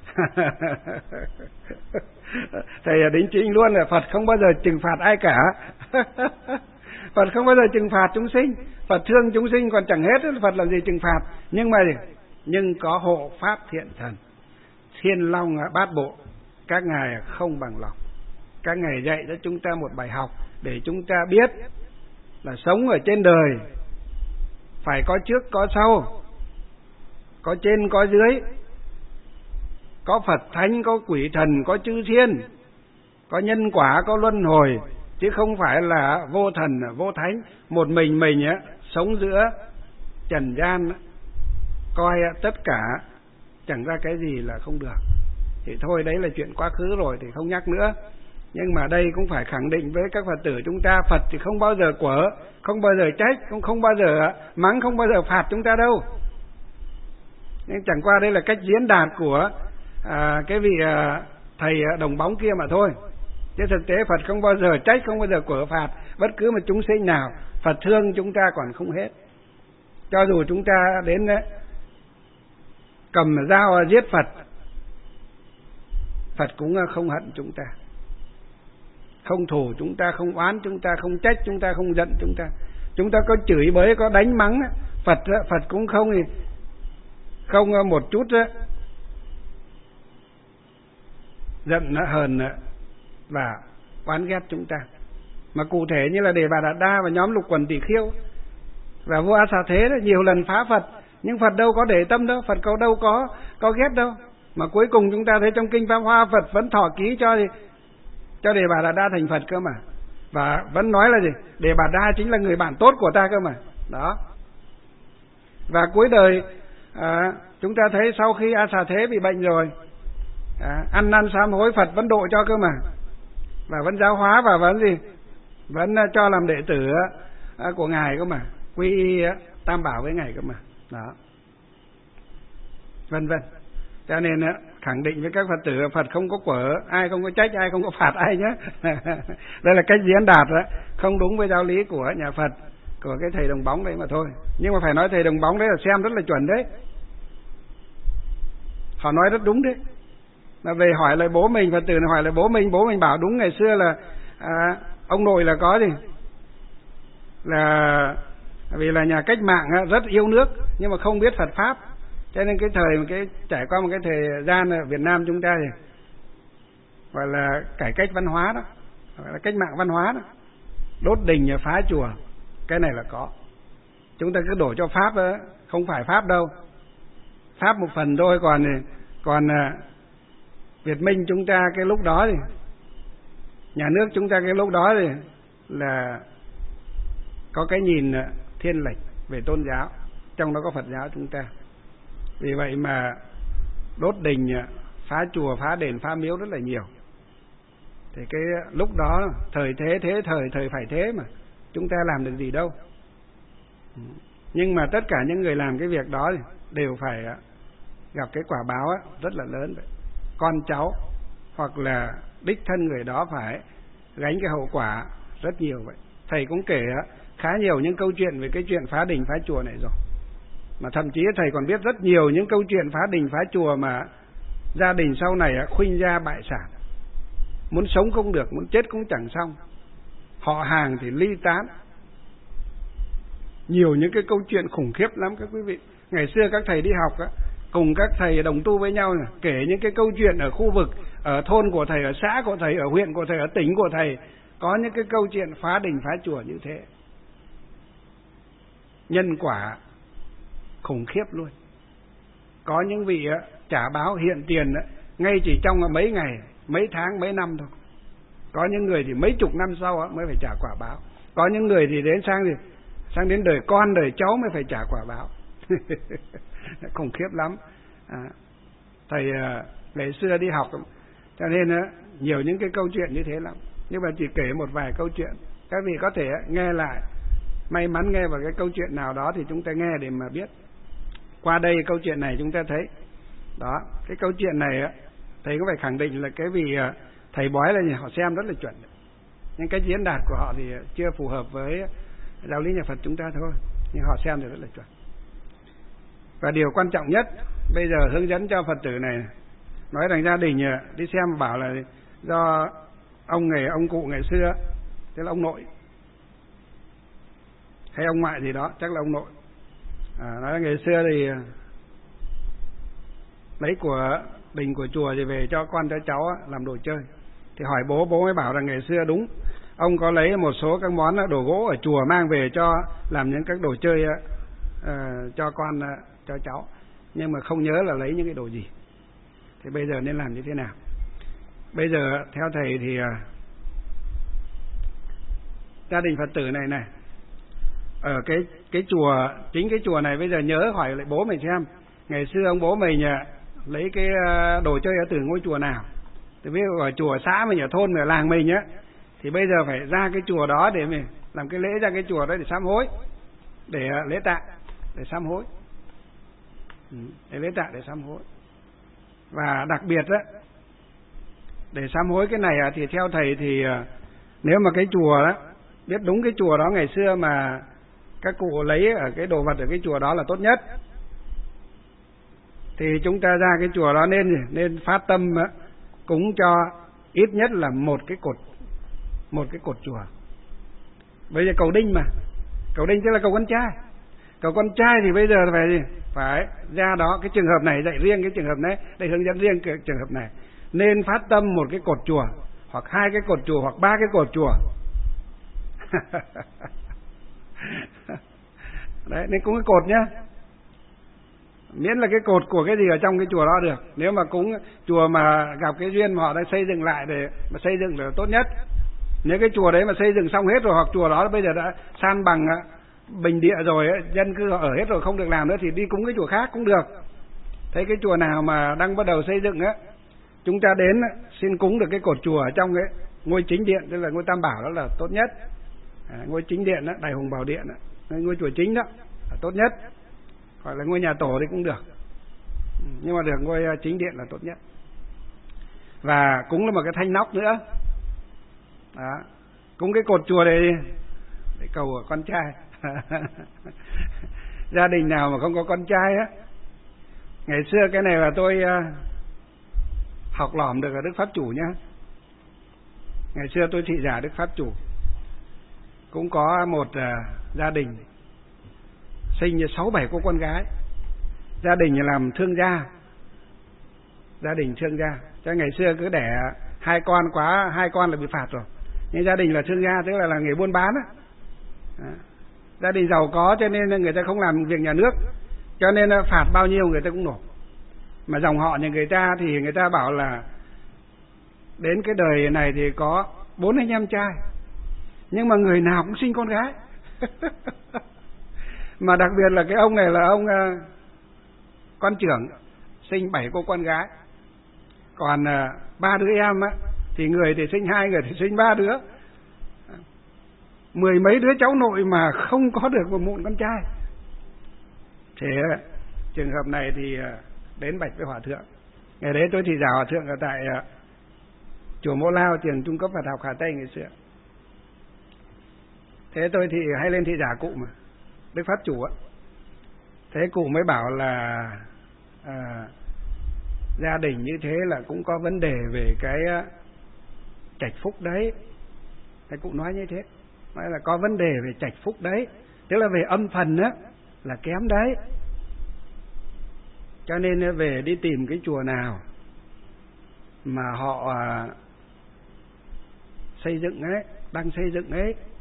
Thầy đính chính luôn là Phật không bao giờ trừng phạt ai cả. Phật không bao giờ trừng phạt chúng sinh. Phật thương chúng sinh còn chẳng hết, Phật làm gì trừng phạt. Nhưng có hộ pháp thiện thần, Thiên Long Bát Bộ, các ngài không bằng lòng. Các ngài dạy cho chúng ta một bài học để chúng ta biết là sống ở trên đời phải có trước có sau, có trên có dưới, có Phật thánh, có quỷ thần, có chư thiên, có nhân quả, có luân hồi, chứ không phải là vô thần vô thánh. Một mình sống giữa trần gian, coi tất cả chẳng ra cái gì là không được. Thì thôi, đấy là chuyện quá khứ rồi thì không nhắc nữa. Nhưng mà đây cũng phải khẳng định với các Phật tử chúng ta, Phật thì không bao giờ quở, không bao giờ trách, không bao giờ mắng, không bao giờ phạt chúng ta đâu. Nhưng chẳng qua đây là cách diễn đạt của cái vị thầy đồng bóng kia mà thôi. Chứ thực tế Phật không bao giờ trách, không bao giờ quở phạt bất cứ một chúng sinh nào. Phật thương chúng ta còn không hết. Cho dù chúng ta đến cầm dao giết Phật, Phật cũng không hận chúng ta, không thù chúng ta, không oán chúng ta, không trách chúng ta, không giận chúng ta. Chúng ta có chửi bới, có đánh mắng, Phật cũng không một chút giận hờn và oán ghét chúng ta. Mà cụ thể như là Đề Bà Đạt Đa và nhóm Lục Quần Tỳ Khưu và vua A Xà Thế nhiều lần phá Phật, nhưng Phật đâu có để tâm đâu, Phật đâu có ghét đâu. Mà cuối cùng chúng ta thấy trong kinh Pháp Hoa, Phật vẫn thọ ký cho Đề Bà Đạt Đa thành Phật cơ mà. Và vẫn nói là gì? Đề Bà Đa chính là người bạn tốt của ta cơ mà. Đó. Và cuối đời chúng ta thấy sau khi A Xà Thế bị bệnh rồi, ăn năn sám hối, Phật vẫn độ cho cơ mà. Và vẫn giáo hóa và vẫn cho làm đệ tử của ngài cơ mà, quy y Tam Bảo với ngài cơ mà. Đó. Vân vân. Cho nên khẳng định với các Phật tử, Phật không có quở ai, không có trách ai, không có phạt ai nhé. Đây là cách diễn đạt đó, không đúng với giáo lý của nhà Phật, của cái thầy đồng bóng đấy mà thôi. Nhưng mà phải nói thầy đồng bóng đấy là xem rất là chuẩn đấy. Họ nói rất đúng đấy. Mà về hỏi lại bố mình, Phật tử này hỏi lại bố mình bảo đúng, ngày xưa là ông nội là có gì, là vì là nhà cách mạng rất yêu nước nhưng mà không biết Phật pháp, cho nên trải qua một cái thời gian ở Việt Nam chúng ta thì gọi là cải cách văn hóa đó, gọi là cách mạng văn hóa đó, đốt đình phá chùa, cái này là có. Chúng ta cứ đổ cho pháp đó, không phải pháp đâu, pháp một phần thôi, còn Việt Minh chúng ta cái lúc đó thì nhà nước chúng ta cái lúc đó thì là có cái nhìn thiên lệch về tôn giáo, trong đó có Phật giáo chúng ta. Vì vậy mà đốt đình, phá chùa, phá đền, phá miếu rất là nhiều. Thì cái lúc đó thời phải thế mà chúng ta làm được gì đâu. Nhưng mà tất cả những người làm cái việc đó thì đều phải gặp cái quả báo rất là lớn vậy. Con cháu hoặc là đích thân người đó phải gánh cái hậu quả rất nhiều vậy. Thầy cũng kể khá nhiều những câu chuyện về cái chuyện phá đình phá chùa này rồi. Mà thậm chí thầy còn biết rất nhiều những câu chuyện phá đình phá chùa mà gia đình sau này khuynh gia bại sản, muốn sống không được, muốn chết cũng chẳng xong, họ hàng thì ly tán. Nhiều những cái câu chuyện khủng khiếp lắm các quý vị. Ngày xưa các thầy đi học cùng các thầy đồng tu với nhau kể những cái câu chuyện ở khu vực, ở thôn của thầy, ở xã của thầy, ở huyện của thầy, ở tỉnh của thầy, có những cái câu chuyện phá đình phá chùa như thế. Nhân quả khủng khiếp luôn. Có những vị trả báo hiện tiền ngay chỉ trong mấy ngày, mấy tháng, mấy năm thôi. Có những người thì mấy chục năm sau mới phải trả quả báo. Có những người thì sang đến đời con, đời cháu mới phải trả quả báo. Khủng khiếp lắm. Thầy ngày xưa đi học cho nên nhiều những cái câu chuyện như thế lắm. Nhưng mà chỉ kể một vài câu chuyện, các vị có thể nghe lại, may mắn nghe vào cái câu chuyện nào đó thì chúng ta nghe để mà biết. Qua đây câu chuyện này chúng ta thấy đó, cái câu chuyện này thầy cũng phải khẳng định là cái vị thầy bói là họ xem rất là chuẩn, nhưng cái diễn đạt của họ thì chưa phù hợp với giáo lý nhà Phật chúng ta thôi. nhưng họ xem thì rất là chuẩn. Và điều quan trọng nhất bây giờ hướng dẫn cho Phật tử này, nói rằng gia đình đi xem bảo là do ông cụ ngày xưa, tức là ông nội hay ông ngoại gì đó, chắc là ông nội, nói là ngày xưa thì lấy của đình của chùa thì về cho con cho cháu làm đồ chơi. Thì hỏi bố mới bảo rằng ngày xưa đúng, ông có lấy một số các món đồ gỗ ở chùa mang về cho làm những các đồ chơi cho con cho cháu, nhưng mà không nhớ là lấy những cái đồ gì. Thì bây giờ nên làm như thế nào? Bây giờ theo thầy thì gia đình Phật tử này ở cái chùa, chính cái chùa này bây giờ nhớ hỏi lại bố mình xem ngày xưa ông bố mình lấy cái đồ chơi ở từ ngôi chùa nào. Thì ví dụ ở chùa xã mình, ở thôn mình, ở làng mình thì bây giờ phải ra cái chùa đó để mình làm cái lễ ra cái chùa đó để sám hối, để lễ tạ, để sám hối, để lễ tạ, để sám hối. Và đặc biệt để sám hối cái này thì theo thầy thì nếu mà cái chùa đó, biết đúng cái chùa đó ngày xưa mà các cụ lấy ở cái đồ vật ở cái chùa đó là tốt nhất, thì chúng ta ra cái chùa đó nên phát tâm cúng cho ít nhất là một cái cột chùa. Bây giờ cầu đinh mà, cầu đinh tức là cầu con trai. Cầu con trai thì bây giờ phải ra đó, cái trường hợp này dạy riêng cái trường hợp này, để hướng dẫn riêng cái trường hợp này, nên phát tâm một cái cột chùa, hoặc 2 cái cột chùa, hoặc 3 cái cột chùa. Đấy, nên cúng cái cột nhá, miễn là cái cột của cái gì ở trong cái chùa đó được. Nếu mà cúng chùa mà gặp cái duyên mà họ đã xây dựng lại để mà xây dựng là tốt nhất. Nếu cái chùa đấy mà xây dựng xong hết rồi, hoặc chùa đó bây giờ đã san bằng bình địa rồi, dân cư họ ở hết rồi không được làm nữa, thì đi cúng cái chùa khác cũng được. Thấy cái chùa nào mà đang bắt đầu xây dựng chúng ta đến xin cúng được cái cột chùa ở trong cái ngôi chính điện, tức là ngôi Tam Bảo, đó là tốt nhất. Ngôi chính điện Đại Hùng Bảo Điện ngôi chùa chính đó là tốt nhất. Hoặc là ngôi nhà tổ thì cũng được, nhưng mà được ngôi chính điện là tốt nhất. Và cúng là một cái thanh nóc nữa đó. Cúng cái cột chùa này để cầu ở con trai. Gia đình nào mà không có con trai ngày xưa cái này là tôi học lỏm được ở Đức Pháp Chủ nhá. Ngày xưa tôi thị giả Đức Pháp Chủ, cũng có một gia đình sinh 6-7 cô con gái. Gia đình làm thương gia, gia đình thương gia. Cho ngày xưa cứ đẻ 2 con quá 2 con là bị phạt rồi. Nhưng gia đình là thương gia, tức là nghề buôn bán Gia đình giàu có cho nên người ta không làm việc nhà nước, cho nên phạt bao nhiêu người ta cũng nộp. Mà dòng họ nhà người ta thì người ta bảo là đến cái đời này thì có 4 anh em trai, nhưng mà người nào cũng sinh con gái. Mà đặc biệt là cái ông này là ông con trưởng, sinh 7 cô con gái. Còn 3 đứa em thì người thì sinh 2, người thì sinh 3 đứa. 10 mấy đứa cháu nội mà không có được một mụn con trai. Thế trường hợp này thì đến bạch với Hòa Thượng. Ngày đấy tôi thì giả Hòa Thượng ở tại chùa Mẫu Lao, trường trung cấp Phật học Hà Tây ngày xưa. Thế tôi thì hay lên thị giả cụ mà, Đức Pháp Chủ Thế cụ mới bảo là gia đình như thế là cũng có vấn đề về cái trạch phúc đấy. Thế cụ nói như thế, nói là có vấn đề về trạch phúc đấy, tức là về âm phần là kém đấy. Cho nên về đi tìm cái chùa nào mà họ xây dựng đang xây dựng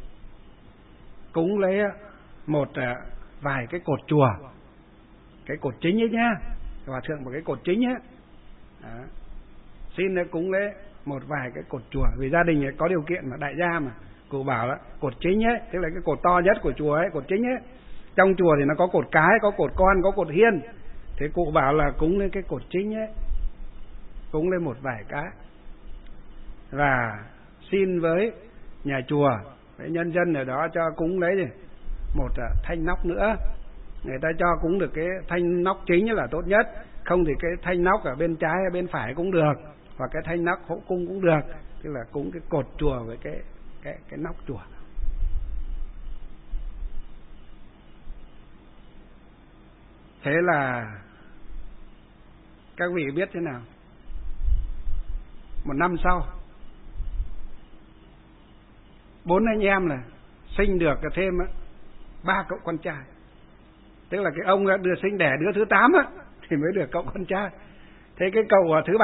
cúng lấy một vài cái cột chùa, cái cột chính ấy nhá, Hòa Thượng một cái cột chính xin cúng lấy một vài cái cột chùa, vì gia đình có điều kiện mà, đại gia mà. Cụ bảo là cột chính tức là cái cột to nhất của chùa cột chính trong chùa thì nó có cột cái, có cột con, có cột hiên. Thế cụ bảo là cúng lên cái cột chính cúng lên một vài cái, và xin với nhà chùa, với nhân dân ở đó cho cúng lấy một thanh nóc nữa. Người ta cho cúng được cái thanh nóc chính là tốt nhất, không thì cái thanh nóc ở bên trái hay bên phải cũng được, hoặc cái thanh nóc hậu cung cũng được, tức là cúng cái cột chùa với cái nóc chùa. Thế là các vị biết thế nào? Một năm sau, 4 anh em là sinh được thêm 3 cậu con trai. Tức là cái ông đã đưa sinh đẻ đứa thứ 8 thì mới được cậu con trai. Thế cái cậu thứ 3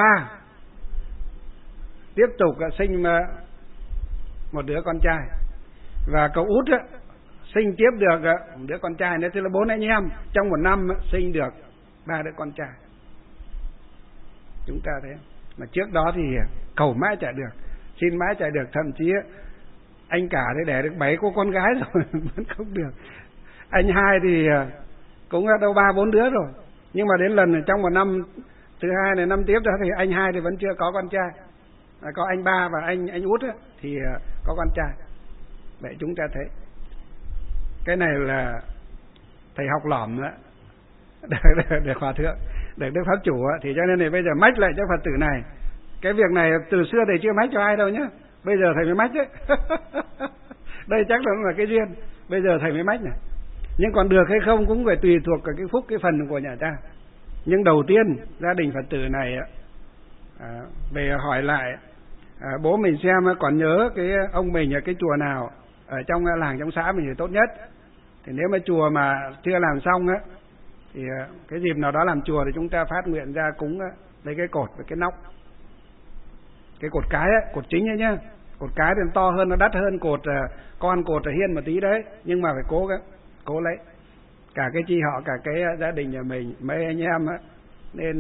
tiếp tục sinh một đứa con trai, và cậu út sinh tiếp được một đứa con trai nữa. Thế là 4 anh em trong một năm sinh được 3 đứa con trai. Chúng ta thấy mà trước đó thì cầu mãi chả được, xin mãi chả được, thậm chí anh cả thì đẻ được 7 cô con gái rồi vẫn không được. Anh hai thì cũng đâu 3-4 đứa rồi, nhưng mà đến lần trong một năm thứ hai này, năm tiếp đó thì anh hai thì vẫn chưa có con trai. Có anh ba và anh út thì có con trai. Vậy chúng ta thấy cái này là thầy học lỏm đó, để hòa thượng, để Đức Pháp Chủ thì cho nên thì bây giờ mách lại cho Phật tử này. Cái việc này từ xưa thầy chưa mách cho ai đâu nhá, bây giờ thầy mới mách đấy. Đây chắc là cái duyên, bây giờ thầy mới mách này. Nhưng còn được hay không cũng phải tùy thuộc cái phúc, cái phần của nhà cha. Nhưng đầu tiên gia đình Phật tử này về hỏi lại bố mình xem còn nhớ cái ông mình ở cái chùa nào ở trong làng, trong xã mình thì tốt nhất. Thì nếu mà chùa mà chưa làm xong thì cái dịp nào đó làm chùa thì chúng ta phát nguyện ra cúng lấy cái cột với cái nóc. Cái cột cái cột chính ấy nhá. Cột cái thì nó to hơn, nó đắt hơn cột con cột ở hiên một tí đấy, nhưng mà phải cố lấy. Cả cái chi họ, cả cái gia đình nhà mình, mấy anh em nên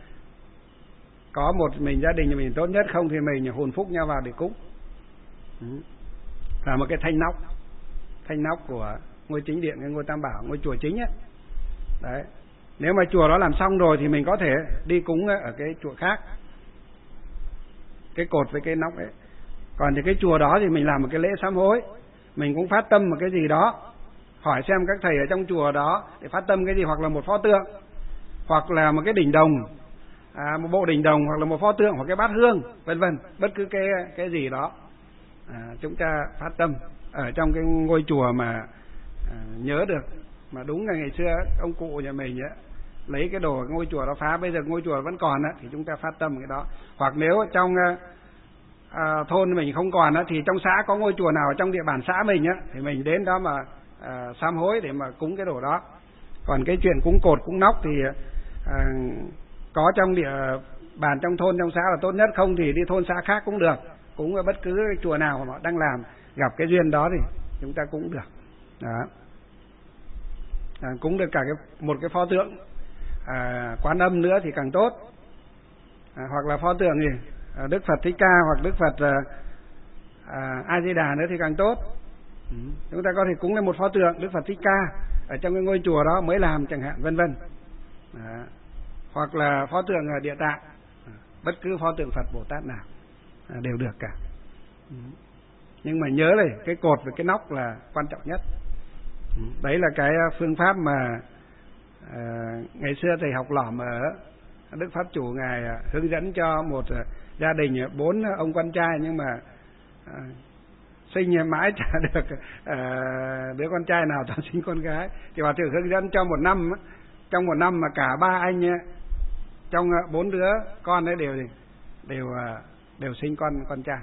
có một mình gia đình nhà mình tốt nhất, không thì mình hồn phúc nhau vào để cúng. Là một cái thanh nóc của ngôi chính điện, cái ngôi Tam Bảo, ngôi chùa chính ấy. Đấy. Nếu mà chùa đó làm xong rồi thì mình có thể đi cúng ở cái chùa khác, cái cột với cái nóc ấy. Còn thì cái chùa đó thì mình làm một cái lễ sám hối, mình cũng phát tâm một cái gì đó, hỏi xem các thầy ở trong chùa đó để phát tâm cái gì, hoặc là một pho tượng, hoặc là một cái đỉnh đồng, một bộ đỉnh đồng, hoặc là một pho tượng, hoặc cái bát hương, vân vân, bất cứ cái gì đó chúng ta phát tâm ở trong cái ngôi chùa mà nhớ được. Mà đúng là ngày xưa ông cụ nhà mình lấy cái đồ ngôi chùa đó phá, bây giờ ngôi chùa vẫn còn thì chúng ta phát tâm cái đó. Hoặc nếu trong thôn mình không còn thì trong xã có ngôi chùa nào trong địa bàn xã mình thì mình đến đó mà sám hối để mà cúng cái đồ đó. Còn cái chuyện cúng cột, cúng nóc thì có trong địa bàn, trong thôn, trong xã là tốt nhất, không thì đi thôn xã khác cũng được, cúng ở bất cứ cái chùa nào mà họ đang làm, gặp cái duyên đó thì chúng ta cũng được đó. Cúng được cả một cái pho tượng Quan Âm nữa thì càng tốt, hoặc là pho tượng gì Đức Phật Thích Ca hoặc Đức Phật A Di Đà nữa thì càng tốt. Chúng ta có thể cúng lên một pho tượng Đức Phật Thích Ca ở trong cái ngôi chùa đó mới làm chẳng hạn, vân vân. Hoặc là pho tượng Địa Tạng, bất cứ pho tượng Phật Bồ Tát nào đều được cả. Nhưng mà nhớ này, cái cột với cái nóc là quan trọng nhất. Đấy là cái phương pháp mà ngày xưa thầy học lỏm ở Đức Pháp Chủ ngài hướng dẫn cho một gia đình 4 ông con trai, nhưng mà sinh mãi chả được đứa con trai nào, toàn sinh con gái. Thì Hòa Thượng hướng dẫn cho một năm, trong một năm mà cả 3 anh trong 4 đứa con ấy đều sinh con trai.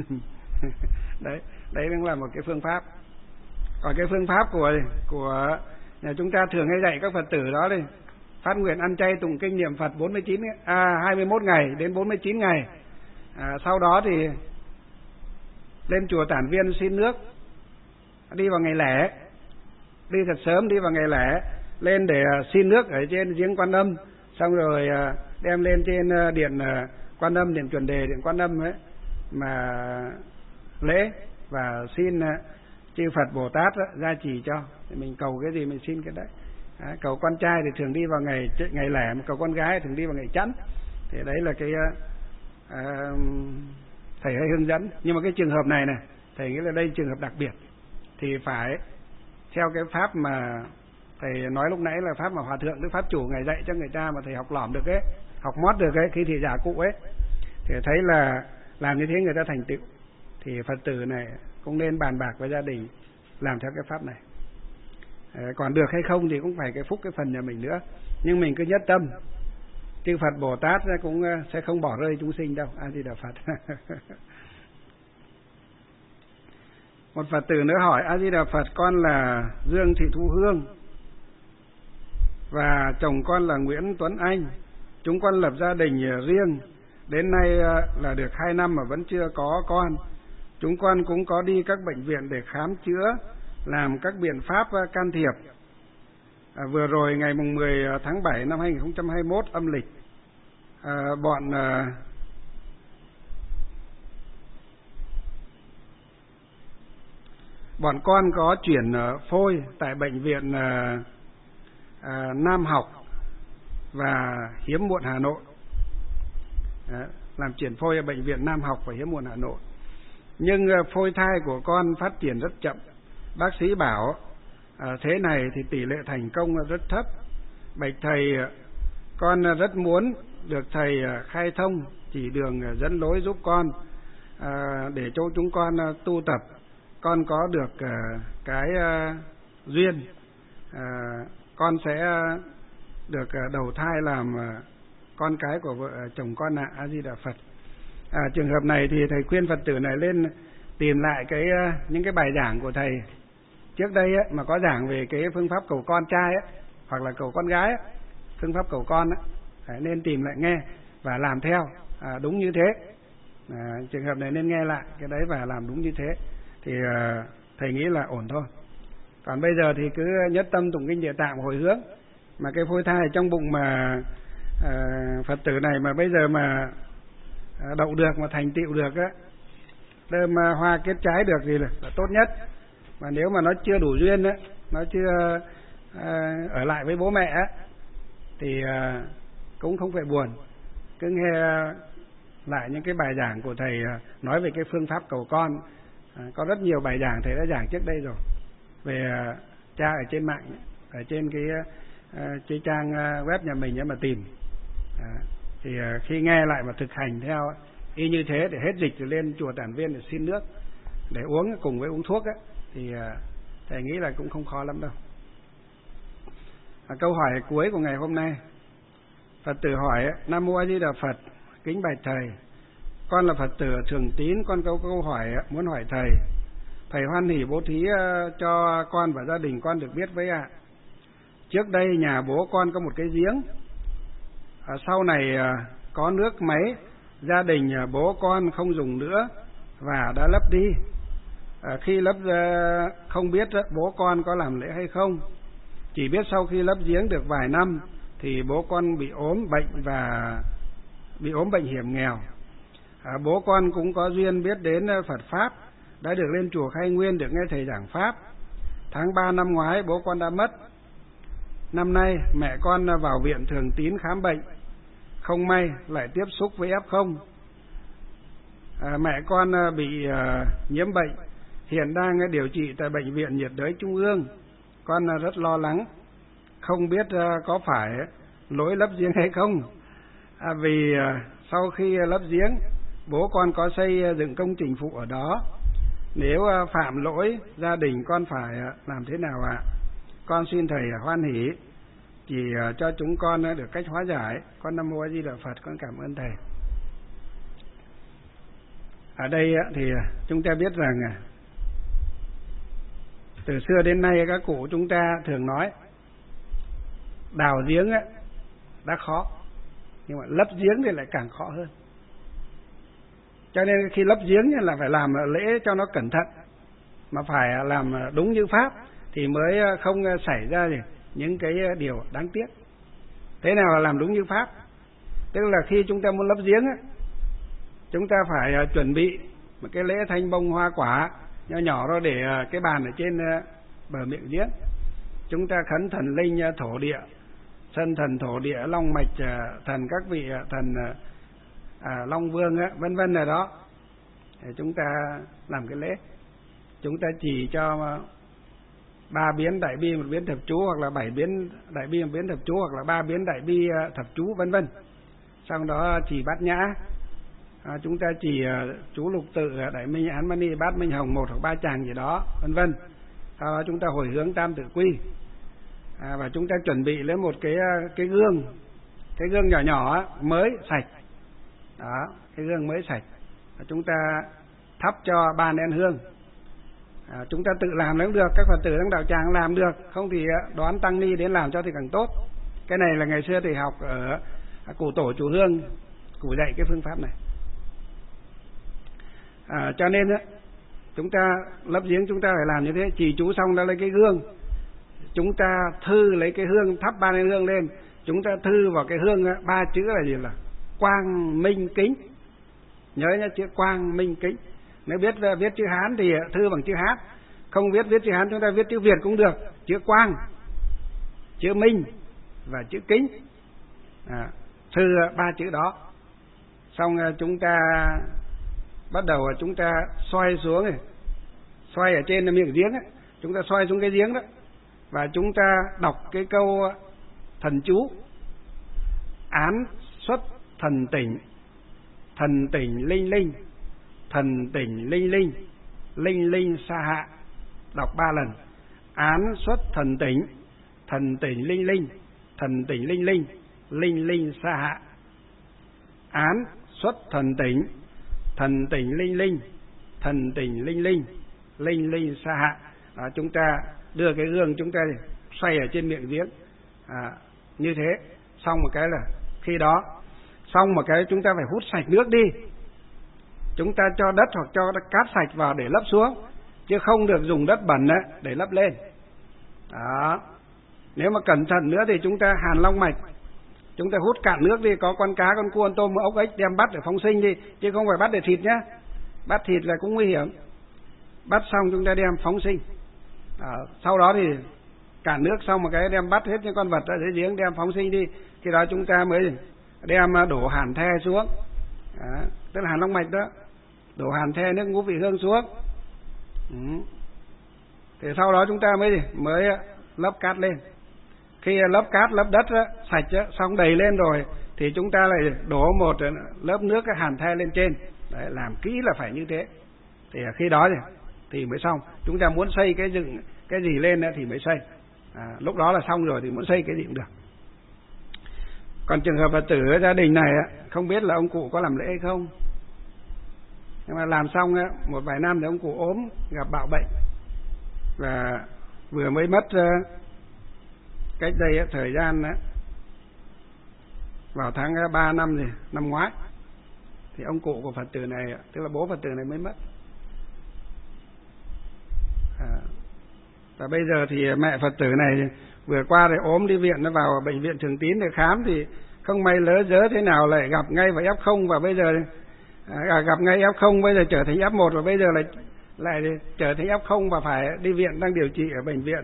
Đấy cũng là một cái phương pháp. Còn cái phương pháp của nhà chúng ta thường hay dạy các Phật tử đó thì phát nguyện ăn chay tụng kinh niệm Phật 21 ngày đến 49 ngày. Sau đó thì lên chùa Tản Viên xin nước, đi vào ngày lẻ, đi thật sớm, đi vào ngày lẻ lên để xin nước ở trên giếng Quan Âm, xong rồi đem lên trên điện Quan Âm, điện Chuẩn Đề, điện Quan Âm ấy mà lễ và xin chư Phật Bồ Tát gia trì cho. Thì mình cầu cái gì mình xin cái đấy. Cầu con trai thì thường đi vào ngày lẻ, mà cầu con gái thường đi vào ngày chẵn. Thì đấy là cái thầy hay hướng dẫn. Nhưng mà cái trường hợp này thầy nghĩ là đây trường hợp đặc biệt, thì phải theo cái pháp mà thầy nói lúc nãy, là pháp mà Hòa Thượng Đức Pháp Chủ ngài dạy cho người ta, mà thầy học lỏm được ấy, học mót được ấy, khi thị giả cụ ấy, thì thấy là làm như thế người ta thành tựu. Thì Phật tử này cũng nên bàn bạc với gia đình làm theo cái pháp này. Còn được hay không thì cũng phải cái phúc cái phần nhà mình nữa, nhưng mình cứ nhất tâm. Chư Phật Bồ Tát cũng sẽ không bỏ rơi chúng sinh đâu. A Di Đà Phật. Một Phật tử nữa hỏi: A Di Đà Phật, con là Dương Thị Thu Hương và chồng con là Nguyễn Tuấn Anh. Chúng con lập gia đình riêng, đến nay là được 2 năm mà vẫn chưa có con. Chúng con cũng có đi các bệnh viện để khám chữa, làm các biện pháp can thiệp. Vừa rồi ngày mùng 10 tháng 7 năm 2021 âm lịch, bọn con có chuyển phôi tại bệnh viện Nam Học và Hiếm Muộn Hà Nội. Làm chuyển phôi ở bệnh viện Nam Học và Hiếm Muộn Hà Nội. Nhưng phôi thai của con phát triển rất chậm. Bác sĩ bảo thế này thì tỷ lệ thành công rất thấp. Bạch thầy, con rất muốn được thầy khai thông, chỉ đường dẫn lối giúp con, để cho chúng con tu tập. Con có được cái duyên, con sẽ được đầu thai làm con cái của vợ chồng con ạ. A Di Đà Phật. Trường hợp này thì thầy khuyên Phật tử này lên tìm lại những cái bài giảng của thầy trước đây mà có giảng về cái phương pháp cầu con trai hoặc là cầu con gái, phương pháp cầu con nên tìm lại nghe và làm theo đúng như thế. Trường hợp này nên nghe lại cái đấy và làm đúng như thế thì thầy nghĩ là ổn thôi. Còn bây giờ thì cứ nhất tâm tụng kinh Địa Tạng hồi hướng. Mà cái phôi thai trong bụng mà Phật tử này mà bây giờ mà đậu được, mà thành tựu được đơm hoa kết trái được thì là tốt nhất. Mà nếu mà nó chưa đủ duyên nó chưa ở lại với bố mẹ thì cũng không phải buồn. Cứ nghe lại những cái bài giảng của thầy nói về cái phương pháp cầu con. Có rất nhiều bài giảng thầy đã giảng trước đây rồi về tra ở trên mạng, ở trên cái trang web nhà mình mà tìm. Thì khi nghe lại mà thực hành theo y như thế, để hết dịch rồi lên chùa Tản Viên để xin nước để uống cùng với uống thuốc thì thầy nghĩ là cũng không khó lắm đâu. Câu hỏi cuối của ngày hôm nay, Phật tử hỏi: Nam Mô A Di Đà Phật, kính bạch thầy, con là Phật tử thường tín, con có câu hỏi muốn hỏi thầy. Thầy hoan hỉ bố thí cho con và gia đình con được biết với ạ. Trước đây nhà bố con có một cái giếng, sau này có nước máy, gia đình bố con không dùng nữa và đã lấp đi. Khi lấp không biết bố con có làm lễ hay không, chỉ biết sau khi lấp giếng được vài năm thì bố con bị ốm bệnh hiểm nghèo. Bố con cũng có duyên biết đến Phật Pháp, đã được lên chùa Khai Nguyên được nghe thầy giảng Pháp. Tháng 3 năm ngoái bố con đã mất. Năm nay mẹ con vào viện Thường Tín khám bệnh, không may lại tiếp xúc với F0. Mẹ con bị nhiễm bệnh, hiện đang điều trị tại Bệnh viện Nhiệt đới Trung ương. Con rất lo lắng, không biết có phải lỗi lấp giếng hay không. Vì sau khi lấp giếng, bố con có xây dựng công trình phụ ở đó. Nếu phạm lỗi, gia đình con phải làm thế nào ạ? Con xin thầy hoan hỷ chỉ cho chúng con được cách hóa giải. Con Nam Mô A Di Đà Phật, con cảm ơn thầy. Ở đây thì chúng ta biết rằng từ xưa đến nay các cụ chúng ta thường nói đào giếng đã khó, nhưng mà lấp giếng thì lại càng khó hơn. Cho nên khi lấp giếng là phải làm lễ cho nó cẩn thận, mà phải làm đúng như Pháp thì mới không xảy ra những cái điều đáng tiếc. Thế nào là làm đúng như Pháp? Tức là khi chúng ta muốn lấp giếng chúng ta phải chuẩn bị một cái lễ thanh bông hoa quả nhỏ nhỏ đó để cái bàn ở trên bờ miệng giếng. Chúng ta khấn thần linh thổ địa, sân thần thổ địa, long mạch thần, các vị thần Long Vương vân vân rồi đó, để chúng ta làm cái lễ. Chúng ta chỉ cho 3 biến đại bi, 1 biến thập chú, hoặc là 7 biến đại bi, 1 biến thập chú, hoặc là 3 biến đại bi thập chú vân vân. Sau đó chỉ bát nhã, chúng ta chỉ chú lục tự, đại minh án mani, bát minh hồng, 1 hoặc 3 tràng gì đó vân vân. Sau đó chúng ta hồi hướng tam tự quy, Và chúng ta chuẩn bị lấy một cái gương nhỏ nhỏ mới sạch. Đó, cái gương mới sạch. Chúng ta thắp cho 3 nén hương. Chúng ta tự làm cũng được, các Phật tử trong đạo tràng làm được, không thì đoán tăng ni đến làm cho thì càng tốt. Cái này là ngày xưa thì học ở cụ tổ chùa Hương, cụ dạy cái phương pháp này. Cho nên chúng ta lấp giếng chúng ta phải làm như thế, trì chú xong ta lấy cái gương, chúng ta thư lấy cái hương, thắp 3 nén hương lên, chúng ta thư vào cái hương 3 chữ là gì? Là quang minh kính. Nhớ nhá, chữ quang minh kính. Nếu biết viết chữ Hán thì thư bằng chữ Hán, không biết viết chữ Hán chúng ta viết chữ Việt cũng được, chữ quang, chữ minh và chữ kính. Thư 3 chữ đó. Xong chúng ta bắt đầu chúng ta xoay xuống này, xoay ở trên miệng giếng ấy, chúng ta xoay xuống cái giếng đó, và chúng ta đọc cái câu thần chú: án xuất thần tỉnh, thần tỉnh linh linh, thần tỉnh linh linh, linh linh sa hạ. Đọc 3 lần: án xuất thần tỉnh, thần tỉnh linh linh, thần tỉnh linh linh, linh linh sa hạ. Án xuất thần tỉnh, thần tỉnh linh linh, thần tỉnh linh linh, linh linh sa hạ. Đó, chúng ta đưa cái gương chúng ta xoay ở trên miệng giếng như thế. Xong một cái là khi đó xong một cái chúng ta phải hút sạch nước đi. Chúng ta cho đất hoặc cho cát sạch vào để lấp xuống, chứ không được dùng đất bẩn để lấp lên. Đó. Nếu mà cẩn thận nữa thì chúng ta hàn long mạch, chúng ta hút cạn nước đi, có con cá, con cua, con tôm, ốc ếch đem bắt để phóng sinh đi, chứ không phải bắt để thịt nhé. Bắt thịt là cũng nguy hiểm. Bắt xong chúng ta đem phóng sinh. Sau đó thì cạn nước xong một cái đem bắt hết những con vật ở dưới giếng đem phóng sinh đi. Khi đó chúng ta mới đem đổ hàn the xuống. Tức là hàn long mạch đó. Đổ hàn the nước ngũ vị hương xuống. Thì sau đó chúng ta mới lấp cát lên. Khi lấp cát, lấp đất sạch xong đầy lên rồi thì chúng ta lại đổ một lớp nước hàn the lên trên. Đấy, làm kỹ là phải như thế. Thì khi đó thì mới xong. Chúng ta muốn xây cái gì lên thì mới xây. Lúc đó là xong rồi thì muốn xây cái gì cũng được. Còn trường hợp Phật tử ở gia đình này không biết là ông cụ có làm lễ hay không. Nhưng mà làm xong một vài năm thì ông cụ ốm, gặp bạo bệnh và vừa mới mất cách đây thời gian vào tháng 3 năm gì năm ngoái thì ông cụ của Phật tử này, tức là bố Phật tử này mới mất. Và bây giờ thì mẹ Phật tử này vừa qua thì ốm đi viện, nó vào bệnh viện Thường Tín để khám thì không may lỡ dớ thế nào lại gặp ngay vào F0, và bây giờ gặp ngay F0, bây giờ trở thành F1, và bây giờ lại trở thành F0 và phải đi viện, đang điều trị ở bệnh viện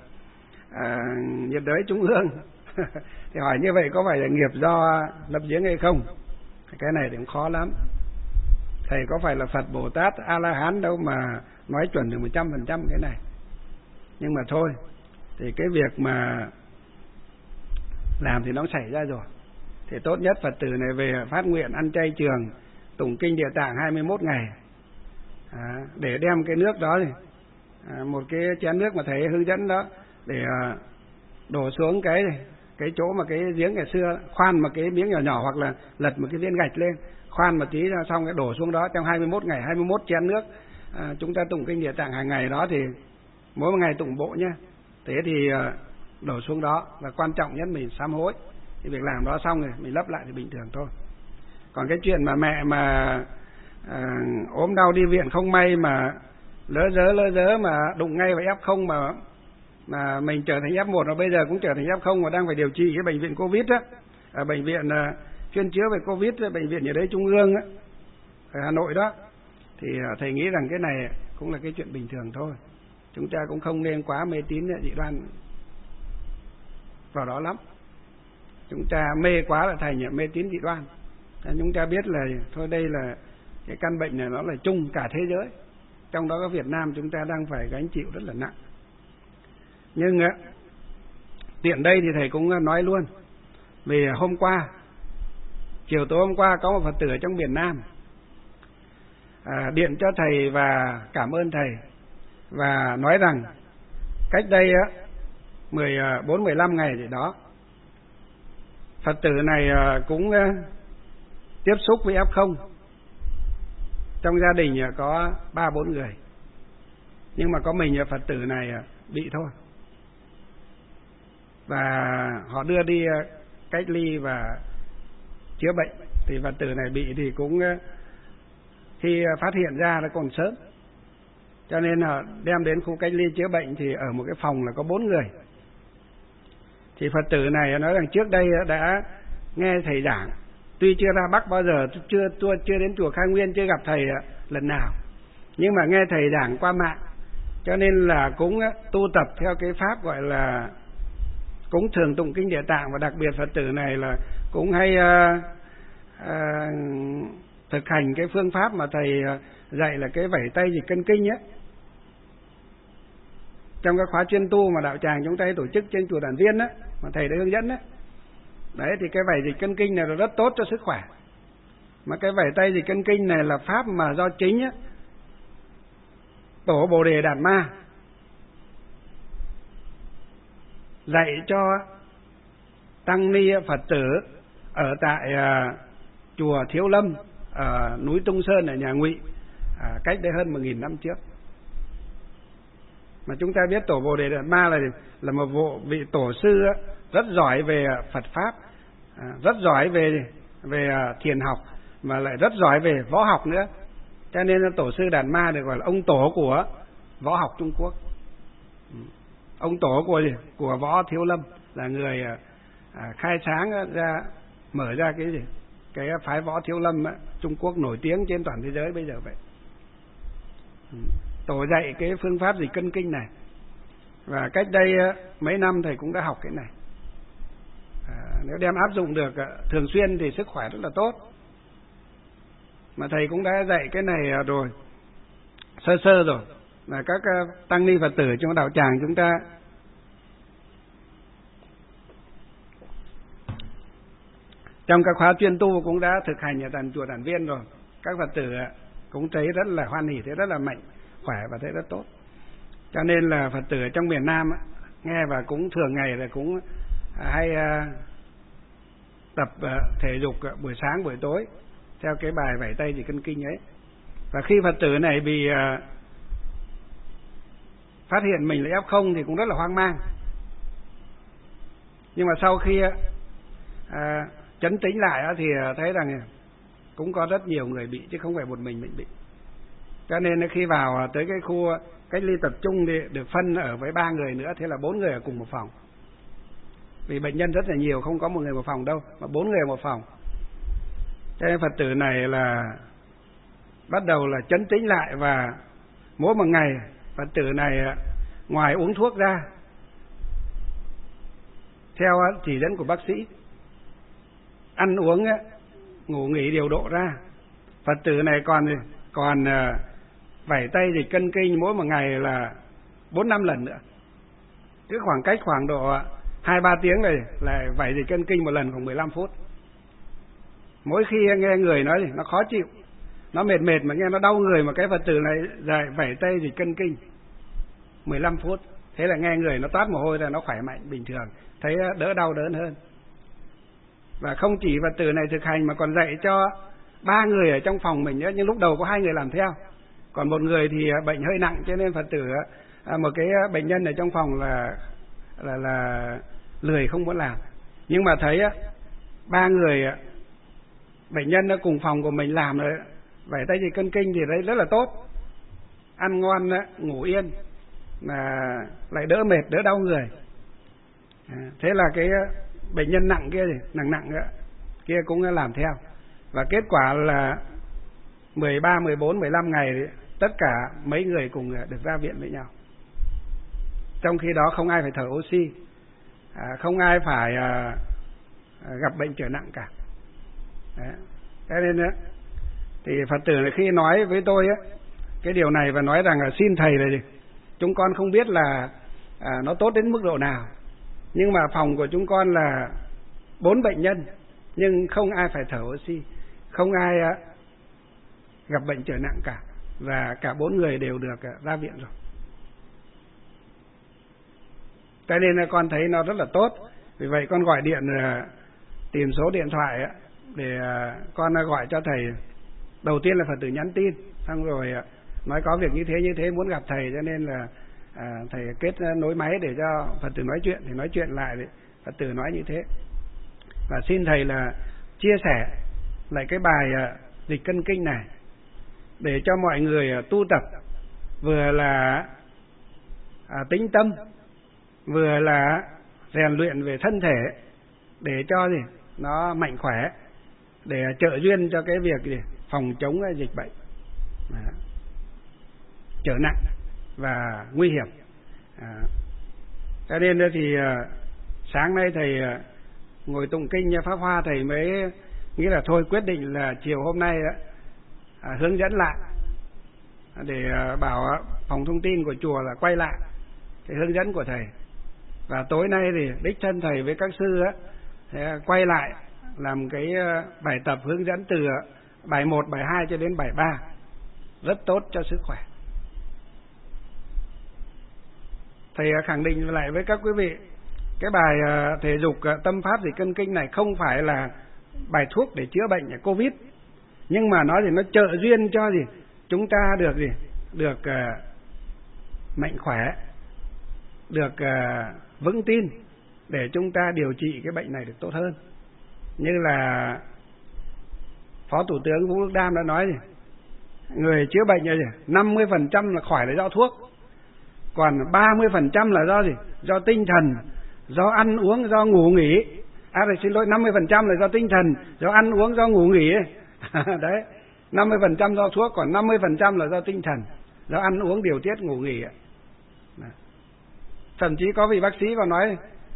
nhiệt đới Trung ương. Thì hỏi như vậy có phải là nghiệp do lập giếng hay không? Cái này thì cũng khó lắm. Thầy có phải là Phật Bồ Tát A La Hán đâu mà nói chuẩn được 100% cái này. Nhưng mà thôi, thì cái việc mà làm thì nó xảy ra rồi. Thì tốt nhất Phật tử này về phát nguyện ăn chay trường, tụng kinh Địa Tạng 21 ngày, để đem cái nước đó một cái chén nước mà thầy hướng dẫn đó, để đổ xuống cái chỗ mà cái giếng ngày xưa, khoan một cái miếng nhỏ nhỏ hoặc là lật một cái viên gạch lên, khoan một tí ra xong cái đổ xuống đó trong 21 ngày, 21 chén nước. Chúng ta tụng kinh Địa Tạng hàng ngày đó thì mỗi một ngày tụng bộ nhé. Thế thì đổ xuống đó, và quan trọng nhất mình sám hối. Thì việc làm đó xong rồi mình lấp lại thì bình thường thôi. Còn cái chuyện mà mẹ mà ốm đau đi viện không may mà lỡ dớ mà đụng ngay vào F0 mà mình trở thành F1, và bây giờ cũng trở thành F0 và đang phải điều trị cái bệnh viện Covid á, ở bệnh viện chuyên chữa về Covid, bệnh viện nhiệt đới Trung ương á, ở Hà Nội đó, thì thầy nghĩ rằng cái này cũng là cái chuyện bình thường thôi. Chúng ta cũng không nên quá mê tín dị đoan vào đó lắm. Chúng ta mê quá là thành mê tín dị đoan. Chúng ta biết là thôi đây là cái căn bệnh này nó là chung cả thế giới, trong đó có Việt Nam chúng ta đang phải gánh chịu rất là nặng. Nhưng tiện đây thì thầy cũng nói luôn, vì hôm qua, chiều tối hôm qua có một Phật tử ở trong miền Nam điện cho thầy và cảm ơn thầy, và nói rằng cách đây 14-15 ngày gì đó. Phật tử này cũng tiếp xúc với F0. Trong gia đình có 3-4 người, nhưng mà có mình Phật tử này bị thôi. Và họ đưa đi cách ly và chữa bệnh. Thì Phật tử này bị thì cũng khi phát hiện ra nó còn sớm, cho nên họ đem đến khu cách ly chữa bệnh. Thì ở một cái phòng là có 4 người. Thì Phật tử này nói rằng trước đây đã nghe thầy giảng, tuy chưa ra Bắc bao giờ, chưa đến chùa Khai Nguyên, chưa gặp thầy lần nào, nhưng mà nghe thầy giảng qua mạng, cho nên là cũng tu tập theo cái pháp gọi là cũng thường tụng kinh Địa Tạng. Và đặc biệt Phật tử này là cũng hay thực hành cái phương pháp mà thầy dạy là cái vẩy tay dịch cân kinh ấy, trong các khóa chuyên tu mà đạo tràng chúng ta tổ chức trên chùa Đản Viên á, mà thầy đã hướng dẫn á. Đấy, thì cái vẩy dịch cân kinh này là rất tốt cho sức khỏe. Mà cái vẩy tay dịch cân kinh này là pháp mà do chính á Tổ Bồ Đề Đạt Ma dạy cho tăng ni Phật tử ở tại chùa Thiếu Lâm ở núi Tung Sơn ở nhà Ngụy cách đây hơn 1000 năm trước. Mà chúng ta biết Tổ Bồ Đề Đạt Ma là một vị tổ sư rất giỏi về Phật pháp, rất giỏi về thiền học, mà lại rất giỏi về võ học nữa. Cho nên tổ sư Đạt Ma được gọi là ông tổ của võ học Trung Quốc. Ông tổ của võ Thiếu Lâm là người khai sáng ra, mở ra cái phái võ Thiếu Lâm Trung Quốc nổi tiếng trên toàn thế giới bây giờ vậy. Tổ dạy cái phương pháp dịch cân kinh này, và cách đây mấy năm thầy cũng đã học cái này. Nếu đem áp dụng được thường xuyên thì sức khỏe rất là tốt. Mà thầy cũng đã dạy cái này rồi, sơ rồi, là các tăng ni Phật tử trong đạo tràng chúng ta trong các khóa chuyên tu cũng đã thực hành ở chùa Đản Viên rồi. Các Phật tử cũng thấy rất là hoan hỉ, thấy rất là mạnh khỏe và thấy rất tốt. Cho nên là Phật tử trong miền Nam nghe và cũng thường ngày là cũng hay tập thể dục buổi sáng buổi tối theo cái bài vẩy tay dịch cân kinh ấy. Và khi Phật tử này bị phát hiện mình là F0 thì cũng rất là hoang mang. Nhưng mà sau khi chấn tĩnh lại thì thấy rằng cũng có rất nhiều người bị, chứ không phải một mình bị. Cho nên khi vào tới cái khu cách ly tập trung thì được phân ở với 3 người nữa, thế là 4 người ở cùng một phòng. Vì bệnh nhân rất là nhiều, không có một người một phòng đâu, mà 4 người một phòng. Cho nên Phật tử này là bắt đầu là chấn tĩnh lại, và mỗi một ngày Phật tử này ngoài uống thuốc ra theo chỉ dẫn của bác sĩ, ăn uống ngủ nghỉ điều độ ra, Phật tử này còn vẩy tay dịch cân kinh mỗi một ngày là 4-5 lần nữa. Cứ khoảng cách khoảng độ 2-3 tiếng này lại vẩy dịch cân kinh một lần khoảng 15 phút. Mỗi khi nghe người nói thì nó khó chịu, nó mệt mà nghe nó đau người, mà cái Phật tử này vẩy tay dịch cân kinh 15 phút, thế là nghe người nó toát mồ hôi ra, nó khỏe mạnh bình thường, thấy đỡ đau đớn hơn. Và không chỉ Phật tử này thực hành mà còn dạy cho 3 người ở trong phòng mình nữa, nhưng lúc đầu có 2 người làm theo, còn một người thì bệnh hơi nặng, cho nên Phật tử một cái bệnh nhân ở trong phòng là lười không muốn làm. Nhưng mà thấy 3 người bệnh nhân cùng phòng của mình làm rồi vẩy tay dịch cân kinh thì đấy rất là tốt, ăn ngon ngủ yên mà lại đỡ mệt đỡ đau người. Thế là cái bệnh nhân nặng kia nặng kia cũng làm theo, và kết quả là 13, 14, 15 ngày tất cả mấy người cùng được ra viện với nhau. Trong khi đó không ai phải thở oxy, không ai phải gặp bệnh trở nặng cả. Đấy. Thế nên thì Phật tử này khi nói với tôi cái điều này và nói rằng là xin thầy này, chúng con không biết là nó tốt đến mức độ nào, nhưng mà phòng của chúng con là 4 bệnh nhân, nhưng không ai phải thở oxy, không ai gặp bệnh trở nặng cả, và cả 4 người đều được ra viện rồi. Cho nên là con thấy nó rất là tốt. Vì vậy con gọi điện tìm số điện thoại để con gọi cho thầy. Đầu tiên là Phật tử nhắn tin, xong rồi nói có việc như thế muốn gặp thầy, cho nên là thầy kết nối máy để cho Phật tử nói chuyện, thì nói chuyện lại thì Phật tử nói như thế. Và xin thầy là chia sẻ lại cái bài dịch cân kinh này để cho mọi người tu tập, vừa là tĩnh tâm, vừa là rèn luyện về thân thể, để cho nó mạnh khỏe, để trợ duyên cho cái việc phòng chống dịch bệnh trở nặng và nguy hiểm. Cho nên thì sáng nay thầy ngồi tụng kinh Pháp Hoa, thầy mới nghĩ là thôi quyết định là chiều hôm nay hướng dẫn lại, để bảo phòng thông tin của chùa là quay lại cái hướng dẫn của thầy. Và tối nay thì đích thân thầy với các sư quay lại làm cái bài tập hướng dẫn từ bài 1, bài 2 cho đến bài 3, rất tốt cho sức khỏe. Thầy khẳng định lại với các quý vị, cái bài thể dục tâm pháp dịch cân kinh này không phải là bài thuốc để chữa bệnh Covid, nhưng mà nó trợ duyên cho chúng ta được mạnh khỏe, được vững tin để chúng ta điều trị cái bệnh này được tốt hơn. Như là Phó Thủ tướng Vũ Đức Đam đã nói người chữa bệnh 50% là khỏi là do thuốc, còn 30% là do do tinh thần, do ăn uống, do ngủ nghỉ. Xin lỗi, 50% là do tinh thần, do ăn uống, do ngủ nghỉ đấy, 50% do thuốc, còn 50% là do tinh thần, do ăn uống, điều tiết, ngủ nghỉ. Thậm chí có vị bác sĩ còn nói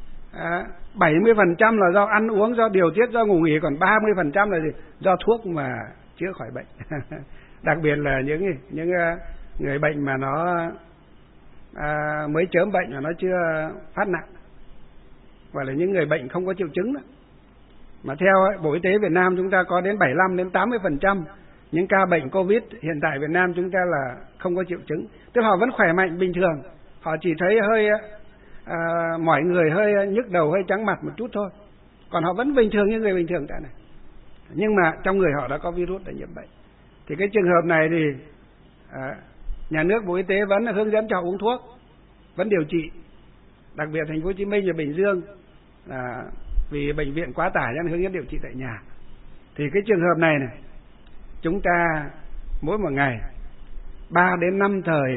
70% là do ăn uống, do điều tiết, do ngủ nghỉ, còn 30% là do thuốc mà chữa khỏi bệnh. Đặc biệt là những người bệnh mà nó mới chớm bệnh mà nó chưa phát nặng, hoặc là những người bệnh không có triệu chứng đó. Mà theo Bộ Y tế Việt Nam chúng ta có đến 75 đến 80% những ca bệnh Covid hiện tại Việt Nam chúng ta là không có triệu chứng, tức là họ vẫn khỏe mạnh bình thường, họ chỉ thấy hơi mỏi người, hơi nhức đầu, hơi trắng mặt một chút thôi, còn họ vẫn bình thường như người bình thường cả này, nhưng mà trong người họ đã có virus để nhiễm bệnh. Thì cái trường hợp này thì nhà nước, Bộ Y tế vẫn hướng dẫn cho họ uống thuốc, vẫn điều trị. Đặc biệt thành phố Hồ Chí Minh và Bình Dương vì bệnh viện quá tải nên hướng dẫn điều trị tại nhà. Thì cái trường hợp này chúng ta mỗi một ngày 3 đến 5 thời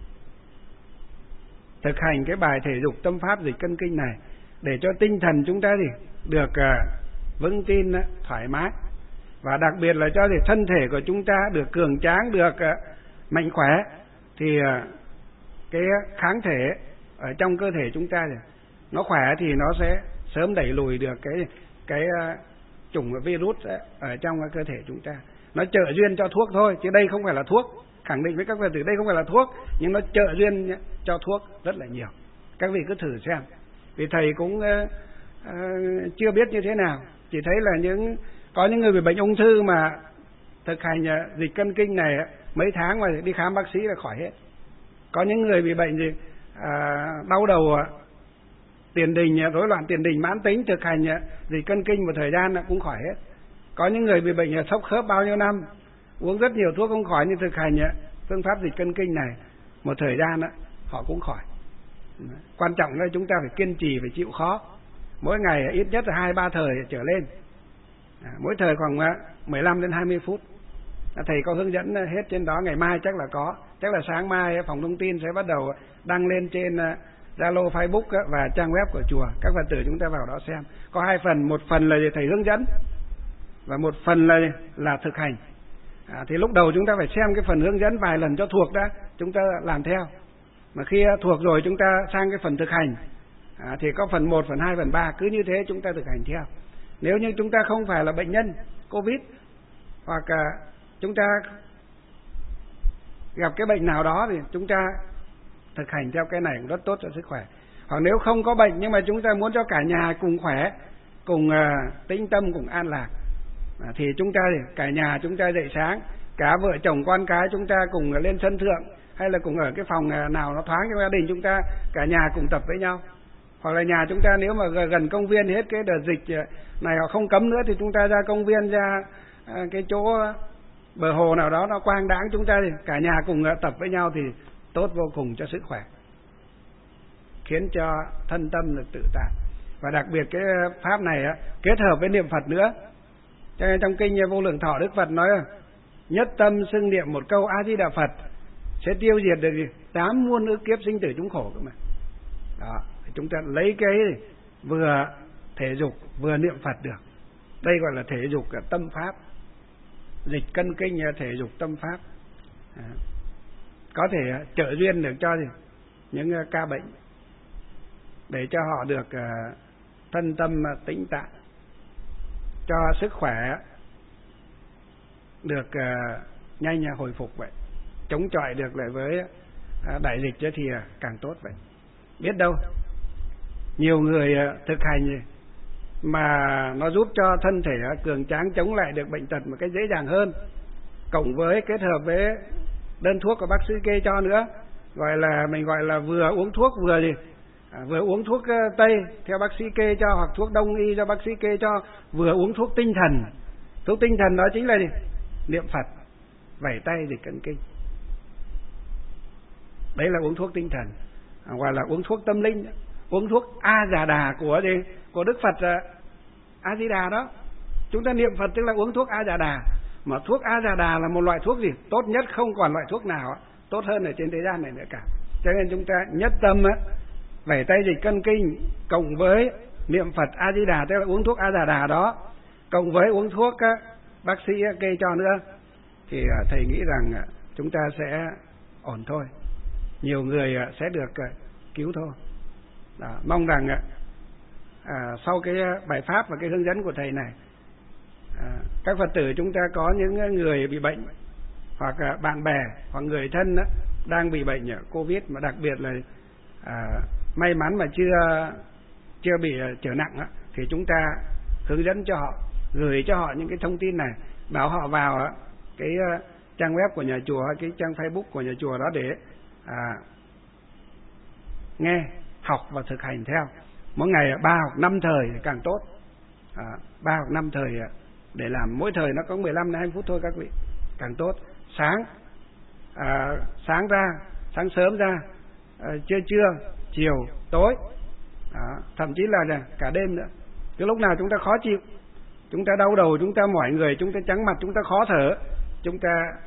thực hành cái bài thể dục tâm pháp dịch cân kinh này, để cho tinh thần chúng ta được vững tin, thoải mái, và đặc biệt là cho thân thể của chúng ta được cường tráng, được mạnh khỏe, thì cái kháng thể ở trong cơ thể chúng ta nó khỏe thì nó sẽ sớm đẩy lùi được cái chủng virus ở trong cơ thể chúng ta. Nó trợ duyên cho thuốc thôi, chứ đây không phải là thuốc. Khẳng định với các Phật tử đây không phải là thuốc, nhưng nó trợ duyên cho thuốc rất là nhiều. Các vị cứ thử xem, vì thầy cũng chưa biết như thế nào, chỉ thấy là có những người bị bệnh ung thư mà thực hành dịch cân kinh này mấy tháng mà đi khám bác sĩ là khỏi hết. Có những người bị bệnh đau đầu, tiền đình, rối loạn tiền đình mãn tính, thực hành dịch cân kinh một thời gian cũng khỏi hết. Có những người bị bệnh xốc khớp bao nhiêu năm, uống rất nhiều thuốc không khỏi, nhưng thực hành phương pháp dịch cân kinh này một thời gian họ cũng khỏi. Quan trọng là chúng ta phải kiên trì, phải chịu khó. Mỗi ngày ít nhất là 2-3 thời trở lên, mỗi thời khoảng 15 đến 20 phút. Thầy có hướng dẫn hết trên đó, ngày mai chắc là có. Chắc là sáng mai phòng thông tin sẽ bắt đầu đăng lên trên Zalo, Facebook và trang web của chùa. Các Phật tử chúng ta vào đó xem. Có 2 phần, một phần là thầy hướng dẫn và một phần là thực hành. Thì lúc đầu chúng ta phải xem cái phần hướng dẫn vài lần cho thuộc đã, chúng ta làm theo. Mà khi thuộc rồi chúng ta sang cái phần thực hành, thì có phần 1, phần 2, phần 3, cứ như thế chúng ta thực hành theo. Nếu như chúng ta không phải là bệnh nhân Covid, hoặc chúng ta gặp cái bệnh nào đó, thì chúng ta thực hành theo cái này cũng rất tốt cho sức khỏe. Hoặc nếu không có bệnh nhưng mà chúng ta muốn cho cả nhà cùng khỏe, cùng tĩnh tâm, cùng an lạc, thì chúng ta cả nhà chúng ta dậy sáng, cả vợ chồng con cái chúng ta cùng lên sân thượng, hay là cùng ở cái phòng nào nó thoáng trong gia đình chúng ta, cả nhà cùng tập với nhau, Hoặc là nhà chúng ta nếu mà gần công viên hết cái đợt dịch này họ không cấm nữa thì chúng ta ra công viên, ra cái chỗ bờ hồ nào đó nó quang đãng, chúng ta thì cả nhà cùng tập với nhau thì tốt vô cùng cho sức khỏe, khiến cho thân tâm được tự tại. Và đặc biệt cái pháp này kết hợp với niệm Phật nữa. Cho nên trong kinh Vô Lượng Thọ Đức Phật nói nhất tâm xưng niệm một câu A Di Đà Phật sẽ tiêu diệt được 8 muôn ức kiếp sinh tử chúng khổ cơ mà. Đó, chúng ta lấy cái vừa thể dục vừa niệm Phật được. Đây gọi là thể dục tâm pháp. Dịch cân kinh thể dục tâm pháp. Có thể trợ duyên được cho những ca bệnh, để cho họ được thân tâm tĩnh tại, cho sức khỏe được nhanh hồi phục vậy, chống chọi được lại với đại dịch thì càng tốt vậy. Biết đâu nhiều người thực hành mà nó giúp cho thân thể cường tráng chống lại được bệnh tật một cách dễ dàng hơn, cộng với kết hợp với đơn thuốc của bác sĩ kê cho nữa, mình gọi là vừa uống thuốc vừa uống thuốc Tây theo bác sĩ kê cho, hoặc thuốc Đông y do bác sĩ kê cho, vừa uống thuốc tinh thần. Thuốc tinh thần đó chính là niệm Phật, vẩy tay dịch cân kinh. Đấy là uống thuốc tinh thần. Hoặc là uống thuốc tâm linh, uống thuốc A Già Đà của Đức Phật A Di Đà đó. Chúng ta niệm Phật tức là uống thuốc A Già Đà. Mà thuốc A Già Đà là một loại thuốc tốt nhất, không còn loại thuốc nào tốt hơn ở trên thế gian này nữa cả. Cho nên chúng ta nhất tâm vẩy tay dịch cân kinh cộng với niệm Phật A Di Đà, tức là uống thuốc A Già Đà đó, cộng với uống thuốc bác sĩ kê cho nữa, thì thầy nghĩ rằng chúng ta sẽ ổn thôi. Nhiều người sẽ được cứu thôi. Đó, mong rằng sau cái bài pháp và cái hướng dẫn của thầy này, các Phật tử chúng ta có những người bị bệnh, hoặc bạn bè hoặc người thân đang bị bệnh Covid, mà đặc biệt là may mắn mà chưa bị trở nặng thì chúng ta hướng dẫn cho họ, gửi cho họ những cái thông tin này, bảo họ vào cái trang web của nhà chùa hay cái trang Facebook của nhà chùa đó để nghe, học và thực hành theo. Mỗi ngày 3 hoặc 5 thời thì càng tốt. 3 hoặc 5 thời để làm, mỗi thời nó có 15 đến 20 phút thôi các vị, càng tốt. Sáng sớm ra, trưa, chiều, tối, thậm chí là cả đêm nữa. Cái lúc nào chúng ta khó chịu, chúng ta đau đầu, chúng ta mỏi người, chúng ta trắng mặt, chúng ta khó thở, chúng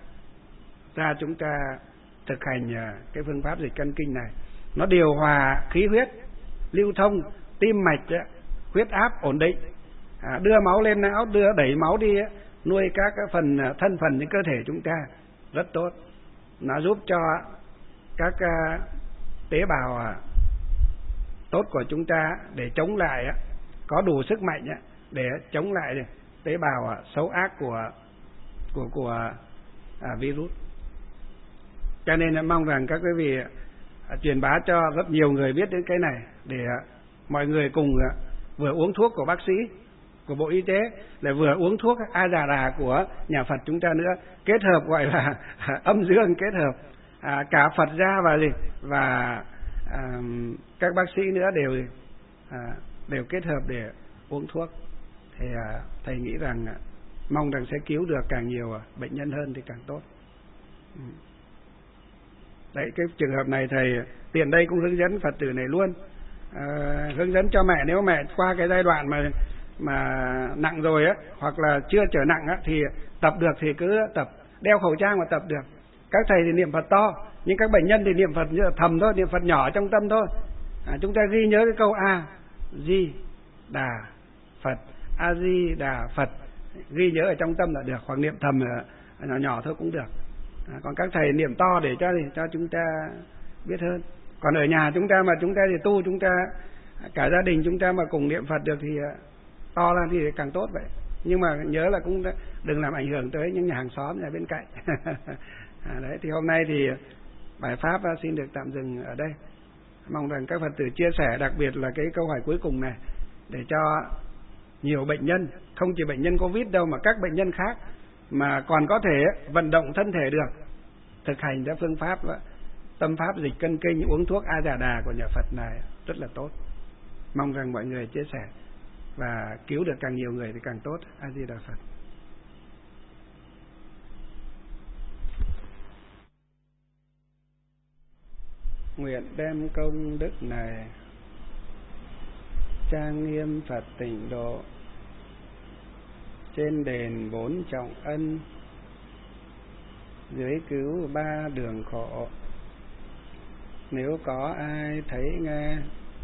ta thực hành cái phương pháp dịch cân kinh này. Nó điều hòa khí huyết, lưu thông, tim mạch, huyết áp ổn định, đưa máu lên não, đẩy máu đi, nuôi các phần thân phần trên cơ thể chúng ta rất tốt. Nó giúp cho các tế bào tốt của chúng ta để chống lại, có đủ sức mạnh để chống lại tế bào xấu ác của virus. Cho nên mong rằng các quý vị truyền bá cho rất nhiều người biết đến cái này, để mọi người cùng vừa uống thuốc của bác sĩ, của Bộ Y tế, lại vừa uống thuốc A Già Đà của nhà Phật chúng ta nữa, kết hợp gọi là âm dương kết hợp, cả Phật gia và các bác sĩ nữa đều kết hợp để uống thuốc. Thì thầy nghĩ rằng mong rằng sẽ cứu được càng nhiều bệnh nhân hơn thì càng tốt. Đấy, cái trường hợp này thầy tiện đây cũng hướng dẫn Phật tử này luôn, hướng dẫn cho mẹ, nếu mẹ qua cái giai đoạn mà nặng rồi hoặc là chưa trở nặng thì tập được thì cứ tập, đeo khẩu trang mà tập được. Các thầy thì niệm Phật to, nhưng các bệnh nhân thì niệm Phật thầm thôi, niệm Phật nhỏ trong tâm thôi. Chúng ta ghi nhớ cái câu A Di Đà Phật, A Di Đà Phật, ghi nhớ ở trong tâm là được, hoặc niệm thầm nhỏ nhỏ thôi cũng được. Còn các thầy niệm to để cho chúng ta biết hơn. Còn ở nhà chúng ta thì tu, chúng ta cả gia đình chúng ta mà cùng niệm Phật được thì to lên thì càng tốt vậy. Nhưng mà nhớ là cũng đừng làm ảnh hưởng tới những nhà hàng xóm, nhà bên cạnh. Đấy, thì hôm nay thì bài pháp xin được tạm dừng ở đây. Mong rằng các Phật tử chia sẻ, đặc biệt là cái câu hỏi cuối cùng này, để cho nhiều bệnh nhân, không chỉ bệnh nhân Covid đâu mà các bệnh nhân khác mà còn có thể vận động thân thể được, thực hành theo phương pháp tâm pháp dịch cân kinh, uống thuốc A Già Đà của nhà Phật này rất là tốt. Mong rằng mọi người chia sẻ và cứu được càng nhiều người thì càng tốt. A Di Đà Phật. Nguyện đem công đức này trang nghiêm Phật tịnh độ, trên đền 4 trọng ân, dưới cứu 3 đường khổ. Nếu có ai thấy nghe,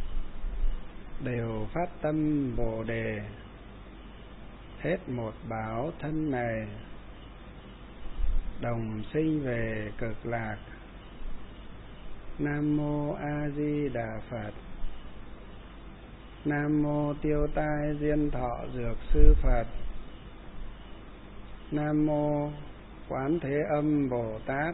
đều phát tâm Bồ Đề, hết một báo thân này, đồng sinh về cực lạc. Nam mô A Di Đà Phật. Nam mô Tiêu Tai Diên Thọ Dược Sư Phật. Nam mô Quán Thế Âm Bồ Tát.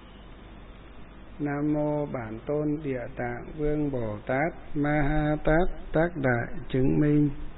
Nam mô Bản Tôn Địa Tạng Vương Bồ Tát Ma Ha Tát Tác Đại Chứng Minh.